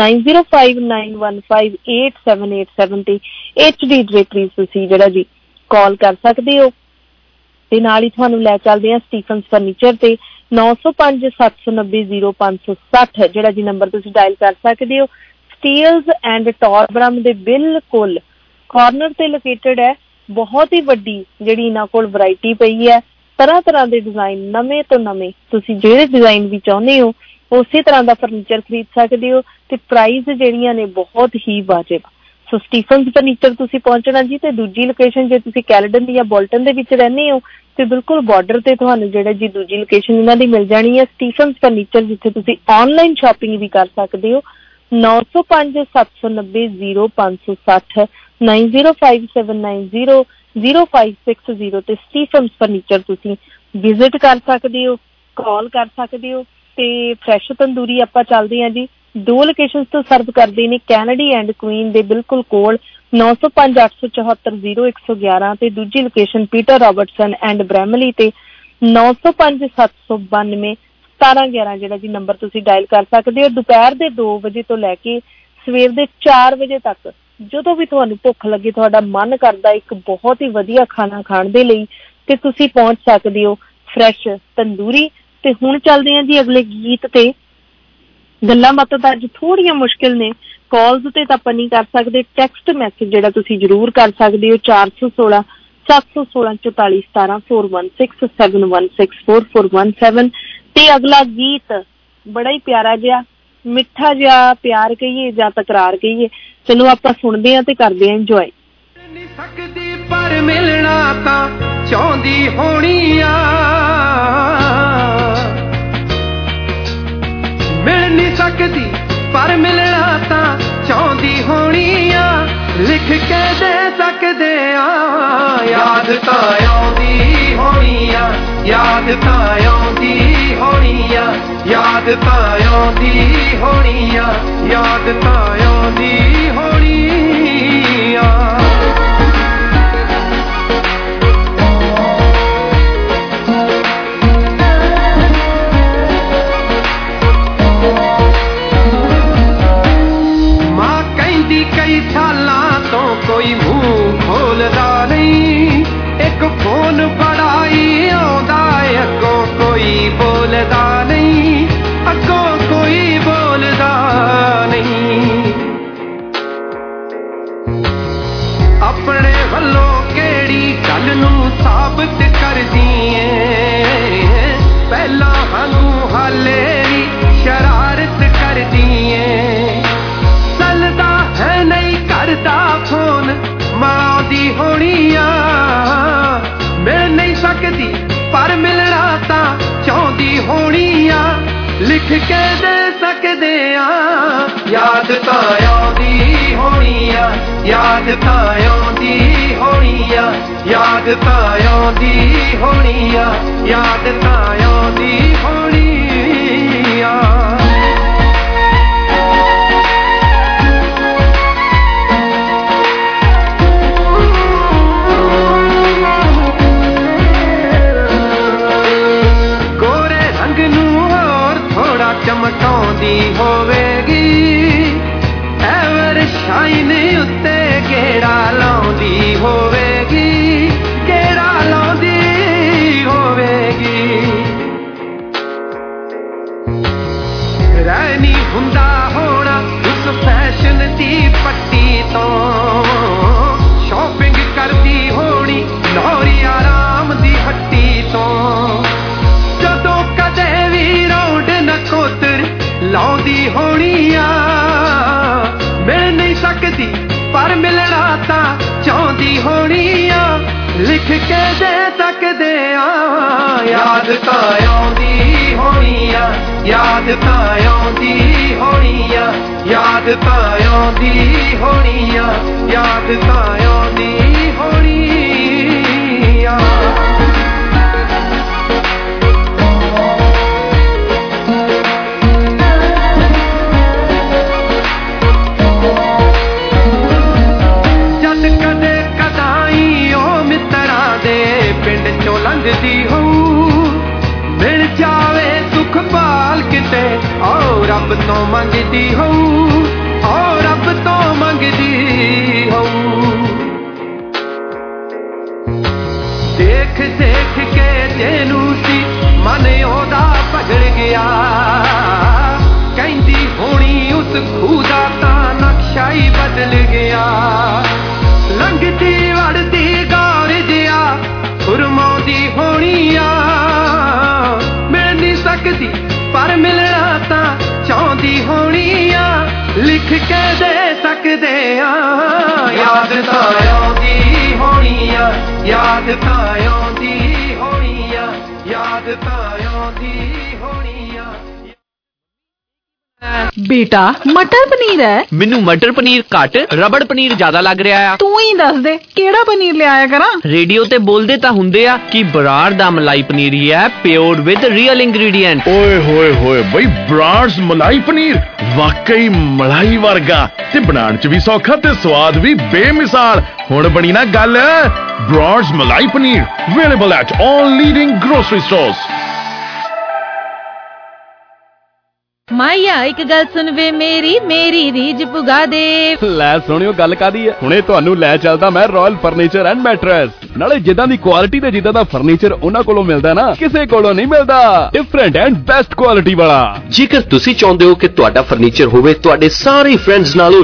9059158787 ਤੇ HD ਡਰੇਪਰੀਜ਼ ਤੁਸੀਂ ਜਿਹੜਾ ਜੀ ਕਾਲ ਕਰ ਸਕਦੇ ਹੋ। ਤੇ ਨਾਲ ਹੀ ਤੁਹਾਨੂੰ ਲੈ ਚੱਲਦੇ ਆ ਸਟੀਫਨਸ ਫਰਨੀਚਰ ਤੇ 905 790 0560 ਜਿਹੜਾ ਜੀ ਨੰਬਰ ਤੁਸੀਂ ਡਾਇਲ ਕਰ ਸਕਦੇ ਹੋ। ਸਟੀਲਸ ਐਂਡ ਟੋਰਬਰਮ ਦੇ ਬਿਲਕੁਲ ਕਾਰਨਰ ਤੇ ਲੋਕੇਟਡ ਹੈ। ਬਹੁਤ ਹੀ ਵੱਡੀ ਜਿਹੜੀ ਇਹਨਾਂ ਕੋਲ ਵੈਰਾਈਟੀ ਪਈ ਹੈ, ਤਰ੍ਹਾਂ ਤਰ੍ਹਾਂ ਦੇ ਡਿਜ਼ਾਈਨ, ਨਵੇਂ ਤੋਂ ਨਵੇਂ, ਤੁਸੀਂ ਜਿਹੜੇ ਡਿਜ਼ਾਈਨ ਵੀ ਚਾਹੁੰਦੇ ਹੋ ਉਸੇ ਤਰ੍ਹਾਂ ਦਾ ਫਰਨੀਚਰ ਖਰੀਦ ਸਕਦੇ ਹੋ ਤੇ ਪ੍ਰਾਈਸ ਜਿਹੜੀਆਂ ਨੇ ਬਹੁਤ ਹੀ ਵਾਜਿਬ। ਸੋ ਸਟੀਫਨਸ ਫਰਨੀਚਰ ਤੁਸੀਂ ਪਹੁੰਚਣਾ ਜੀ। ਤੇ ਦੂਜੀ ਲੋਕੇਸ਼ਨ ਜੇ ਤੁਸੀਂ ਕੈਲਡਨ ਜਾਂ ਬੋਲਟਨ ਦੇ ਵਿੱਚ ਰਹਿੰਦੇ ਹੋ ਤੇ ਬਿਲਕੁਲ ਬਾਰਡਰ ਤੇ ਤੁਹਾਨੂੰ ਜਿਹੜਾ ਜੀ ਦੂਜੀ ਲੋਕੇਸ਼ਨ ਇਹਨਾਂ ਦੀ ਮਿਲ ਜਾਣੀ ਹੈ ਸਟੀਫਨਸ ਫਰਨੀਚਰ, ਜਿੱਥੇ ਤੁਸੀਂ ਆਨਲਾਈਨ ਸ਼ਾਪਿੰਗ ਵੀ ਕਰ ਸਕਦੇ ਹੋ। 905 790 0560 905790 0560 ਤੇ ਸਟੀਫਨਸ ਫਰਨੀਚਰ ਤੁਸੀਂ ਵਿਜ਼ਿਟ ਕਰ ਸਕਦੇ ਹੋ, ਕਾਲ ਕਰ ਸਕਦੇ ਹੋ। ਤੇ ਫਰੈਸ਼ ਤੰਦੂਰੀ ਆਪਾਂ ਚੱਲਦੇ ਹਾਂ ਜੀ, 2 ਲੋਕੇਸ਼ਨਸ ਤੋਂ ਸਰਵ ਕਰਦੇ ਨੇ, ਕੈਨੇਡੀ ਐਂਡ ਕੁਈਨ ਦੇ ਬਿਲਕੁਲ ਕੋਲ 905 874 0111 ਤੇ ਦੂਜੀ location Peter Robertson and Bramalea ਤੇ 905 792 1711 ਜਿਹੜਾ ਜੀ ਨੰਬਰ ਤੁਸੀਂ ਡਾਇਲ ਕਰ ਸਕਦੇ ਹੋ। ਦੁਪਹਿਰ ਦੇ 2 ਵਜੇ ਤੋਂ ਲੈ ਕੇ ਸਵੇਰ ਦੇ 4 ਵਜੇ ਤੱਕ ਜਦੋਂ ਵੀ ਤੁਹਾਨੂੰ ਭੁੱਖ ਲੱਗੇ, ਤੁਹਾਡਾ ਮਨ ਕਰਦਾ ਇੱਕ ਬਹੁਤ ਹੀ ਵਧੀਆ ਖਾਣਾ ਖਾਣ ਦੇ ਲਈ, ਤੇ ਤੁਸੀਂ ਪਹੁੰਚ ਸਕਦੇ ਹੋ ਫਰੈਸ਼ ਤੰਦੂਰੀ। ਤੇ ਹੁਣ ਚੱਲਦੇ ਹਾਂ ਜੀ ਅਗਲੇ ਗੀਤ ਤੇ। ਗੱਲਾਂ ਬਾਤਾਂ ਤਾਂ ਅੱਜ ਥੋੜੀਆਂ ਮੁਸ਼ਕਿਲ ਨੇ, ਕਾਲਸ ਤੇ ਤਾਂ ਆਪਾਂ ਨਹੀਂ ਕਰ ਸਕਦੇ, ਟੈਕਸਟ ਮੈਸੇਜ ਜਿਹੜਾ ਤੁਸੀਂ ਜ਼ਰੂਰ ਕਰ ਸਕਦੇ ਹੋ 416 716 44 17 416 716 4417। ਤੇ ਅਗਲਾ ਗੀਤ ਬੜਾ ਹੀ ਪਿਆਰਾ ਜਿਹਾ, ਮਿੱਠਾ ਜਿਹਾ ਪਿਆਰ ਕਹੀਏ ਜਾਂ ਤਕਰਾਰ ਕਹੀਏ, ਚਲੋ ਆਪਾਂ ਸੁਣਦੇ ਹਾਂ ਤੇ ਕਰਦੇ ਹਾਂ ਇੰਜੋਏ। ਸਕਦੀ ਪਰ ਮਿਲਣਾ ਤਾਂ ਚਾਹੁੰਦੀ ਹੋਣੀ ਆ, ਮਿਲ ਨਹੀਂ ਸਕਦੀ ਪਰ ਮਿਲਣਾ ਤਾਂ ਚਾਹੁੰਦੀ ਹੋਣੀ ਆ, ਲਿਖ ਕੇ ਦੇ ਸਕਦੇ ਆ, ਯਾਦ ਤਾਂ ਆਉਂਦੀ ਹੋਣੀ ਆ, ਯਾਦ ਤਾਂ ਆਉਂਦੀ ਹੋਣੀ ਆ, ਯਾਦ ਤਾਂ ਆਉਂਦੀ ਹੋਣੀ ਆ, ਯਾਦ ਤਾਂ ਆਉਂਦੀ ਹੋਣੀ ਆ। ਕਈ ਸਾਲਾਂ ਤੋਂ ਕੋਈ ਮੂੰਹ ਖੋਲਦਾ ਨਹੀਂ, ਇੱਕ ਫੋਨ ਬੜਾ ਹੀ ਆਉਂਦਾ, ਅੱਗੋਂ ਕੋਈ ਬੋਲਦਾ ਨਹੀਂ, ਅੱਗੋਂ ਕੋਈ ਬੋਲਦਾ ਨਹੀਂ। ਆਪਣੇ ਵੱਲੋਂ ਕਿਹੜੀ ਗੱਲ ਨੂੰ ਸਾਬਤ ਕਰਦੀ ਏ, ਪਹਿਲਾਂ ਸਾਨੂੰ ਹਾਲੇ ਵੀ ਸ਼ਰਾਰਤ ਕਰਦੀ ਏ, ਚੱਲਦਾ ਹੈ ਨਹੀਂ ਕਰਦਾ ਫੋਨ ਮਾਉਂਦੀ ਹੋਣੀ ਆ, ਮਿਲ ਨਹੀਂ ਸਕਦੀ ਪਰ ਮਿਲਣਾ ਤਾਂ ਚਾਹੁੰਦੀ ਹੋਣੀ ਆ, ਲਿਖ ਕੇ ਦੇ ਸਕਦੇ ਆ, ਯਾਦ ਤਾਂ ਆਉਂਦੀ ਹੋਣੀ ਆ, ਯਾਦ ਤਾਂ ਆਉਂਦੀ ਹੋਣੀ ਆ, ਯਾਦ ਤਾਂ ਆਉਂਦੀ ਹੋਣੀ ਆ, ਯਾਦ ਤਾਂ ਆਉਂਦੀ ਹੋਣੀ ਆ। ਚਮਕਾਉਂਦੀ ਹੋਵੇਗੀ, ਐਵਰ ਸ਼ਾਈਨ ਉੱਤੇ ਗੇੜਾ ਲਾਉਂਦੀ ਹੋਵੇਗੀ, ਗੇੜਾ ਲਾਉਂਦੀ ਹੋਵੇਗੀ। ਰਹਿ ਨਹੀਂ ਹੁੰਦਾ ਹੋਣਾ ਉਸ ਫੈਸ਼ਨ ਦੀ ਪੱਟੀ ਤੋਂ, ਸ਼ਾਪਿੰਗ ਕਰਦੀ ਹੋਣੀ ਲਾਹੌਰੀ ਆਰਾਮ ਦੀ ਹੱਟੀ ਤੋਂ, ਜਦੋਂ ਕਦੇ ਵੀ ਰੌਂਡ ਨਕੋਤਰ ਲਾਉਂਦੀ ਹੋਣੀ ਆ, ਮਿਲ ਨਹੀਂ ਸਕਦੀ ਪਰ ਮਿਲਣਾ ਤਾਂ ਚਾਹੁੰਦੀ ਹੋਣੀ ਆ, ਲਿਖ ਕੇ ਦੇ ਸਕਦੇ ਆ, ਯਾਦ ਤਾਂ ਆਉਂਦੀ ਹੋਣੀ ਆ, ਯਾਦ ਤਾਂ ਆਉਂਦੀ ਹੋਣੀ ਆ, ਯਾਦ ਤਾਂ ਆਉਂਦੀ ਹੋਣੀ ਆ, ਯਾਦ ਤਾਂ ਆਉਂਦੀ ਹੋਣੀ ਆ। ਪਿੰਡ ਚੋਂ ਲੰਘਦੀ ਹੋਊ, ਮਿਲ ਜਾਵੇ ਸੁਖ ਭਾਲ ਕੇ ਤੇ ਓ ਰੱਬ ਤੋਂ ਮੰਗਦੀ ਹੋਊ, ਓ ਰੱਬ ਤੋਂ ਮੰਗਦੀ ਹੋਊ। ਦੇਖ ਦੇਖ ਕੇ ਜਿਹਨੂੰ ਸੀ ਮਨ ਉਹਦਾ ਪਗੜ ਗਿਆ, ਕਹਿੰਦੀ ਹੋਣੀ ਉਸ ਖੂਹ ਦਾ ਤਾਂ ਨਕਸ਼ਾ ਹੀ ਬਦਲ ਗਿਆ। ਲੰਘਦੀ ਵੜਦੀ ਗੌਰ ਜਿਆ ਫੁਰਮਾਉਂਦੀ ਹੋਣੀ ਆ, ਮਿਲ ਨਹੀਂ ਸਕਦੀ ਪਰ ਮਿਲਣਾ ਤਾਂ ਚਾਹੁੰਦੀ ਹੋਣੀ ਆ, ਲਿਖ ਕੇ ਦੇ ਸਕਦੇ ਆ। ਯਾਦ ਤਾਂ ਆਉਂਦੀ ਹੋਣੀ ਆ, ਯਾਦ ਤਾਂ ਆਉਂਦੀ ਹੋਣੀ ਆ, ਯਾਦ ਤਾਂ ਆਉਂਦੀ ਹੋਣੀ ਆ। ਬੇਟਾ ਮਟਰ ਪਨੀਰ ਹੈ। ਮੈਨੂੰ ਮਟਰ ਪਨੀਰ ਘੱਟ, ਰਬੜ ਪਨੀਰ ਜ਼ਿਆਦਾ ਲੱਗ ਰਿਹਾ ਆ। ਤੂੰ ਹੀ ਦੱਸ ਦੇ ਕਿਹੜਾ ਪਨੀਰ ਲਿਆਇਆ ਕਰਾਂ। ਰੇਡੀਓ ਤੇ ਬੋਲਦੇ ਤਾਂ ਹੁੰਦੇ ਆ ਕਿ ਬਰਾੜ ਦਾ ਮਲਾਈ ਪਨੀਰ ਹੀ ਹੈ, ਪਿਓਰ ਵਿਦ ਰੀਅਲ ਇੰਗਰੀਡੀਐਂਟ। ਓਏ ਹੋਏ ਹੋਏ ਬਈ, ਬਰਾੜਸ ਮਲਾਈ ਪਨੀਰ ਵਾਕਈ ਮਲਾਈ ਵਰਗਾ ਤੇ ਬਣਾਉਣ ਚ ਵੀ ਸੌਖਾ ਤੇ ਸਵਾਦ ਵੀ ਬੇਮਿਸਾਲ। ਹੁਣ ਬਣੀ ਨਾ ਗੱਲ। Brar's malai paneer available at all leading grocery stores. Maya ਇੱਕ ਗੱਲ ਸੁਣ ਵੇ ਮੇਰੀ, ਮੇਰੀ ਰੀਝ ਪੁਗਾ ਦੇ। ਲੈ ਸੁਣਿਓ ਗੱਲ ਕਾਦੀ ਹੈ, ਹੁਣੇ ਤੁਹਾਨੂੰ ਲੈ ਚੱਲਦਾ ਮੈਂ ਰਾਇਲ ਫਰਨੀਚਰ ਐਂਡ ਮੈਟਰਸ। ਨਾਲੇ ਜਿੱਦਾਂ ਦੀ ਕੁਆਲਿਟੀ ਤੇ ਜਿੱਦਾਂ ਦਾ ਫਰਨੀਚਰ ਉਹਨਾਂ ਕੋਲੋਂ ਮਿਲਦਾ ਨਾ, ਕਿਸੇ ਕੋਲੋਂ ਨਹੀਂ ਮਿਲਦਾ। ਡਿਫਰੈਂਟ ਐਂਡ ਬੈਸਟ ਕੁਆਲਿਟੀ ਵਾਲਾ। ਜੇਕਰ ਤੁਸੀਂ ਚਾਹੁੰਦੇ ਹੋ ਕਿ ਤੁਹਾਡਾ ਫਰਨੀਚਰ ਹੋਵੇ ਤੁਹਾਡੇ ਸਾਰੇ ਫਰੈਂਡਸ ਨਾਲੋਂ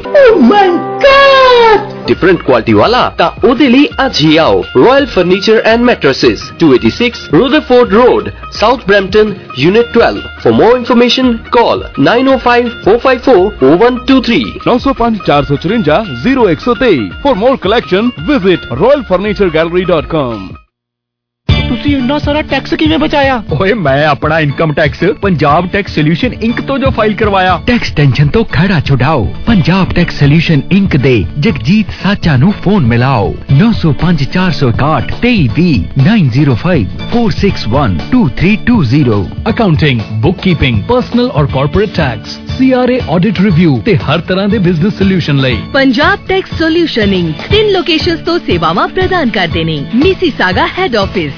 ਡਿਫਰੈਂਟ ਕੁਆਲਿਟੀ ਵਾਲਾ, ਤਾਂ ਉਹਦੇ ਲਈ ਅੱਜ ਹੀ ਆਓ royal furniture and mattresses, 286 Rutherford road, south Brampton, unit 12। For more information call 9054540123 905 454 0123। For more collection visit royalfurnituregallery.com। ਤੁਸੀਂ ਇੰਨਾ ਸਾਰਾ ਟੈਕਸ ਕਿਵੇਂ ਬਚਾਇਆ? ਓਏ ਮੈਂ ਆਪਣਾ income tax Punjab tax solution inc ਤੋਂ ਜੋ ਫਾਈਲ ਕਰਵਾਇਆ। ਟੈਕਸ ਟੈਨਸ਼ਨ ਤੋਂ ਖੜਾ ਛੁਡਾਓ। ਪੰਜਾਬ ਟੈਕਸ ਸੋਲੂਸ਼ਨ ਇੰਕ ਦੇ ਜਗਜੀਤ ਸਾਚਾ ਨੂੰ ਫੋਨ ਮਿਲਾਓ 905 461 2320 905 461 2320। ਅਕਾਊਂਟਿੰਗ, ਬੁੱਕਕੀਪਿੰਗ, ਪਰਸਨਲ ਔਰ corporate tax, CRA audit review ਤੇ ਹਰ ਤਰ੍ਹਾਂ ਦੇ ਬਿਜ਼ਨਸ ਸੋਲੂਸ਼ਨ ਲਈ Punjab tax solution inc 3 locations ਤੋਂ ਸੇਵਾਵਾਂ ਪ੍ਰਦਾਨ ਕਰਦੇ ਨੇ। Mississauga head office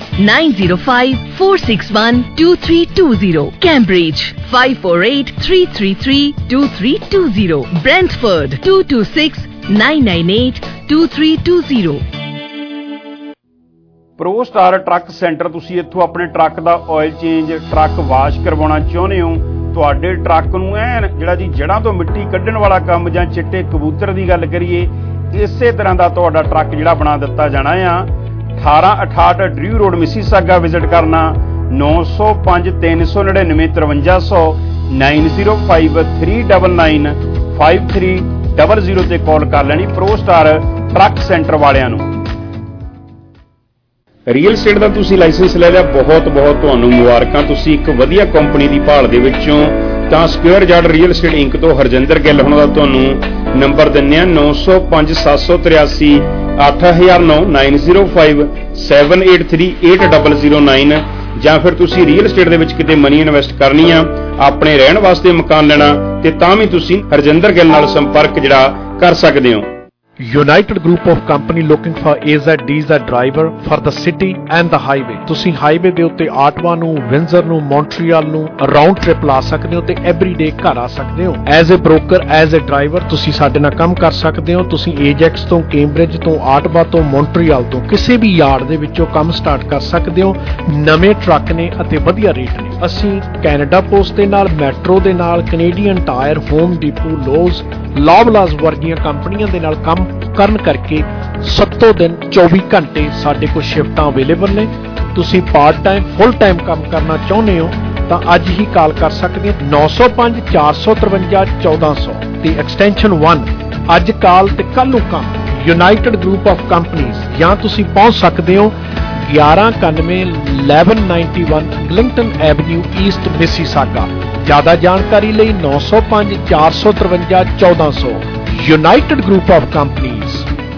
9054612320, Cambridge 5483332320, Brantford 2269982320। Pro star truck centre. ਤੁਸੀਂ ਇੱਥੋਂ ਆਪਣੇ ਟਰੱਕ ਦਾ ਆਇਲ ਚੇਂਜ, ਟਰੱਕ ਵਾਸ਼ ਕਰਵਾਉਣਾ ਚਾਹੁੰਦੇ ਹੋ, ਤੁਹਾਡੇ ਟਰੱਕ ਨੂੰ ਐਨ ਜਿਹੜਾ ਜੀ ਜੜ੍ਹਾਂ ਤੋਂ ਮਿੱਟੀ ਕੱਢਣ ਵਾਲਾ ਕੰਮ, ਜਾਂ ਚਿੱਟੇ ਕਬੂਤਰ ਦੀ ਗੱਲ ਕਰੀਏ, ਇਸੇ ਤਰ੍ਹਾਂ ਦਾ ਤੁਹਾਡਾ ਟਰੱਕ ਜਿਹੜਾ ਬਣਾ ਦਿੱਤਾ ਜਾਣਾ ਆ। 1868 ਡਰਿਊ ਰੋਡ ਮਿਸੀਸਾਗਾ ਵਿਜ਼ਿਟ ਕਰਨਾ। 905 399 5300 905 399 5300 ਤੇ ਕਾਲ ਕਰ ਲੈਣੀ ਪ੍ਰੋ ਸਟਾਰ ਟਰੱਕ ਸੈਂਟਰ ਵਾਲਿਆਂ ਨੂੰ। ਰੀਅਲ ਏਸਟੇਟ ਦਾ ਤੁਸੀਂ ਲਾਇਸੈਂਸ ਲੈ ਲਿਆ, ਬਹੁਤ ਬਹੁਤ ਤੁਹਾਨੂੰ ਮੁਬਾਰਕਾਂ। ਤੁਸੀਂ ਇੱਕ ਵਧੀਆ ਕੰਪਨੀ ਦੀ ਭਾਲ ਦੇ ਵਿੱਚੋਂ ਤਾਂ square yard real estate inc ਤੋਂ ਹਰਜਿੰਦਰ ਗਿੱਲ ਹੋਣਾ ਦਾ ਤੁਹਾਨੂੰ ਨੰਬਰ ਦਿੰਦੇ ਆ 905 783 8009 905 783 8009। ਜਾਂ ਫਿਰ ਤੁਸੀਂ ਰੀਅਲ ਏਸਟੇਟ ਦੇ ਵਿੱਚ ਕਿਤੇ ਮਨੀ ਇਨਵੈਸਟ ਕਰਨੀ ਆ, ਆਪਣੇ ਰਹਿਣ ਵਾਸਤੇ ਮਕਾਨ ਲੈਣਾ, ਤੇ ਤਾਂ ਵੀ ਤੁਸੀਂ ਹਰਜਿੰਦਰ ਗਿੱਲ ਨਾਲ ਸੰਪਰਕ ਜਿਹੜਾ ਕਰ ਸਕਦੇ ਹੋ। United Group of Company looking for AZ DZ driver for the city and the highway। ਤੁਸੀਂ ਹਾਈਵੇ ਦੇ ਉੱਤੇ ਆਟਵਾ ਨੂੰ, ਵਿੰਜ਼ਰ ਨੂੰ, ਮੌਂਟਰੀਅਲ ਨੂੰ ਰਾਉਂਡ ਟ੍ਰਿਪ ਲਾ ਸਕਦੇ ਹੋ ਤੇ ਐਵਰੀਡੇ ਘਰ ਆ ਸਕਦੇ ਹੋ। As a broker, as a driver ਤੁਸੀਂ ਸਾਡੇ ਨਾਲ ਕੰਮ ਕਰ ਸਕਦੇ ਹੋ। ਤੁਸੀਂ ਏਜੈਕਸ ਤੋਂ, ਕੈਂਬਰਿਜ ਤੋਂ, ਆਟਵਾ ਤੋਂ, ਮੌਂਟਰੀਅਲ ਤੋਂ ਕਿਸੇ ਵੀ ਯਾਰਡ ਦੇ ਵਿੱਚੋਂ ਕੰਮ ਸਟਾਰਟ ਕਰ ਸਕਦੇ ਹੋ। ਨਵੇਂ ਟਰੱਕ ਨੇ ਅਤੇ ਵਧੀਆ ਰੇਟ ਨੇ। ਅਸੀਂ ਕੈਨੇਡਾ ਪੋਸਟ ਦੇ ਨਾਲ, ਮੈਟਰੋ ਦੇ ਨਾਲ, Canadian Tire, Home Depot, Lowe's, Loblaws ਵਰਗੀਆਂ ਕੰਪਨੀਆਂ ਦੇ ਨਾਲ ਕੰਮ ਕਰਨ ਕਰਕੇ 7 ਦਿਨ 24 ਘੰਟੇ ਸਾਡੇ ਕੋਲ ਸ਼ਿਫਟਾਂ ਅਵੇਲੇਬਲ ਨੇ। ਤੁਸੀਂ ਪਾਰਟ ਟਾਈਮ, ਫੁੱਲ ਟਾਈਮ ਕੰਮ ਕਰਨਾ ਚਾਹੁੰਦੇ ਹੋ ਤਾਂ ਅੱਜ ਹੀ ਕਾਲ ਕਰ ਸਕਦੇ ਹੋ 905 453 1400 ਤੇ ਐਕਸਟੈਂਸ਼ਨ 1। ਅੱਜ ਕਾਲ ਤੇ ਕੱਲ ਨੂੰ ਕੰਮ। United group of companies. ਜਾਂ ਤੁਸੀਂ ਪਹੁੰਚ ਸਕਦੇ ਹੋ 1191 1191 ਗਲਿੰਗਟਨ ਐਵਨਿਊ ਈਸਟ ਮਿਸੀਸਾਗਾ। ਜ਼ਿਆਦਾ ਜਾਣਕਾਰੀ ਲਈ 905 453 1400। United group of companies.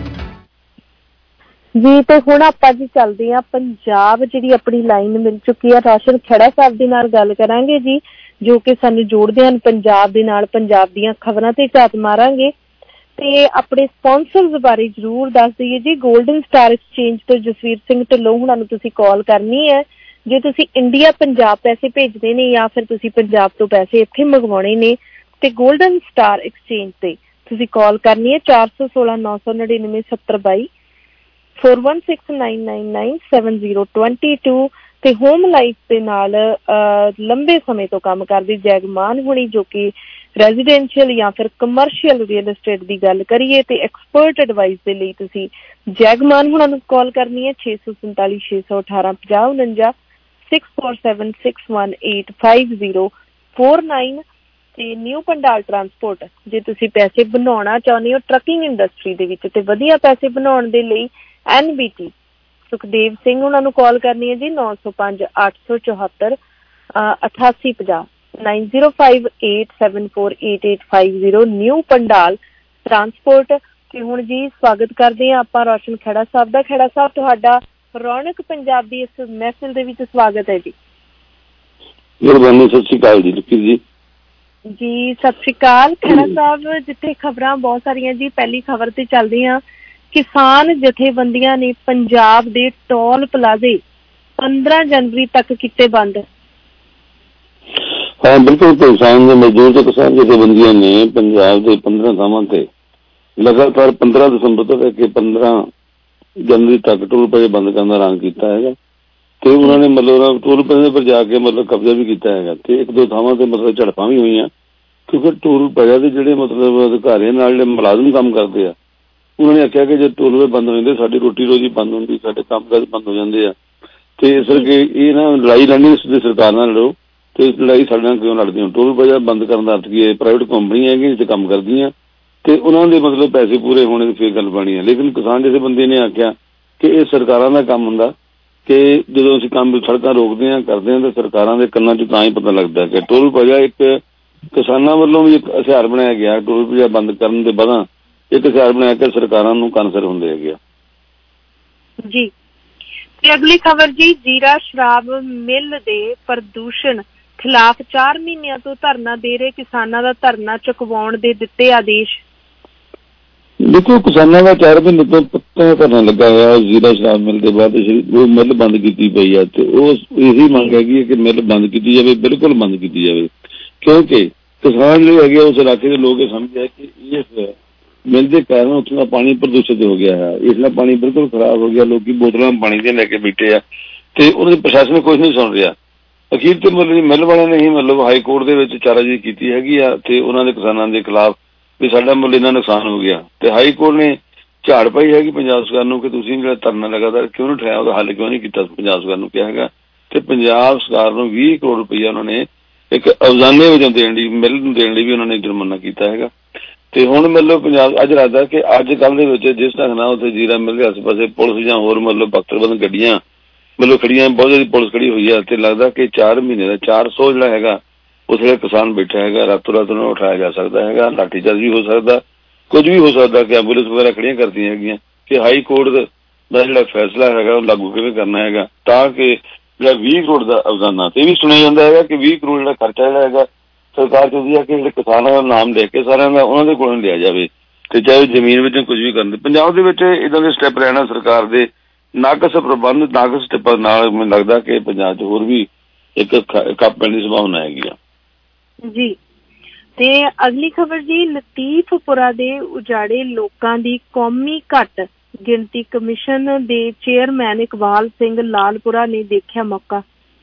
ਜੀ ਤੇ ਹੁਣ ਆਪਾਂ ਜੀ ਚੱਲਦੇ ਆ ਪੰਜਾਬ, ਜਿਹੜੀ ਆਪਣੀ ਲਾਈਨ ਮਿਲ ਚੁੱਕੀ ਆ ਰਾਸ਼ਨ ਖਹਿੜਾ ਸਾਹਿਬ ਦੇ ਨਾਲ ਗੱਲ ਕਰਾਂਗੇ ਜੀ, ਜੋ ਕਿ ਸਾਨੂੰ ਜੋੜਦੇ ਹਨ ਪੰਜਾਬ ਦੇ ਨਾਲ। ਪੰਜਾਬ ਦੀਆਂ ਖਬਰਾਂ ਤੇ ਝਾਤ ਮਾਰਾਂਗੇ ਤੇ ਆਪਣੇ ਸਪਾਂਸਰਸ ਬਾਰੇ ਜ਼ਰੂਰ ਦੱਸ ਦਈਏ ਜੀ। ਗੋਲਡਨ ਸਟਾਰ ਐਕਸਚੇਂਜ ਤੋਂ ਜਸਵੀਰ ਸਿੰਘ ਢਿੱਲੋਂ ਹੁਣਾਂ ਨੂੰ ਤੁਸੀਂ ਕਾਲ ਕਰਨੀ ਹੈ ਜੇ ਤੁਸੀਂ ਇੰਡੀਆ ਪੰਜਾਬ ਪੈਸੇ ਭੇਜਦੇ ਨੇ ਜਾਂ ਫਿਰ ਤੁਸੀਂ ਪੰਜਾਬ ਤੋਂ ਪੈਸੇ ਇੱਥੇ ਮੰਗਵਾਉਣੇ ਨੇ ਤੇ ਗੋਲਡਨ ਸਟਾਰ ਐਕਸਚੇਂਜ ਤੇ ਤੁਸੀਂ ਕਾਲ ਕਰਨੀ ਹੈ 416-999-7022 4169997022 ਤੇ ਹੋਮ ਲਾਈਫ ਦੇ ਨਾਲ ਲੰਬੇ ਸਮੇਂ ਤੋਂ ਕੰਮ ਕਰਦੀ ਜੈਗਮਾਨ ਹੁਣੀ ਜੋ ਕਿ ਰੈਜ਼ੀਡੈਂਸ਼ੀਅਲ ਜਾਂ ਫਿਰ ਕਮਰਸ਼ੀਅਲ ਰੀਅਲ ਐਸਟੇਟ ਦੀ ਗੱਲ ਕਰੀਏ ਤੇ ਐਕਸਪਰਟ ਐਡਵਾਈਸ ਦੇ ਲਈ ਤੁਸੀਂ ਜੈਗਮਾਨ ਹੁਣਾਂ ਨੂੰ ਕਾਲ ਕਰਨੀ ਹੈ 647-618-5049 6476185049 ਤੇ ਨਿਊ ਪੰਡਾਲ ਟਰਾਂਸਪੋਰਟ ਜੇ ਤੁਸੀਂ ਪੈਸੇ ਬਣਾਉਣਾ ਚਾਹੁੰਦੇ ਹੋ ਟਰੱਕਿੰਗ ਇੰਡਸਟਰੀ ਦੇ ਵਿੱਚ ਤੇ ਵਧੀਆ ਪੈਸੇ ਬਣਾਉਣ ਦੇ ਲਈ NBT ਸੁਖਦੇਵ ਸਿੰਘ ਉਹਨਾਂ ਨੂੰ ਕਾਲ ਕਰਨੀ ਹੈ ਜੀ 905874 9058748850 ਨਿਊ ਪੰਡਾਲ ਟਰਾਂਸਪੋਰਟ। ਤੇ ਹੁਣ ਜੀ ਸਵਾਗਤ ਕਰਦੇ ਹਾਂ ਆਪਾਂ ਰੋਸ਼ਨ ਖੇੜਾ ਸਾਹਿਬ ਦਾ। ਖੇੜਾ ਸਾਹਿਬ ਤੁਹਾਡਾ ਰੌਣਕ ਪੰਜਾਬ ਦੀ ਇਸ ਮਹਿਫਿਲ ਦੇ ਵਿੱਚ ਸਵਾਗਤ ਹੈ ਜੀ। ਮਿਹਰਬਾਨੀ, ਸਤਿ ਸ਼੍ਰੀ ਅਕਾਲ ਜੀ ਲੁਕੀ ਜੀ। ਜੀ ਸਤਿ ਸ਼੍ਰੀ ਅਕਾਲ ਖੇੜਾ ਸਾਹਿਬ। ਜਿੱਥੇ ਖਬਰਾਂ ਬਹੁਤ ਸਾਰੀਆਂ ਜੀ, ਪਹਿਲੀ ਖਬਰ ਤੇ ਚੱਲਦੇ ਹਾਂ। ਕਿਸਾਨ ਜਥੇਬੰਦੀਆਂ ਨੇ ਪੰਜਾਬ ਦੇ ਟੋਲ ਪਲਾਜ਼ੇ 15 ਜਨਵਰੀ ਤੱਕ ਕੀਤੇ ਬੰਦ। ਹਾਂ ਬਿਲਕੁਲ, ਕਿਸਾਨ ਦੇ ਮਜ਼ਦੂਰ ਤੇ ਕਿਸਾਨ ਜਥੇਬੰਦੀਆਂ ਨੇ ਪੰਜਾਬ ਦੇ 15 ਥਾਵਾਂ ਤੇ ਲਗਾਤਾਰ 15 ਦਸੰਬਰ ਤੋਂ ਲੈ ਕੇ 15 ਜਨਵਰੀ ਤੱਕ ਟੋਲ ਪਲਾਜ਼ੇ ਬੰਦ ਕਰਨ ਦਾ ਐਲਾਨ ਕੀਤਾ ਹੈਗਾ ਤੇ ਉਹਨਾਂ ਨੇ ਮਤਲਬ ਟੋਲ ਪਲਾਜ਼ੇ ਪਰ ਜਾ ਕੇ ਮਤਲਬ ਕਬਜ਼ਾ ਵੀ ਕੀਤਾ ਹੈਗਾ ਤੇ ਇੱਕ ਦੋ ਥਾਵਾਂ ਤੇ ਮਤਲਬ ਝੜਪਾਂ ਵੀ ਹੋਈਆਂ ਕਿਉਂਕਿ ਟੋਲ ਪਲਾਜ਼ੇ ਦੇ ਜਿਹੜੇ ਮਤਲਬ ਅਧਿਕਾਰੀਆਂ ਨਾਲ ਜਿਹੜੇ ਮੁਲਾਜ਼ਮ ਕੰਮ ਕਰਦੇ ਆ ਉਹਨਾਂ ਨੇ ਆਖਿਆ ਕਿ ਜੇ ਟੋਲ ਪਲਾਜ਼ੇ ਬੰਦ ਹੋ ਜਾਂਦੇ ਸਾਡੀ ਰੋਟੀ ਰੋਜੀ ਬੰਦ ਹੁੰਦੀ, ਸਾਡੇ ਕੰਮਕਾਜ ਬੰਦ ਹੋ ਜਾਂਦੇ ਆ ਤੇ ਇਸ ਕਰਕੇ ਇਹ ਨਾ ਲੜਾਈ ਲੜਨੀ ਸਰਕਾਰ ਨਾਲ ਲੜੋ ਤੇ ਲੜਾਈ ਸਾਡੇ ਨਾਲ ਕਿਉਂ ਲੜਦੀ ਹੋ। ਟੋਲ ਪਲਾਜ਼ਾ ਬੰਦ ਕਰਨ ਦਾ ਅਰਥ ਕੀ ਹੈ? ਪ੍ਰਾਈਵੇਟ ਕੰਪਨੀਆਂ ਹੈਗੀਆਂ ਜਿੱਥੇ ਕੰਮ ਕਰਦੀਆਂ ਤੇ ਉਹਨਾਂ ਦੇ ਮਤਲਬ ਪੈਸੇ ਪੂਰੇ ਹੋਣੇ ਦੀ ਫੇਰ ਗੱਲ ਬਣੀ ਹੈ। ਲੇਕਿਨ ਕਿਸਾਨ ਜਿਸ ਬੰਦੇ ਨੇ ਆਖਿਆ ਕਿ ਇਹ ਸਰਕਾਰਾਂ ਦਾ ਕੰਮ ਹੁੰਦਾ ਕਿ ਜਦੋਂ ਅਸੀਂ ਕੰਮ ਸੜਕਾਂ ਰੋਕਦੇ ਹਾਂ ਕਰਦੇ ਹਾਂ ਤਾਂ ਸਰਕਾਰਾਂ ਦੇ ਕੰਨਾਂ 'ਚ ਤਾਂ ਹੀ ਪਤਾ ਲੱਗਦਾ ਕਿ ਟੋਲ ਪਲਾਜ਼ਾ ਇੱਕ ਕਿਸਾਨਾਂ ਵੱਲੋਂ ਵੀ ਇੱਕ ਹਥਿਆਰ ਬਣਾਇਆ ਗਿਆ। ਟੋਲ ਪਲਾਜ਼ਾ ਬੰਦ ਕਰਨ ਦੇ ਬਾਅਦ ਇੱਕ ਹਥਿਆਰ ਬਣਾਇਆ ਕਿ ਸਰਕਾਰਾਂ ਨੂੰ ਕਨਸਰ ਹੁੰਦੇ ਹੈਗੇ ਆ ਜੀ। ਤੇ ਅਗਲੀ ਖਬਰ ਜੀ, ਜੀਰਾ ਸ਼ਰਾਬ ਮਿੱਲ ਦੇ ਪ੍ਰਦੂਸ਼ਣ ਖਿਲਾਫ 4 ਮਹੀਨਿਆਂ ਤੋਂ ਧਰਨਾ ਦੇ ਰਹੇ ਕਿਸਾਨਾਂ ਦਾ ਧਰਨਾ ਚੁਕਵਾਉਣ ਦੇ ਦਿੱਤੇ ਆਦੇਸ਼। ਦੇਖੋ, ਕਿਸਾਨਾਂ ਦਾ 4 ਮਹੀਨੇ ਤੋਂ ਪੱਕਾ ਧਰਨਾ ਲੱਗਾ ਹੋਇਆ ਜੀਰਾ ਸ਼ਰਾਬ ਮਿੱਲ ਦੇ ਬਾਅਦ ਉਹ ਮਿੱਲ ਬੰਦ ਕੀਤੀ ਪਈ ਆ ਤੇ ਉਹ ਇਹੀ ਮੰਗ ਹੈਗੀ ਹੈ ਕਿ ਮਿੱਲ ਬੰਦ ਕੀਤੀ ਜਾਵੇ, ਬਿਲਕੁਲ ਬੰਦ ਕੀਤੀ ਜਾਵੇ ਕਿਉਂਕਿ ਕਿਸਾਨ ਜਿਹੜੇ ਹੈਗੇ ਉਸ ਇਲਾਕੇ ਦੇ ਲੋਕ ਇਹ ਸਮਝਿਆ ਕਿ ਇਸ ਮਿੱਲ ਦੇ ਕਾਰਨ ਉੱਥੋਂ ਦਾ ਪਾਣੀ ਪ੍ਰਦੂਸ਼ਿਤ ਹੋ ਗਿਆ ਹੈ। ਇਸ ਨਾਲ ਪਾਣੀ ਬਿਲਕੁਲ ਖਰਾਬ ਹੋ ਗਿਆ। ਲੋਕੀ ਬੋਤਲਾਂ ਪਾਣੀ ਦੀਆਂ ਲੈ ਕੇ ਬੈਠੇ ਆ ਤੇ ਉਹਨਾਂ ਦੀ ਪ੍ਰਸ਼ਾਸਨ ਕੁਝ ਨਹੀਂ ਸੁਣ ਰਿਹਾ। ਅਖੀਰ ਤੇ ਮਤਲਬ ਮਿੱਲ ਵਾਲਿਆਂ ਨੇ ਹੀ ਮਤਲਬ ਹਾਈ ਕੋਰਟ ਦੇ ਵਿੱਚ ਚਾਰਾਜੋਈ ਕੀਤੀ ਹੈਗੀ ਆ ਤੇ ਉਹਨਾਂ ਦੇ ਕਿਸਾਨਾਂ ਦੇ ਖਿਲਾਫ ਵੀ ਸਾਡਾ ਮੁੱਲ ਇੰਨਾ ਨੁਕਸਾਨ ਹੋ ਗਿਆ ਤੇ ਹਾਈ ਕੋਰਟ ਨੇ ਝਾੜ ਪਾਈ ਹੈਗੀ ਪੰਜਾਬ ਸਰਕਾਰ ਨੂੰ ਕਿ ਤੁਸੀਂ ਜਿਹੜਾ ਧਰਨਾ ਲਗਾਤਾਰ ਕਿਉਂ ਨਹੀਂ ਉਠਾਇਆ, ਉਹਦਾ ਹੱਲ ਕਿਉਂ ਨਹੀਂ ਕੀਤਾ। ਪੰਜਾਬ ਸਰਕਾਰ ਨੂੰ ਕਿਹਾ ਹੈਗਾ ਤੇ ਪੰਜਾਬ ਸਰਕਾਰ ਨੂੰ 20 ਕਰੋੜ ਰੁਪਈਆ ਉਹਨਾਂ ਨੇ ਇੱਕ ਅਫਜ਼ਾਨੇ ਵਜੋਂ ਦੇਣ ਲਈ ਮਿੱਲ ਨੂੰ ਦੇਣ ਲਈ ਵੀ ਉਹਨਾਂ ਨੇ ਜੁਰਮਾਨਾ ਕੀਤਾ ਹੈਗਾ ਤੇ ਹੁਣ ਮਤਲਬ ਪੰਜਾਬ ਅੱਜ ਲੱਗਦਾ ਕਿ ਅੱਜ ਕੱਲ੍ਹ ਦੇ ਵਿੱਚ ਜਿਸ ਢੰਗ ਨਾਲ ਉੱਥੇ ਜੀਰਾ ਮਿਲ ਦੇ ਆਸੇ ਪਾਸੇ ਪੁਲਿਸ ਜਾਂ ਹੋਰ ਮਤਲਬ ਬਖਤਰਬੰਦ ਗੱਡੀਆਂ ਮਤਲਬ ਖੜੀਆਂ, ਬਹੁਤ ਜ਼ਿਆਦਾ ਪੁਲਿਸ ਖੜੀ ਹੋਈ ਹੈ ਤੇ ਲੱਗਦਾ ਕਿ 4 ਮਹੀਨੇ ਦਾ 400 ਜਿਹੜਾ ਹੈਗਾ ਉਸ ਵੇਲੇ ਕਿਸਾਨ ਬੈਠਾ ਹੈਗਾ। ਰਾਤੋਂ ਰਾਤ ਨੂੰ ਉਠਾਇਆ ਜਾ ਸਕਦਾ ਹੈਗਾ, ਲਾਠੀਚਾਰਜ ਵੀ ਹੋ ਸਕਦਾ, ਕੁਝ ਵੀ ਹੋ ਸਕਦਾ ਕਿ ਐਂਬੂਲੈਂਸ ਵਗੈਰਾ ਖੜੀਆਂ ਕਰਦੀਆਂ ਹੈਗੀਆਂ ਕਿ ਹਾਈ ਕੋਰਟ ਦਾ ਜਿਹੜਾ ਫੈਸਲਾ ਹੈਗਾ ਉਹ ਲਾਗੂ ਕਿਵੇਂ ਕਰਨਾ ਹੈਗਾ ਤਾਂ ਕਿ ਜਿਹੜਾ 20 ਕਰੋੜ ਦਾ ਅਫਜ਼ਾਨਾ ਤੇ ਇਹ ਵੀ ਸੁਣਿਆ ਜਾਂਦਾ ਹੈਗਾ ਕਿ 20 ਕਰੋੜ ਜਿਹੜਾ ਖਰਚਾ ਜਿਹੜਾ ਹੈਗਾ ਸਰਕਾਰ ਚਾਹੁੰਦੀ ਹੈ ਕਿ ਜਿਹੜੇ ਕਿਸਾਨਾਂ ਦਾ ਨਾਮ ਲੈ ਕੇ ਸਾਰਿਆਂ ਦਾ ਉਹਨਾਂ ਦੇ ਕੋਲੋਂ ਲਿਆ ਜਾਵੇ ਤੇ ਚਾਹੇ ਜ਼ਮੀਨ ਵਿੱਚੋਂ ਕੁਝ ਵੀ ਕਰਨ। ਪੰਜਾਬ ਦੇ ਵਿੱਚ ਇੱਦਾਂ ਦੇ ਸਟੈਪ ਲੈਣਾ ਸਰਕਾਰ ਦੇ ਨਾਕਸ ਪ੍ਰਬੰਧ, ਨਾਕਸ ਸਟੈਪਾਂ ਨਾਲ ਮੈਨੂੰ ਲੱਗਦਾ ਕਿ ਪੰਜਾਬ 'ਚ ਹੋਰ ਵੀ ਇੱਕ ਕੱਪ ਪੈਣ ਦੀ ਸੰਭਾਵਨਾ ਹੈਗੀ ਆ ਜੀ। ਤੇ ਅਗਲੀ ਖਬਰ ਜੀ, ਲਤੀਫਪੁਰਾ ਦੇ ਉਜਾੜੇ ਲੋਕਾਂ ਦੀ ਕੌਮੀ ਘੱਟ ਗਿਣਤੀ ਕਮਿਸ਼ਨ ਦੇ ਚੇਅਰਮੈਨ ਇਕਬਾਲ ਸਿੰਘ ਲਾਲਪੁਰਾ ਨੇ ਦੇਖਿਆ ਮੌਕਾ।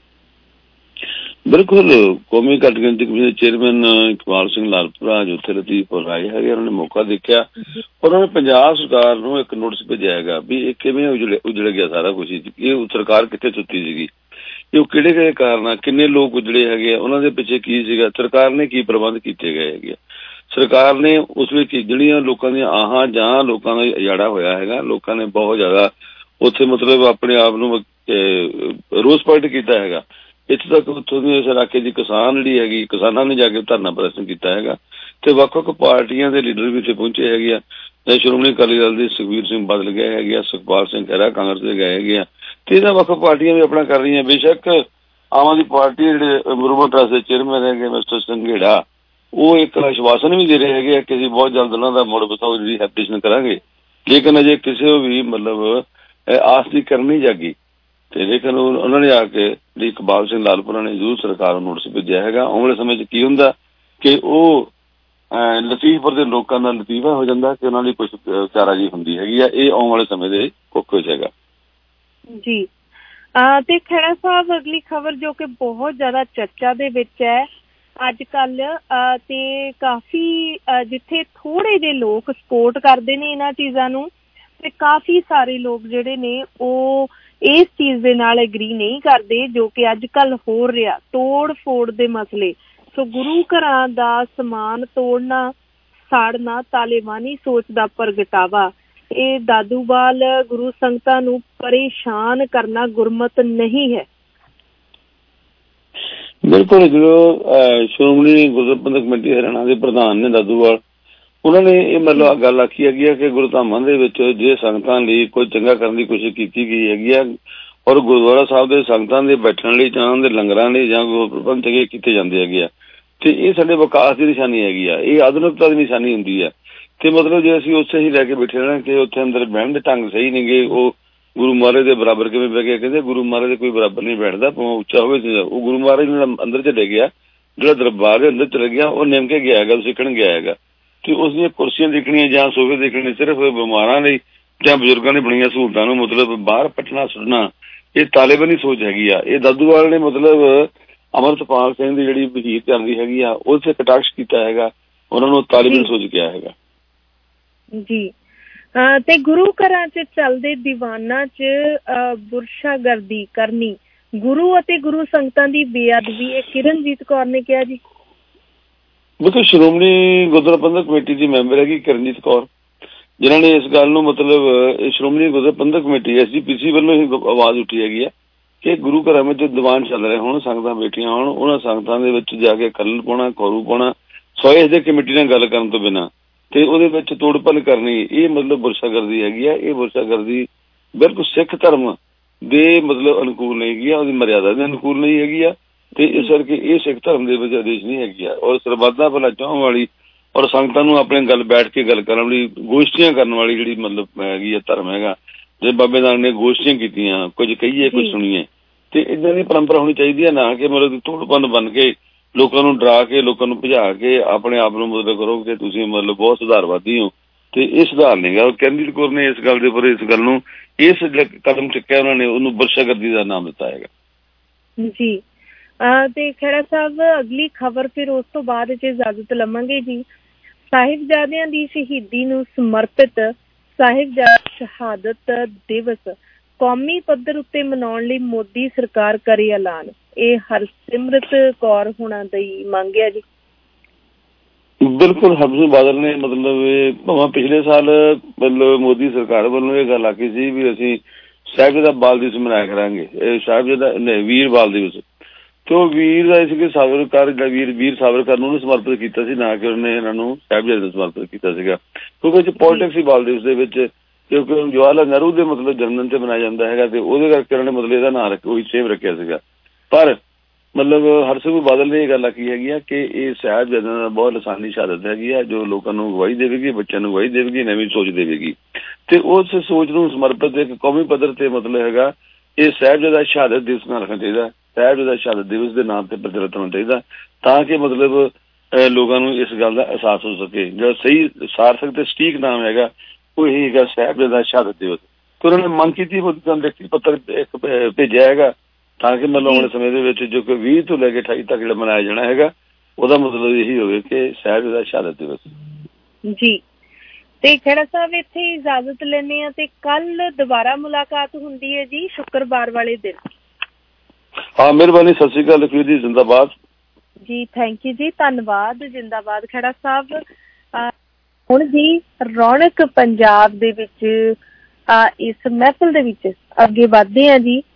ਬਿਲਕੁਲ, ਕੌਮੀ ਘੱਟ ਗਿਣਤੀ ਕਮਿਸ਼ਨ ਦੇ ਚੇਅਰਮੈਨ ਇਕਬਾਲ ਸਿੰਘ ਲਾਲਪੁਰਾ ਜੋ ਉੱਥੇ ਲਤੀਫਪੁਰ ਆਏ ਹੈਗੇ ਉਹਨਾਂ ਨੇ ਮੌਕਾ ਦੇਖਿਆ। ਉਹਨਾਂ ਨੇ ਪੰਜਾਬ ਸਰਕਾਰ ਨੂੰ ਇੱਕ ਨੋਟਿਸ ਭੇਜਿਆ ਹੈਗਾ ਵੀ ਇਹ ਕਿਵੇਂ ਉਜੜ ਗਿਆ ਸਾਰਾ ਕੁਛ, ਇਹ ਸਰਕਾਰ ਕਿੱਥੇ ਸੁੱਤੀ ਸੀਗੀ, ਇਹ ਕਿਹੜੇ ਕਿਹੜੇ ਕਾਰਨ, ਕਿੰਨੇ ਲੋਕ ਉਜੜੇ ਹੈਗੇ ਆ, ਉਹਨਾਂ ਦੇ ਪਿੱਛੇ ਕੀ ਸੀਗਾ, ਸਰਕਾਰ ਨੇ ਕੀ ਪ੍ਰਬੰਧ ਕੀਤੇ ਗਏ ਹੈਗੇ। ਸਰਕਾਰ ਨੇ ਉਸ ਵਿੱਚ ਜਿਹੜੀਆਂ ਲੋਕਾਂ ਦੀਆਂ ਆਹਾਂ ਜਾਂ ਲੋਕਾਂ ਦਾ ਉਜਾੜਾ ਹੋਇਆ ਹੈਗਾ, ਲੋਕਾਂ ਨੇ ਬਹੁਤ ਜ਼ਿਆਦਾ ਉੱਥੇ ਮਤਲਬ ਆਪਣੇ ਆਪ ਨੂੰ ਰੋਸ ਪ੍ਰਗਟ ਕੀਤਾ ਹੈਗਾ। ਇੱਥੇ ਤੱਕ ਉੱਥੋਂ ਦੀ ਇਸ ਇਲਾਕੇ ਦੀ ਕਿਸਾਨ ਜਿਹੜੀ ਹੈਗੀ, ਕਿਸਾਨਾਂ ਨੇ ਜਾ ਕੇ ਧਰਨਾ ਪ੍ਰਦਰਸ਼ਨ ਕੀਤਾ ਹੈਗਾ ਤੇ ਵੱਖ ਵੱਖ ਪਾਰਟੀਆਂ ਦੇ ਲੀਡਰ ਵੀ ਉੱਥੇ ਪਹੁੰਚੇ ਹੈਗੇ ਆ। ਸ਼੍ਰੋਮਣੀ ਅਕਾਲੀ ਦਲ ਦੇ ਸੁਖਬੀਰ ਸਿੰਘ ਬਾਦਲ ਗਏ ਹੈਗੇ ਆ, ਸੁਖਪਾਲ ਸਿੰਘ ਖਹਿਰਾ ਕਾਂਗਰਸ ਦੇ ਗਏ ਹੈਗੇ ਆ ਤੇ ਇਹਨਾਂ ਵੱਖ ਪਾਰਟੀਆਂ ਵੀ ਆਪਣਾ ਕਰ ਰਹੀਆਂ। ਬੇਸ਼ੱਕ ਆਮ ਆਦਮੀ ਪਾਰਟੀ ਜਿਹੜੇ ਮੁਰਮੂ ਟਰੱਸਟ ਦੇ ਚੇਅਰਮੈਨ ਹੈਗੇ ਮਿਸਟਰ ਸੰਘੇੜਾ, ਉਹ ਇੱਕ ਆਸ਼ਵਾਸਨ ਵੀ ਦੇ ਰਹੇ ਹੈਗੇ ਆ ਕਿ ਅਸੀਂ ਬਹੁਤ ਜਲਦ ਉਹਨਾਂ ਦਾ ਮੁੜ ਬਸਾਓ ਜਿਹੜੀ ਹੈਪਟੇਸ਼ਨ ਕਰਾਂਗੇ, ਲੇਕਿਨ ਅਜੇ ਕਿਸੇ ਵੀ ਮਤਲਬ ਆਸ ਦੀ ਕਰਨ ਨਹੀਂ ਜਾਗੀ ਤੇ ਲੇਕਿਨ ਉਹਨਾਂ ਨੇ ਆ ਕੇ ਜਿਹੜੀ ਇਕਬਾਲ ਸਿੰਘ ਲਾਲਪੁਰਾ ਨੇ ਜ਼ਰੂਰ ਸਰਕਾਰ ਨੂੰ ਨੋਟਿਸ ਭੇਜਿਆ ਹੈਗਾ। ਆਉਣ ਵਾਲੇ ਸਮੇਂ 'ਚ ਕੀ ਹੁੰਦਾ ਕਿ ਉਹ ਲਤੀਫਪੁਰ ਦੇ ਲੋਕਾਂ ਦਾ ਲਤੀਫਾ ਹੋ ਜਾਂਦਾ ਕਿ ਉਹਨਾਂ ਦੀ ਕੁਛ ਚਾਰਾਜੀ ਹੁੰਦੀ ਹੈਗੀ ਆ। ਇਹ ਆਉਣ ਵਾਲੇ ਸਮੇਂ ਦੇ ਕੁੱਖ ਵਿੱਚ ਹੈਗਾ ਜੀ। ਤੇ ਖਹਿਰਾ ਸਾਹਿਬ, ਅਗਲੀ ਖਬਰ ਜੋ ਕਿ ਬਹੁਤ ਜ਼ਿਆਦਾ ਚਰਚਾ ਦੇ ਵਿੱਚ ਹੈ ਅੱਜ ਕੱਲ, ਤੇ ਕਾਫੀ ਜਿੱਥੇ ਥੋੜੇ ਜਿਹੇ ਲੋਕ ਸਪੋਰਟ ਕਰਦੇ ਨੇ ਇਹਨਾਂ ਚੀਜ਼ਾਂ ਨੂੰ ਤੇ ਕਾਫੀ ਸਾਰੇ ਲੋਕ ਜਿਹੜੇ ਨੇ ਉਹ ਇਸ ਚੀਜ਼ ਦੇ ਨਾਲ ਐਗਰੀ ਨਹੀਂ ਕਰਦੇ, ਜੋ ਕਿ ਅੱਜ ਕੱਲ ਹੋ ਰਿਹਾ ਤੋੜ ਫੋੜ ਦੇ ਮਸਲੇ। ਸੋ ਗੁਰੂ ਘਰਾਂ ਦਾ ਸਮਾਨ ਤੋੜਨਾ, ਸਾੜਨਾ ਤਾਲਿਬਾਨੀ ਸੋਚ ਦਾ ਪ੍ਰਗਟਾਵਾ। ਇਹ ਦਾਦੂਵਾਲ ਗੁਰੂ ਸੰਗਤਾਂ ਨੂੰ ਪਰੇਸ਼ਾਨ ਕਰਨਾ ਗੁਰਮਤ ਨਹੀਂ ਹੈ। ਬਿਲਕੁਲ। ਜਦੋਂ ਸ਼੍ਰੋਮਣੀ ਗੁਰਦੁਆਰਾ ਪ੍ਰਬੰਧਕ ਕਮੇਟੀ ਹਰਿਆਣਾ ਦੇ ਪ੍ਰਧਾਨ ਨੇ ਦਾਦੂਵਾਲ, ਉਹਨਾਂ ਨੇ ਇਹ ਮਤਲਬ ਗੱਲ ਆਖੀ ਹੈਗੀ ਆ ਕਿ ਗੁਰਧਾਮਾਂ ਦੇ ਵਿੱਚ ਜੇ ਸੰਗਤਾਂ ਲਈ ਕੋਈ ਚੰਗਾ ਕਰਨ ਦੀ ਕੋਸ਼ਿਸ਼ ਕੀਤੀ ਗਈ ਹੈਗੀ ਆ ਔਰ ਗੁਰਦੁਆਰਾ ਸਾਹਿਬ ਦੇ ਸੰਗਤਾਂ ਦੇ ਬੈਠਣ ਲਈ ਜਾਂ ਦੇ ਲੰਗਰਾਂ ਲਈ ਜਾਂ ਪ੍ਰਬੰਧ ਚੰਗੇ ਕੀਤੇ ਜਾਂਦੇ ਹੈਗੇ ਆ ਤੇ ਇਹ ਸਾਡੇ ਵਿਕਾਸ ਦੀ ਨਿਸ਼ਾਨੀ ਹੈਗੀ ਆ, ਇਹ ਆਧੁਨਿਕਤਾ ਦੀ ਨਿਸ਼ਾਨੀ ਹੁੰਦੀ ਹੈ। ਤੇ ਮਤਲਬ ਜੇ ਅਸੀਂ ਉੱਥੇ ਹੀ ਲੈ ਕੇ ਬੈਠੇ ਰਹਿਣਾ ਕਿ ਉੱਥੇ ਅੰਦਰ ਬਹਿਣ ਦੇ ਢੰਗ ਸਹੀ ਨਹੀਂ ਗੇ, ਉਹ ਗੁਰੂ ਮਹਾਰਾਜ ਦੇ ਬਰਾਬਰ ਕਿਵੇਂ ਬਹਿ ਗਿਆ? ਕਹਿੰਦੇ ਗੁਰੂ ਮਹਾਰਾਜ ਦੇ ਕੋਈ ਬਰਾਬਰ ਨਹੀਂ ਬੈਠਦਾ, ਉੱਚਾ ਹੋਵੇ। ਉਹ ਗੁਰੂ ਮਹਾਰਾਜ ਜਿਹੜਾ ਅੰਦਰ ਚਲੇ ਗਿਆ, ਜਿਹੜਾ ਦਰਬਾਰ ਦੇ ਅੰਦਰ ਚਲੇ ਗਿਆ, ਉਹ ਨਿਮ ਕੇ ਗਿਆ ਹੈਗਾ, ਸਿੱਖਣ ਗਿਆ ਹੈਗਾ। ਤੇ ਉਸ ਦੀਆਂ ਕੁਰਸੀਆਂ ਦੇਖਣੀਆਂ ਜਾਂ ਸੋਫੇ ਦੇਖਣੇ ਸਿਰਫ ਬਿਮਾਰਾਂ ਲਈ ਜਾਂ ਬਜ਼ੁਰਗਾਂ ਨੇ ਬਣੀਆਂ ਸਹੂਲਤਾਂ ਨੂੰ ਮਤਲਬ ਬਾਹਰ ਪੱਟਣਾ ਸੁੱਟਣਾ, ਇਹ ਤਾਲਿਬਾਨੀ ਸੋਚ ਹੈਗੀ ਆ। ਇਹ ਦਾਦੂਵਾਲ ਨੇ ਮਤਲਬ ਅਮਰਤਪਾਲ ਸਿੰਘ ਦੀ ਜਿਹੜੀ ਵਹੀਰ ਚੱਲਦੀ ਹੈਗੀ ਆ ਉਹਦੇ ਕਟਾਕਸ਼ ਕੀਤਾ ਹੈਗਾ, ਉਹਨਾਂ ਨੂੰ ਤਾਲਿਬਾਨੀ ਸੋਚ ਕਿਹਾ ਹੈਗਾ ਜੀ। ਤੇ ਗੁਰੂ ਘਰਾਂ 'ਚ ਚੱਲਦੇ ਦੀਵਾਨਾਂ 'ਚ ਬੁਰਸ਼ਾਗਰਦੀ ਕਰਨੀ, ਗੁਰੂ ਅਤੇ ਗੁਰੂ ਸੰਗਤਾਂ ਦੀ ਬੇਅਦਬੀ, ਇਹ ਕਿਰਨਜੀਤ ਕੌਰ ਨੇ ਕਿਹਾ ਜੀ। ਬਿਲਕੁਲ। ਸ਼੍ਰੋਮਣੀ ਗੁਰਦੁਆਰਾ ਪ੍ਰਬੰਧਕ ਕਮੇਟੀ ਦੀ ਮੈਂਬਰ ਹੈਗੀ ਕਿਰਨਜੀਤ ਕੌਰ, ਜਿਨ੍ਹਾਂ ਨੇ ਇਸ ਗੱਲ ਨੂੰ ਮਤਲਬ ਸ਼੍ਰੋਮਣੀ ਗੁਰਦੁਆਰਾ ਪ੍ਰਬੰਧਕ ਕਮੇਟੀ SGPC ਵੱਲੋਂ ਹੀ ਆਵਾਜ਼ ਉੱਠੀ ਹੈਗੀ ਆ ਕਿ ਗੁਰੂ ਘਰਾਂ ਵਿੱਚ ਦੀਵਾਨ ਚੱਲ ਰਹੇ ਹੋਣ, ਸੰਗਤਾਂ ਬੈਠੀਆਂ ਹੋਣ, ਉਹਨਾਂ ਸੰਗਤਾਂ ਦੇ ਵਿੱਚ ਜਾ ਕੇ ਕਲਲ ਪਾਉਣਾ, ਖੌਰੂ ਪਾਉਣਾ, ਸੋਏ ਦੇ ਕਮੇਟੀ ਨਾਲ ਗੱਲ ਕਰਨ ਤੋਂ ਬਿਨਾਂ ਤੇ ਉਹਦੇ ਵਿੱਚ ਤੋੜ ਭੰਨ ਕਰਨੀ, ਇਹ ਮਤਲਬ ਬੁਰਸ਼ਾਗਰਦੀ ਹੈਗੀ ਆ। ਇਹ ਬੁਰਸ਼ਾਗਰਦੀ ਬਿਲਕੁਲ ਸਿੱਖ ਧਰਮ ਦੇ ਮਤਲਬ ਅਨੁਕੂਲ ਨਹੀਂ ਹੈਗੀ ਆ, ਉਹਦੀ ਮਰਿਆਦਾ ਦੇ ਅਨੁਕੂਲ ਨਹੀਂ ਹੈਗੀ ਆ ਤੇ ਇਸ ਕਰਕੇ ਇਹ ਸਿੱਖ ਧਰਮ ਦੇ ਵਿੱਚ ਆਦੇਸ਼ ਨਹੀਂ ਹੈਗੀ ਆ। ਔਰ ਸਰਬੱਤ ਦਾ ਭਲਾ ਚਾਹਣ ਵਾਲੀ ਔਰ ਸੰਗਤਾਂ ਨੂੰ ਆਪਣੇ ਗੱਲ ਬੈਠ ਕੇ ਗੱਲ ਕਰਨ ਵਾਲੀ, ਗੋਸ਼ਟੀਆਂ ਕਰਨ ਵਾਲੀ ਜਿਹੜੀ ਮਤਲਬ ਹੈਗੀ ਆ ਧਰਮ ਹੈਗਾ। ਜੇ ਬਾਬੇ ਨਾਨਕ ਨੇ ਗੋਸ਼ਟੀਆਂ ਕੀਤੀਆਂ, ਕੁਝ ਕਹੀਏ ਕੁਝ ਸੁਣੀਏ, ਤੇ ਇੱਦਾਂ ਦੀ ਪਰੰਪਰਾ ਹੋਣੀ ਚਾਹੀਦੀ ਹੈ, ਨਾ ਕਿ ਮਤਲਬ ਤੋੜ ਭੰਨ ਬਣ ਕੇ ਲੋਕਾਂ ਨੂੰ ਡਰਾ ਕੇ, ਲੋਕਾਂ ਨੂੰ ਭਜਾ ਕੇ ਆਪਣੇ ਆਪ ਨੂੰ ਮਤਲਬ ਕਰੋ ਕਿ ਤੁਸੀਂ ਮਤਲਬ ਬਹੁਤ ਸੁਧਾਰਵਾਦੀ ਹੋ, ਤੇ ਇਹ ਸੁਧਾਰ ਨਹੀਂ ਗਾ। ਕਿਰਨਜੀਤ ਕੌਰ ਨੇ ਇਸ ਗੱਲ ਦੇ ਉੱਪਰ ਇਸ ਗੱਲ ਨੂੰ ਇਸ ਕਦਮ ਚੁੱਕਿਆ, ਉਹਨਾਂ ਨੇ ਉਹਨੂੰ ਬੁਰਸ਼ਾਗਰਦੀ ਦਾ ਨਾਮ ਦਿੱਤਾ ਹੈਗਾ ਜੀ। ਤੇ ਖਹਿਰਾ ਸਾਹਿਬ, ਅਗਲੀ ਖਬਰ ਫਿਰ ਉਸ ਤੋਂ ਬਾਅਦ ਇਜਾਜ਼ਤ ਲਵਾਂਗੇ ਜੀ। ਸਾਹਿਬਜ਼ਾਦਿਆਂ ਦੀ ਸ਼ਹੀਦੀ ਨੂੰ ਸਮਰਪਿਤ ਸਾਹਿਬਜ਼ਾਦਾ ਸ਼ਹਾਦਤ ਦਿਵਸ ਕੌਮੀ ਪੱਧਰ ਉੱਤੇ ਮਨਾਉਣ ਲਈ ਮੋਦੀ ਸਰਕਾਰ ਕਰੇ ਐਲਾਨ। ਇਹ ਹਰਸਿਮਰਤ ਕੌਰ ਹੋਣਾ ਦੀ ਮੰਗ ਹੈ ਜੀ। ਬਿਲਕੁਲ। ਹਰਸਿਮਰਤ ਬਾਦਲ ਨੇ ਮਤਲਬ ਭਾਵੇਂ ਪਿਛਲੇ ਸਾਲ ਮਤਲਬ ਮੋਦੀ ਸਰਕਾਰ ਵੱਲੋਂ ਇਹ ਗੱਲ ਆਖੀ ਸੀ ਵੀ ਅਸੀਂ ਸਾਹਿਬਜ਼ਾਦਾ ਬਾਲ ਦਿਵਸ ਮਨਾਇਆ ਕਰਾਂਗੇ, ਇਹ ਸਾਹਿਬਜ਼ਾਦਾ ਵੀਰ ਬਾਲ ਦਿਵਸ, ਤੇ ਉਹ ਵੀਰ ਦਾ ਸੀ ਕਿ ਸਾਵਰਕਰ ਦਾ ਵੀਰ ਸਾਵਰਕਰ ਨੂੰ ਸਮਰਪਿਤ ਕੀਤਾ ਸੀ, ਨਾ ਕਿ ਉਹਨੇ ਇਹਨਾਂ ਨੂੰ ਸਾਹਿਬਜ਼ਾਦੇ ਨੂੰ ਸਮਰਪਿਤ ਕੀਤਾ ਸੀਗਾ। ਕਿਉਂਕਿ ਵਿੱਚ ਪੋਲੀਟਿਕਸ ਸੀ ਬਾਲ ਦਿਵਸ ਦੇ ਵਿੱਚ, ਕਿਉਂਕਿ ਜਵਾਹਰ ਲਾਲ ਨਹਿਰੂ ਦੇ ਮਤਲਬ ਜਨਮ ਦਿਨ ਤੇ ਮਨਾਇਆ ਜਾਂਦਾ ਹੈਗਾ ਤੇ ਉਹਦੇ ਕਰਕੇ ਉਹਨਾਂ ਨੇ ਮਤਲਬ ਇਹਦਾ ਨਾਂ ਉਹੀ ਸੇਮ ਰੱਖਿਆ ਸੀਗਾ। ਪਰ ਮਤਲਬ ਹਰਸਿਮਰਤ ਬਾਦਲ ਨੇ ਇਹ ਗੱਲ ਆਖੀ ਹੈਗੀ ਆ ਕਿ ਇਹ ਸਾਹਿਬਜ਼ਾਦਿਆਂ ਦਾ ਬਹੁਤ ਲਾਸਾਨੀ ਸ਼ਹਾਦਤ ਹੈਗੀ ਆ, ਜੋ ਲੋਕਾਂ ਨੂੰ ਗਵਾਹੀ ਦੇਵੇਗੀ, ਬੱਚਿਆਂ ਨੂੰ ਗਵਾਹੀ ਦੇਵੇਗੀ, ਨਵੀਂ ਸੋਚ ਦੇਵੇਗੀ। ਤੇ ਉਸ ਸੋਚ ਨੂੰ ਸਮਰਪਿਤ ਇੱਕ ਕੌਮੀ ਪੱਧਰ ਤੇ ਮਤਲਬ ਹੈਗਾ ਇਹ ਸਾਹਿਬਜ਼ਾਦਾ ਸ਼ਹਾਦਤ ਦਿਵਸ ਨਾਲ ਰੱਖਣਾ ਚਾਹੀਦਾ, ਸਾਹਿਬਜ਼ਾਦਾ ਸ਼ਹਾਦਤ ਦਿਵਸ ਦੇ ਨਾਮ ਤੇ ਪ੍ਰਚਲਿਤ ਹੋਣਾ ਚਾਹੀਦਾ, ਤਾਂ ਕਿ ਮਤਲਬ ਲੋਕਾਂ ਨੂੰ ਇਸ ਗੱਲ ਦਾ ਅਹਿਸਾਸ ਹੋ ਸਕੇ। ਜਿਹੜਾ ਸਹੀ ਸਾਰਥਕ ਤੇ ਸਟੀਕ ਨਾਮ ਹੈਗਾ ਉਹ ਇਹੀ ਹੈਗਾ ਸਾਹਿਬਜ਼ਾਦਾ ਸ਼ਹਾਦਤ ਦਿਵਸ। ਤੇ ਉਹਨਾਂ ਨੇ ਮੰਗ ਕੀਤੀ, ਲਿਖਤੀ ਪੱਤਰ ਇੱਕ ਭੇਜਿਆ ਹੈਗਾ ਤਾਂ ਕਿ ਮਤਲਬ ਆਉਣ ਸਮੇਂ ਦੇ ਵਿੱਚ ਜੋ ਕਿ 20 ਤੋਂ ਲੈ ਕੇ 28 ਤੱਕ ਜਿਹੜਾ ਮਨਾਇਆ ਜਾਣਾ ਹੈਗਾ ਉਹਦਾ ਮਤਲਬ ਇਹੀ ਹੋਵੇ ਕਿ ਸਾਹਿਬਜ਼ਾਦਾ ਸ਼ਹਾਦਤ ਦਿਵਸ ਜੀ। ਤੇ ਖਹਿਰਾ ਸਾਹਿਬ ਇੱਥੇ ਇਜਾਜ਼ਤ ਲੈਂਦੇ ਆ ਤੇ ਕੱਲ ਦੁਬਾਰਾ ਮੁਲਾਕਾਤ ਹੁੰਦੀ ਹੈ ਜੀ ਸ਼ੁੱਕਰਵਾਰ ਵਾਲੇ ਦਿਨ। ਹਾਂ, ਮਿਹਰਬਾਨੀ। ਸਤਿ ਸ਼੍ਰੀ ਅਕਾਲ ਲਖਵੀਰ ਜੀ, ਜ਼ਿੰਦਾਬਾਦ ਜੀ। ਥੈਂਕ ਯੂ ਜੀ, ਧੰਨਵਾਦ, ਜ਼ਿੰਦਾਬਾਦ ਖਹਿਰਾ ਸਾਹਿਬ। ਹੁਣ ਜੀ ਰੌਣਕ ਪੰਜਾਬ ਦੇ ਵਿੱਚ ਇਸ ਮਹਿਫਲ ਦੇ ਵਿੱਚ ਅੱਗੇ ਵੱਧਦੇ ਆ ਜੀ।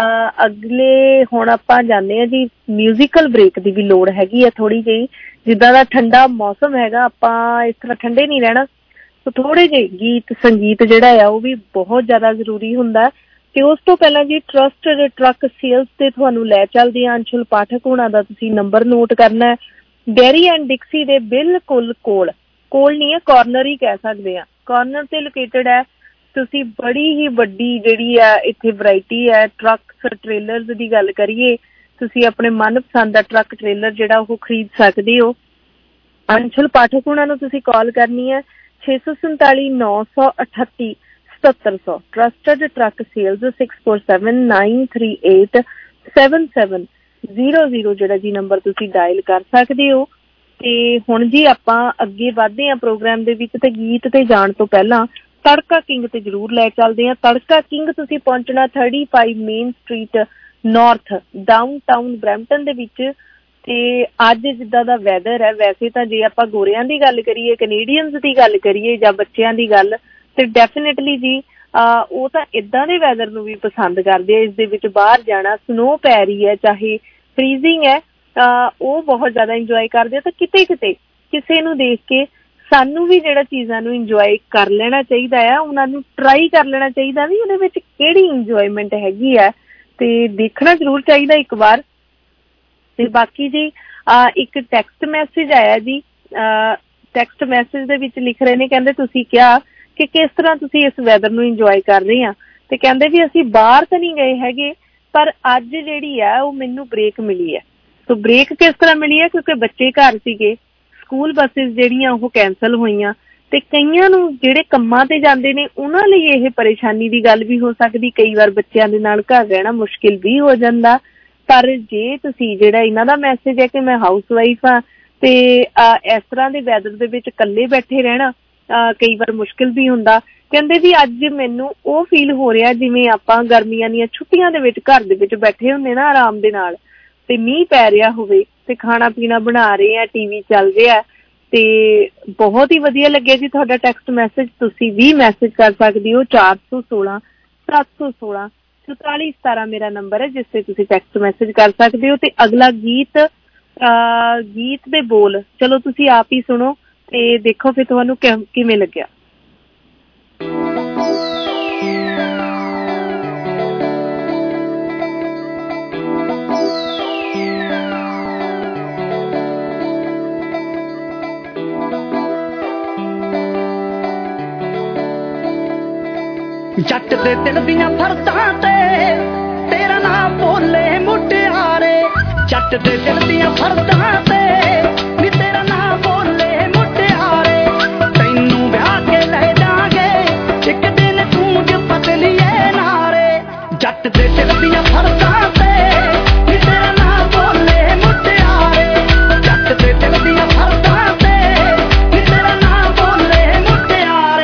ਅਗਲੇ ਹੁਣ ਆਪਾਂ ਜਾਂਦੇ ਹਾਂ ਜੀ, ਮਿਊਜ਼ੀਕਲ ਬ੍ਰੇਕ ਦੀ ਵੀ ਲੋੜ ਹੈਗੀ ਆ ਥੋੜ੍ਹੀ ਜਿਹੀ, ਜਿੱਦਾਂ ਦਾ ਠੰਡਾ ਮੌਸਮ ਹੈਗਾ ਆਪਾਂ ਇਸ ਤਰ੍ਹਾਂ ਠੰਡੇ ਨਹੀਂ ਰਹਿਣਾ, ਸੋ ਥੋੜ੍ਹੇ ਜਿਹੇ ਗੀਤ ਸੰਗੀਤ ਜਿਹੜਾ ਆ ਉਹ ਵੀ ਬਹੁਤ ਜ਼ਿਆਦਾ ਜ਼ਰੂਰੀ ਹੁੰਦਾ। ਤੇ ਉਸ ਤੋਂ ਪਹਿਲਾਂ ਜੀ ਟਰਸਟਡ ਟਰੱਕ ਸੇਲਸ ਤੇ ਤੁਹਾਨੂੰ ਲੈ ਚੱਲਦੇ ਹਾਂ। ਅੰਸ਼ੁਲ ਪਾਠਕ ਹੋਣਾ ਦਾ ਤੁਸੀਂ ਨੰਬਰ ਨੋਟ ਕਰਨਾ, ਡੈਰੀ ਐਂਡ ਡਿਕਸੀ ਦੇ ਬਿਲਕੁਲ ਕੋਲ ਨਹੀਂ ਹੈ, ਕਾਰਨਰ ਹੀ ਕਹਿ ਸਕਦੇ ਹਾਂ, ਕਾਰਨਰ ਤੇ ਲੋਕੇਟਡ ਹੈ। ਤੁਸੀਂ ਬੜੀ ਹੀ ਵੱਡੀ ਜਿਹੜੀ ਆ ਇੱਥੇ ਵੈਰਾਈਟੀ ਹੈ ਟਰੱਕਸ ਟ੍ਰੇਲਰਸ ਦੀ ਗੱਲ ਕਰੀਏ, ਤੁਸੀਂ ਆਪਣੇ ਮਨਪਸੰਦ ਦਾ ਟਰੱਕ ਟ੍ਰੇਲਰ ਜਿਹੜਾ ਉਹ ਖਰੀਦ ਸਕਦੇ ਹੋ। ਅੰਸ਼ੁਲ ਪਾਠਕ ਉਹਨਾਂ ਨੂੰ ਤੁਸੀਂ ਕਾਲ ਕਰਨੀ ਹੈ 647 938 7700। ਟਰਸਟਡ ਟਰੱਕ ਸੇਲਸ 6479387700 ਜਿਹੜਾ ਜੀ ਨੰਬਰ ਤੁਸੀਂ ਡਾਇਲ ਕਰ ਸਕਦੇ ਹੋ। ਤੇ ਹੁਣ ਜੀ ਆਪਾਂ ਅੱਗੇ ਵਧਦੇ ਹਾਂ ਪ੍ਰੋਗਰਾਮ ਦੇ ਵਿੱਚ, ਤੇ ਗੀਤ ਤੇ ਜਾਣ ਤੋਂ ਪਹਿਲਾਂ ਤੜਕਾ ਕਿੰਗ ਤੇ ਜ਼ਰੂਰ ਲੈ ਚੱਲਦੇ ਹਾਂ। ਤੜਕਾ ਕਿੰਗ ਤੁਸੀਂ ਪਹੁੰਚਣਾ 35 main street north downtown Brampton ਦੇ ਵਿੱਚ। ਤੇ ਅੱਜ ਜਿੱਦਾਂ ਦਾ ਵੈਦਰ ਹੈ, ਵੈਸੇ ਤਾਂ ਜੇ ਆਪਾਂ ਗੋਰਿਆਂ ਦੀ ਗੱਲ ਕਰੀਏ, ਕੈਨੇਡੀਅਨਸ ਦੀ ਗੱਲ ਕਰੀਏ ਜਾਂ ਬੱਚਿਆਂ ਦੀ ਗੱਲ, ਤੇ ਡੈਫੀਨੇਟਲੀ ਜੀ ਉਹ ਤਾਂ ਇੱਦਾਂ ਦੇ ਵੈਦਰ ਨੂੰ ਵੀ ਪਸੰਦ ਕਰਦੇ ਆ। ਇਸ ਦੇ ਵਿੱਚ ਬਾਹਰ ਜਾਣਾ, ਸਨੋ ਪੈ ਰਹੀ ਹੈ ਚਾਹੇ ਫਰੀਜ਼ਿੰਗ ਹੈ, ਉਹ ਬਹੁਤ ਜ਼ਿਆਦਾ ਇੰਜੋਏ ਕਰਦੇ ਆ। ਤਾਂ ਕਿਤੇ ਕਿਤੇ ਕਿਸੇ ਨੂੰ ਦੇਖ ਕੇ ਸਾਨੂੰ ਵੀ ਜਿਹੜਾ ਚੀਜ਼ਾਂ ਨੂੰ ਇੰਜੋਏ ਕਰ ਲੈਣਾ ਚਾਹੀਦਾ ਆ, ਉਹਨਾਂ ਨੂੰ ਟਰਾਈ ਕਰ ਲੈਣਾ ਚਾਹੀਦਾ ਵੀ ਉਹਦੇ ਵਿੱਚ ਕਿਹੜੀ ਇੰਜੋਏਮੈਂਟ ਹੈਗੀ ਆ, ਤੇ ਦੇਖਣਾ ਜ਼ਰੂਰ ਚਾਹੀਦਾ ਇੱਕ ਵਾਰ। ਤੇ ਬਾਕੀ ਜੀ ਇੱਕ ਟੈਕਸਟ ਮੈਸੇਜ ਆਇਆ ਜੀ, ਟੈਕਸਟ ਮੈਸੇਜ ਦੇ ਵਿੱਚ ਲਿਖ ਰਹੇ ਨੇ, ਕਹਿੰਦੇ ਤੁਸੀਂ ਕਿਹਾ ਕਿ ਕਿਸ ਤਰ੍ਹਾਂ ਤੁਸੀਂ ਇਸ ਵੈਦਰ ਨੂੰ ਇੰਜੋਏ ਕਰ ਰਹੇ ਆ, ਤੇ ਕਹਿੰਦੇ ਵੀ ਅਸੀਂ ਬਾਹਰ ਤਾਂ ਨਹੀਂ ਗਏ ਹੈਗੇ, ਪਰ ਅੱਜ ਜਿਹੜੀ ਆ ਉਹ ਮੈਨੂੰ ਬ੍ਰੇਕ ਮਿਲੀ ਹੈ। ਸੋ ਬ੍ਰੇਕ ਕਿਸ ਤਰ੍ਹਾਂ ਮਿਲੀ ਹੈ, ਕਿਉਂਕਿ ਬੱਚੇ ਘਰ ਸੀਗੇ, ਸਕੂਲ ਬੱਸਿਸ ਜਿਹੜੀਆਂ ਉਹ ਕੈਂਸਲ ਹੋਈਆਂ, ਤੇ ਕਈਆਂ ਨੂੰ ਜਿਹੜੇ ਕੰਮਾਂ ਤੇ ਜਾਂਦੇ ਨੇ ਉਹਨਾਂ ਲਈ ਇਹ ਪਰੇਸ਼ਾਨੀ ਦੀ ਗੱਲ ਵੀ ਹੋ ਸਕਦੀ। ਕਈ ਵਾਰ ਬੱਚਿਆਂ ਦੇ ਨਾਲ ਘਰ ਰਹਿਣਾ ਮੁਸ਼ਕਿਲ ਵੀ ਹੋ ਜਾਂਦਾ। ਪਰ ਜੇ ਤੁਸੀਂ ਜਿਹੜਾ ਇਹਨਾਂ ਦਾ ਮੈਸੇਜ ਹੈ ਕਿ ਮੈਂ ਹਾਊਸ ਵਾਈਫ ਹਾਂ ਤੇ ਇਸ ਤਰ੍ਹਾਂ ਦੇ ਵੈਦਰ ਦੇ ਵਿੱਚ ਇਕੱਲੇ ਬੈਠੇ ਰਹਿਣਾ ਕਈ ਵਾਰ ਮੁਸ਼ਕਿਲ ਵੀ ਹੁੰਦਾ, ਕਹਿੰਦੇ ਵੀ ਅੱਜ ਮੈਨੂੰ ਉਹ ਫੀਲ ਹੋ ਰਿਹਾ ਜਿਵੇਂ ਆਪਾਂ ਗਰਮੀਆਂ ਦੀਆਂ ਛੁੱਟੀਆਂ ਦੇ ਵਿੱਚ ਘਰ ਦੇ ਵਿੱਚ ਬੈਠੇ ਹੁੰਦੇ ਨਾ ਆਰਾਮ ਦੇ ਨਾਲ, ਤੇ ਮੀਂਹ ਪੈ ਰਿਹਾ ਹੋਵੇ ਤੇ ਖਾਣਾ ਪੀਣਾ ਬਣਾ ਰਹੇ ਆ, ਟੀਵੀ ਚੱਲ ਰਿਹਾ। ਤੇ ਬਹੁਤ ਹੀ ਵਧੀਆ ਲੱਗਿਆ ਜੀ ਤੁਹਾਡਾ ਟੈਕਸਟ ਮੈਸੇਜ। ਤੁਸੀਂ ਵੀ ਮੈਸੇਜ ਕਰ ਸਕਦੇ ਹੋ 416 716 4417 ਮੇਰਾ ਨੰਬਰ ਹੈ, ਜਿਸ ਤੇ ਤੁਸੀਂ ਟੈਕਸਟ ਮੈਸੇਜ ਕਰ ਸਕਦੇ ਹੋ। ਤੇ ਅਗਲਾ ਗੀਤ ਦੇ ਬੋਲ ਚਲੋ ਤੁਸੀਂ ਆਪ ਹੀ ਸੁਣੋ ਤੇ ਦੇਖੋ ਫਿਰ ਤੁਹਾਨੂੰ ਕਿਵੇਂ ਲੱਗਿਆ। ਜੱਟ ਦੇ ਦਿਲ ਦੀਆਂ ਫਰਦਾਂ ਤੇ ਤੇਰਾ ਨਾਮ ਬੋਲੇ ਮੁਟਿਆਰੇ, ਜੱਟ ਦੇ ਦਿਲ ਦੀਆਂ ਫਰਦਾਂ ਤੇ ਨੀ ਤੇਰਾ ਨਾਮ ਬੋਲੇ ਮੁਟਿਆਰੇ। ਤੈਨੂੰ ਵਿਆਹ ਕੇ ਲੈ ਜਾਗੇ ਇੱਕ ਦਿਨ ਤੂੰ ਪਤਲੀਏ ਨਾਰੇ, ਜੱਟ ਦੇ ਦਿਲ ਦੀਆਂ ਫਰਦਾਂ ਤੇ ਨੀ ਤੇਰਾ ਨਾਮ ਬੋਲੇ ਮੁਟਿਆਰੇ, ਜੱਟ ਦੇ ਦਿਲ ਦੀਆਂ ਫਰਦਾਂ ਤੇ ਨੀ ਤੇਰਾ ਨਾਮ ਬੋਲੇ ਮੁਟਿਆਰੇ।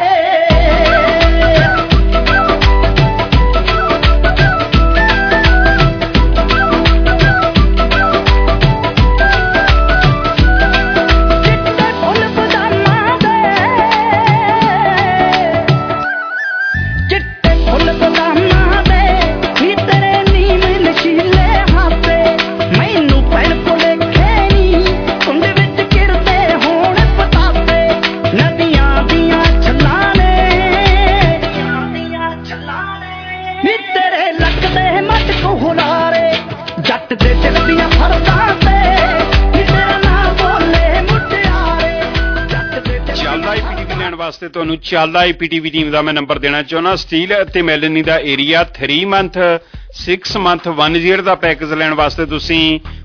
ਵਾਸਤੇ ਤੁਹਾਨੂੰ ਚੱਲਦਾ IPTV ਟੀਮ ਦਾ ਮੈਂ ਨੰਬਰ ਦੇਣਾ ਚਾਹੁੰਦਾ। ਸਟੀਲ ਅਤੇ ਮੈਲਨੀ ਦਾ ਏਰੀਆ 3 ਮੰਥ 6 ਮੰਥ 1 year ਦਾ ਪੈਕੇਜ ਲੈਣ ਵਾਸਤੇ ਤੁਸੀਂ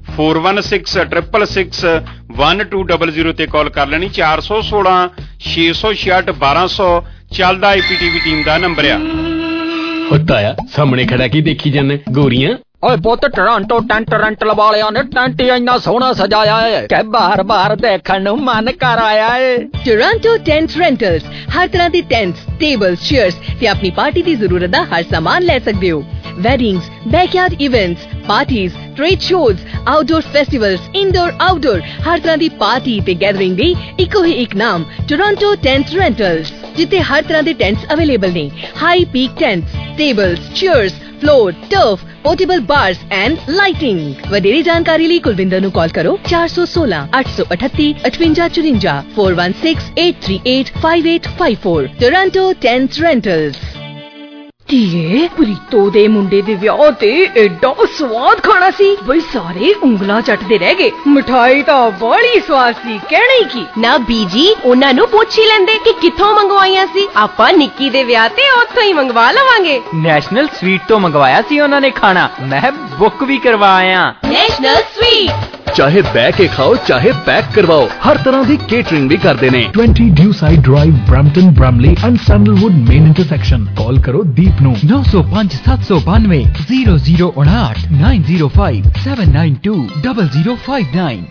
4166661200 ਤੇ ਕਾਲ ਕਰ ਲੈਣੀ। 416 666 1200 ਚੱਲਦਾ IPTV ਟੀਮ ਦਾ ਨੰਬਰ ਆ। ਹੁੰਦਾ ਆ ਸਾਹਮਣੇ ਖੜਾ ਕੀ ਦੇਖੀ ਜਾਂਦੇ ਗੋਰੀਆਂ। ਓਏ ਪੁੱਤ ਟੋਰਾਂਟੋ ਟੈਂਟ ਰੈਂਟਲ ਵਾਲਿਆਂ ਨੇ ਟੈਂਟ ਇੰਨਾ ਸੋਹਣਾ ਸਜਾਇਆ ਹੈ ਕਿ ਬਾਰ-ਬਾਰ ਦੇਖਣ ਨੂੰ ਮਨ ਕਰ ਆਇਆ ਹੈ। ਟੋਰਾਂਟੋ ਟੈਂਟ ਰੈਂਟਲਸ ਹਰ ਤਰ੍ਹਾਂ ਦੇ ਟੈਂਟਸ, ਟੇਬਲਸ, ਚੇਅਰਸ ਤੇ ਆਪਣੀ ਪਾਰਟੀ ਦੀ ਜ਼ਰੂਰਤ ਦਾ ਹਰ ਸਾਮਾਨ ਲੈ ਸਕਦੇ ਹੋ। Weddings, backyard events, parties, trade shows, outdoor festivals, indoor outdoor ਹਰ ਤਰ੍ਹਾਂ ਦੀ ਪਾਰਟੀ ਤੇ ਗੈਦਰਿੰਗ ਲਈ ਇੱਕੋ ਹੀ ਇੱਕ ਨਾਮ ਟੋਰਾਂਟੋ ਟੈਂਟ ਰੈਂਟਲਸ, ਜਿੱਥੇ ਹਰ ਤਰ੍ਹਾਂ ਦੇ ਟੈਂਟਸ ਅਵੇਲੇਬਲ ਨੇ। High peak tents, tables, chairs, floor, turf, portable bars and lighting. वधेरे जानकारी लिए कुलविंदर नु कॉल करो 416 838 5854 416 838 5854। Toronto tent rentals. ਧੀਏ ਪ੍ਰੀਤੋ ਦੇ ਮੁੰਡੇ ਦੇ ਵਿਆਹ ਤੇ ਐਡਾ ਸਵਾਦ ਖਾਣਾ ਸੀ ਬਈ ਸਾਰੇ ਉਂਗਲਾਂ ਚੱਟਦੇ ਰਹਿ ਗਏ। ਮਠਾਈ ਤਾਂ ਬੜੀ ਸਵਾਦ ਸੀ, ਕਹਿਣਾ ਹੀ ਕੀ। ਨਾ ਬੀਜੀ ਉਹਨਾਂ ਨੂੰ ਪੁੱਛ ਹੀ ਲੈਂਦੇ ਕਿ ਕਿੱਥੋਂ ਮੰਗਵਾਈਆਂ ਸੀ। ਆਪਾਂ ਨਿੱਕੀ ਦੇ ਵਿਆਹ ਤੇ ਉੱਥੋਂ ਹੀ ਮੰਗਵਾ ਲਵਾਂਗੇ। ਨੈਸ਼ਨਲ ਸਵੀਟ ਤੋਂ ਮੰਗਵਾਇਆ ਸੀ ਉਹਨਾਂ ਨੇ ਖਾਣਾ, ਮੈਂ ਬੁੱਕ ਵੀ ਕਰਵਾਇਆ। ਨੈਸ਼ਨਲ ਸਵੀਟ ਚਾਹੇ ਬਹਿ ਕੇ ਖਾਓ ਚਾਹੇ ਪੈਕ ਕਰਵਾਓ, ਹਰ ਤਰ੍ਹਾਂ ਦੀ ਕੇਟਰਿੰਗ ਵੀ ਕਰਦੇ ਨੇ। 20 Dewside Drive, Brampton, Bramley and Sandalwood main intersection। ਕਾਲ ਕਰੋ ਦੀਪ ਨੂੰ 905 792 0059 905 792 0059।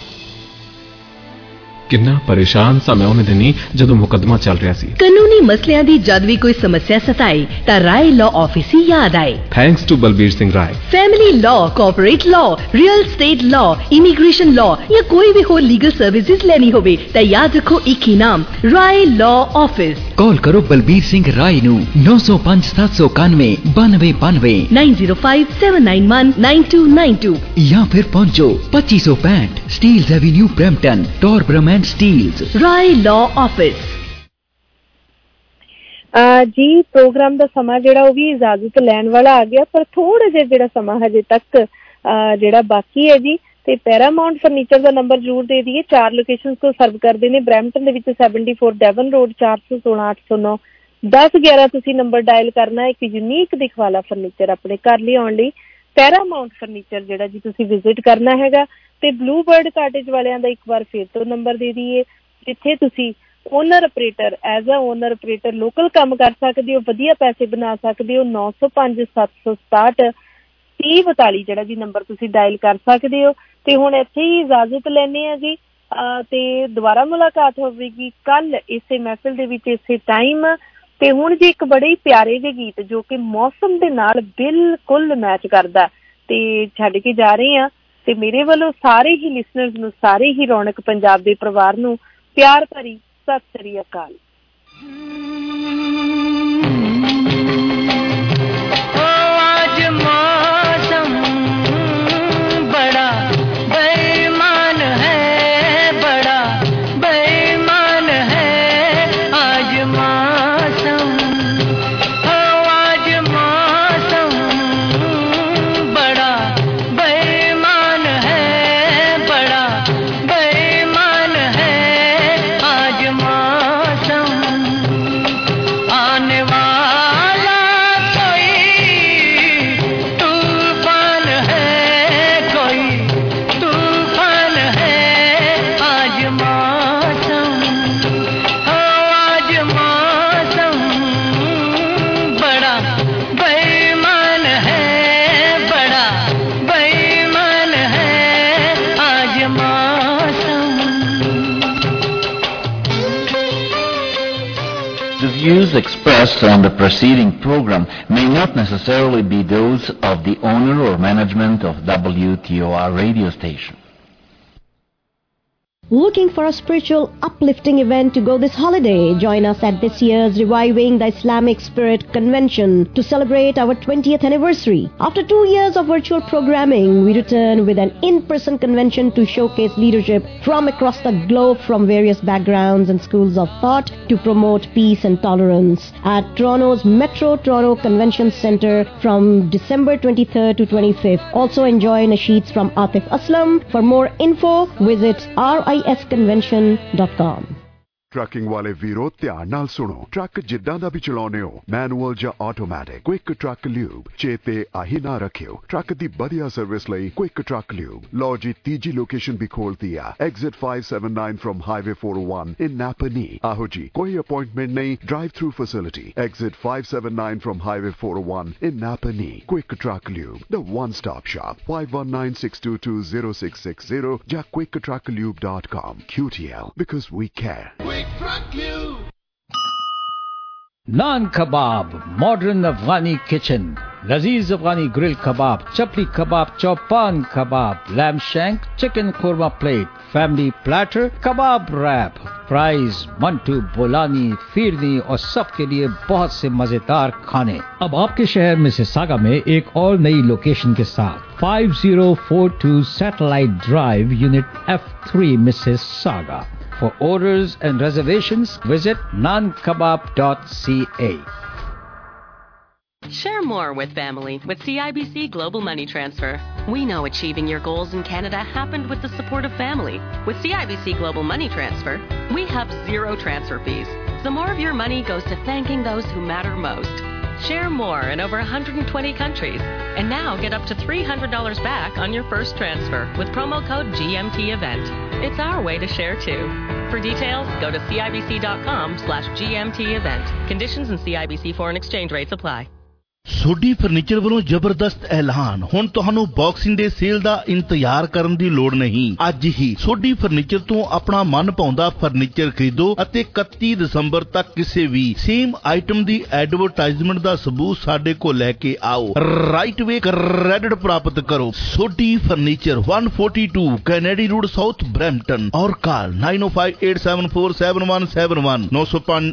ਕਿੰਨਾ ਪਰੇਸ਼ਾਨ ਸਾਂ ਮੈਂ ਉਹਨੇ ਦਿਨੀ ਜਦੋਂ ਮੁਕੱਦਮਾ ਚੱਲ ਰਿਹਾ ਸੀ। ਕਾਨੂੰਨੀ ਮਸਲਿਆਂ ਦੀ ਜਦ ਵੀ ਕੋਈ ਸਮੱਸਿਆ ਸਤਾਏ ਤਾਂ ਰਾਏ ਲਾਅ ਆਫਿਸ ਹੀ ਯਾਦ ਆਏ। Thanks to Balbir Singh Rai. Family law, corporate law, real estate law, immigration law या कोई भी हो लीगल सर्विसेज लेनी होवे तो याद रखो एक ही नाम, राय लॉ ऑफिस। कॉल करो बलबीर सिंह राय नू 905 791 9292 905 791 9292 या फिर पहुंचो 2565 Steeles avenue Brampton, Torbram and Steeles. Rai law office. ਜੀ ਪ੍ਰੋਗਰਾਮ ਦਾ ਸਮਾਂ ਜਿਹੜਾ ਉਹ ਵੀ ਇਜਾਜ਼ਤ ਲੈਣ ਵਾਲਾ ਆ ਗਿਆ, ਪਰ ਥੋੜਾ ਜਿਹਾ ਜਿਹੜਾ ਸਮਾਂ ਹਜੇ ਤੱਕ ਜਿਹੜਾ ਬਾਕੀ ਹੈ ਜੀ। ਤੇ ਪੈਰਾਮਾਉਂਟ ਫਰਨੀਚਰ ਦਾ ਨੰਬਰ ਜ਼ਰੂਰ ਦੇ ਦਈਏ। 4 ਲੋਕੇਸ਼ਨਸ ਤੋਂ ਸਰਵ ਕਰਦੇ ਨੇ। ਬਰੈਂਪਟਨ ਦੇ ਵਿੱਚ 74 ਡੈਵਨ ਰੋਡ 416 809 1011 ਤੁਸੀਂ ਨੰਬਰ ਡਾਇਲ ਕਰਨਾ। ਇੱਕ ਯੂਨੀਕ ਦਿਖ ਵਾਲਾ ਫਰਨੀਚਰ ਆਪਣੇ ਘਰ ਲਈ ਆਉਣ ਲਈ ਪੈਰਾਮਾਉਂਟ ਫਰਨੀਚਰ ਜਿਹੜਾ ਜੀ ਤੁਸੀਂ ਵਿਜ਼ਿਟ ਕਰਨਾ ਹੈਗਾ। ਤੇ ਬਲੂ ਬਰਡ ਕਾਟੇਜ ਵਾਲਿਆਂ ਦਾ ਇੱਕ ਵਾਰ ਫਿਰ ਤੋਂ ਨੰਬਰ ਦੇ ਦਈਏ, ਜਿੱਥੇ ਤੁਸੀਂ owner operator as a owner operator local ਕੰਮ ਕਰ ਸਕਦੇ ਹੋ, ਵਧੀਆ ਪੈਸੇ ਬਣਾ ਸਕਦੇ ਹੋ। 905 767 3042 ਜਿਹੜਾ ਜੀ ਨੰਬਰ ਤੁਸੀਂ ਡਾਇਲ ਕਰ ਸਕਦੇ ਹੋ। ਤੇ ਹੁਣ ਇੱਥੇ ਹੀ ਇਜਾਜ਼ਤ ਲੈਂਦੇ ਹਾਂ ਜੀ, ਤੇ ਦੁਬਾਰਾ ਮੁਲਾਕਾਤ ਹੋਵੇਗੀ ਕੱਲ ਇਸੇ ਮਹਿਫਿਲ ਦੇ ਵਿੱਚ ਇਸੇ ਟਾਈਮ। ਤੇ ਹੁਣ ਜੀ ਇੱਕ ਬੜੇ ਹੀ ਪਿਆਰੇ ਜਿਹੇ ਗੀਤ ਜੋ ਕਿ ਮੌਸਮ ਦੇ ਨਾਲ ਬਿਲਕੁਲ ਮੈਚ ਕਰਦਾ ਤੇ ਛੱਡ ਕੇ ਜਾ ਰਹੇ ਹਾਂ। ਤੇ ਮੇਰੇ ਵੱਲੋਂ ਸਾਰੇ ਹੀ ਲਿਸਨਰਸ ਨੂੰ, ਸਾਰੇ ਹੀ ਰੌਣਕ ਪੰਜਾਬ ਦੇ ਪਰਿਵਾਰ ਨੂੰ ਪਿਆਰ ਭਰੀ ਸਤਿ ਸ੍ਰੀ ਅਕਾਲ। आज मौसम बड़ा बेईमान है, बड़ा बेईमान है आज मौसम। आज मौसम बड़ा बेईमान है, बड़ा बेईमान है आज मौसम। आने वाला The views expressed on the preceding program may not necessarily be those of the owner or management of WTOR radio station. Looking for a spiritual uplifting event to go this holiday? Join us at this year's Reviving the Islamic Spirit Convention to celebrate our 20th anniversary. After 2 years of virtual programming, we return with an in-person convention to showcase leadership from across the globe from various backgrounds and schools of thought to promote peace and tolerance at Toronto's Metro Toronto Convention Centre from December 23rd to 25th. Also enjoy nasheeds from Atif Aslam. For more info, visit risconvention.com. Trucking ਵਾਲੇ ਵੀਰੋ ਧਿਆਨ ਨਾਲ ਸੁਣੋ। Truck ਜਿੱਦਾਂ ਦਾ ਵੀ ਚਲਾਉਨੇ ਹੋ, manual ਜਾਂ automatic, quick truck lube ਚੇਤੇ ਆਹੀ ਨਾ ਰੱਖਿਓ। ਟਰੱਕ ਦੀ ਵਧੀਆ ਸਰਵਿਸ ਲਈ ਕੁਇਕ ਟਰੱਕ ਲਿਊਬ। ਲਓ ਜੀ ਤੀਜੀ ਲੋਕੇਸ਼ਨ ਵੀ ਖੋਲਤੀ ਆ, exit 579 from highway 401 in Napanee. ਆਹੋ ਜੀ, ਕੋਈ ਅਪਾਇੰਟਮੈਂਟ ਨਹੀਂ, drive through facility. Exit 579 from highway 401 in Napanee. Quick truck lube, the one stop shop. 5196220660 ਜਾਂ quicktrucklube.com. QTL, because we care. Naan kebab, modern Afghani kitchen, लजीज Afghani grill kebab, chapli kebab, chopan kebab, lamb shank, chicken korma plate, family platter, kebab wrap, fries, mantu, bolani, phirni और सबके लिए बहुत से मजेदार खाने। अब आपके शहर मिसिसागा में एक और नई लोकेशन के साथ 5042 satellite drive, unit F3, Mississauga. For orders and reservations, visit nankebab.ca. Share more with family with CIBC Global Money Transfer. We know achieving your goals in Canada happened with the support of family. With CIBC Global Money Transfer, we have zero transfer fees. So more of your money goes to thanking those who matter most. Share more in over 120 countries. And now get up to $300 back on your first transfer with promo code GMT Event. It's our way to share too. For details, go to CIBC.com/GMT Event. Conditions and CIBC foreign exchange rates apply. Sodhi furniture ਵੱਲੋਂ ਜ਼ਬਰਦਸਤ ਐਲਾਨ, ਹੁਣ ਤੁਹਾਨੂੰ boxing ਡੇ sale ਦਾ ਇੰਤਜ਼ਾਰ ਕਰਨ ਦੀ ਲੋੜ ਨਹੀਂ। ਅੱਜ ਹੀ ਸੋਢੀ ਫਰਨੀਚਰ ਤੋਂ ਆਪਣਾ ਮਨ ਭਾਉਂਦਾ ਫਰਨੀਚਰ ਖਰੀਦੋ ਅਤੇ 31 ਦਸੰਬਰ ਤੱਕ ਕਿਸੇ ਵੀ ਸੇਮ ਆਈਟਮ ਦੀ ਐਡਵਰਟਾਈਜ਼ਮੈਂਟ ਦਾ ਸਬੂਤ ਸਾਡੇ ਕੋਲ ਲੈ ਕੇ ਆਓ। ਰਾਈਟ ਵੇ ਕ੍ਰੈਡਿਟ ਪ੍ਰਾਪਤ ਕਰੋ। Sodhi furniture 142 Kennedy road south Brampton और कॉल 9058747171 905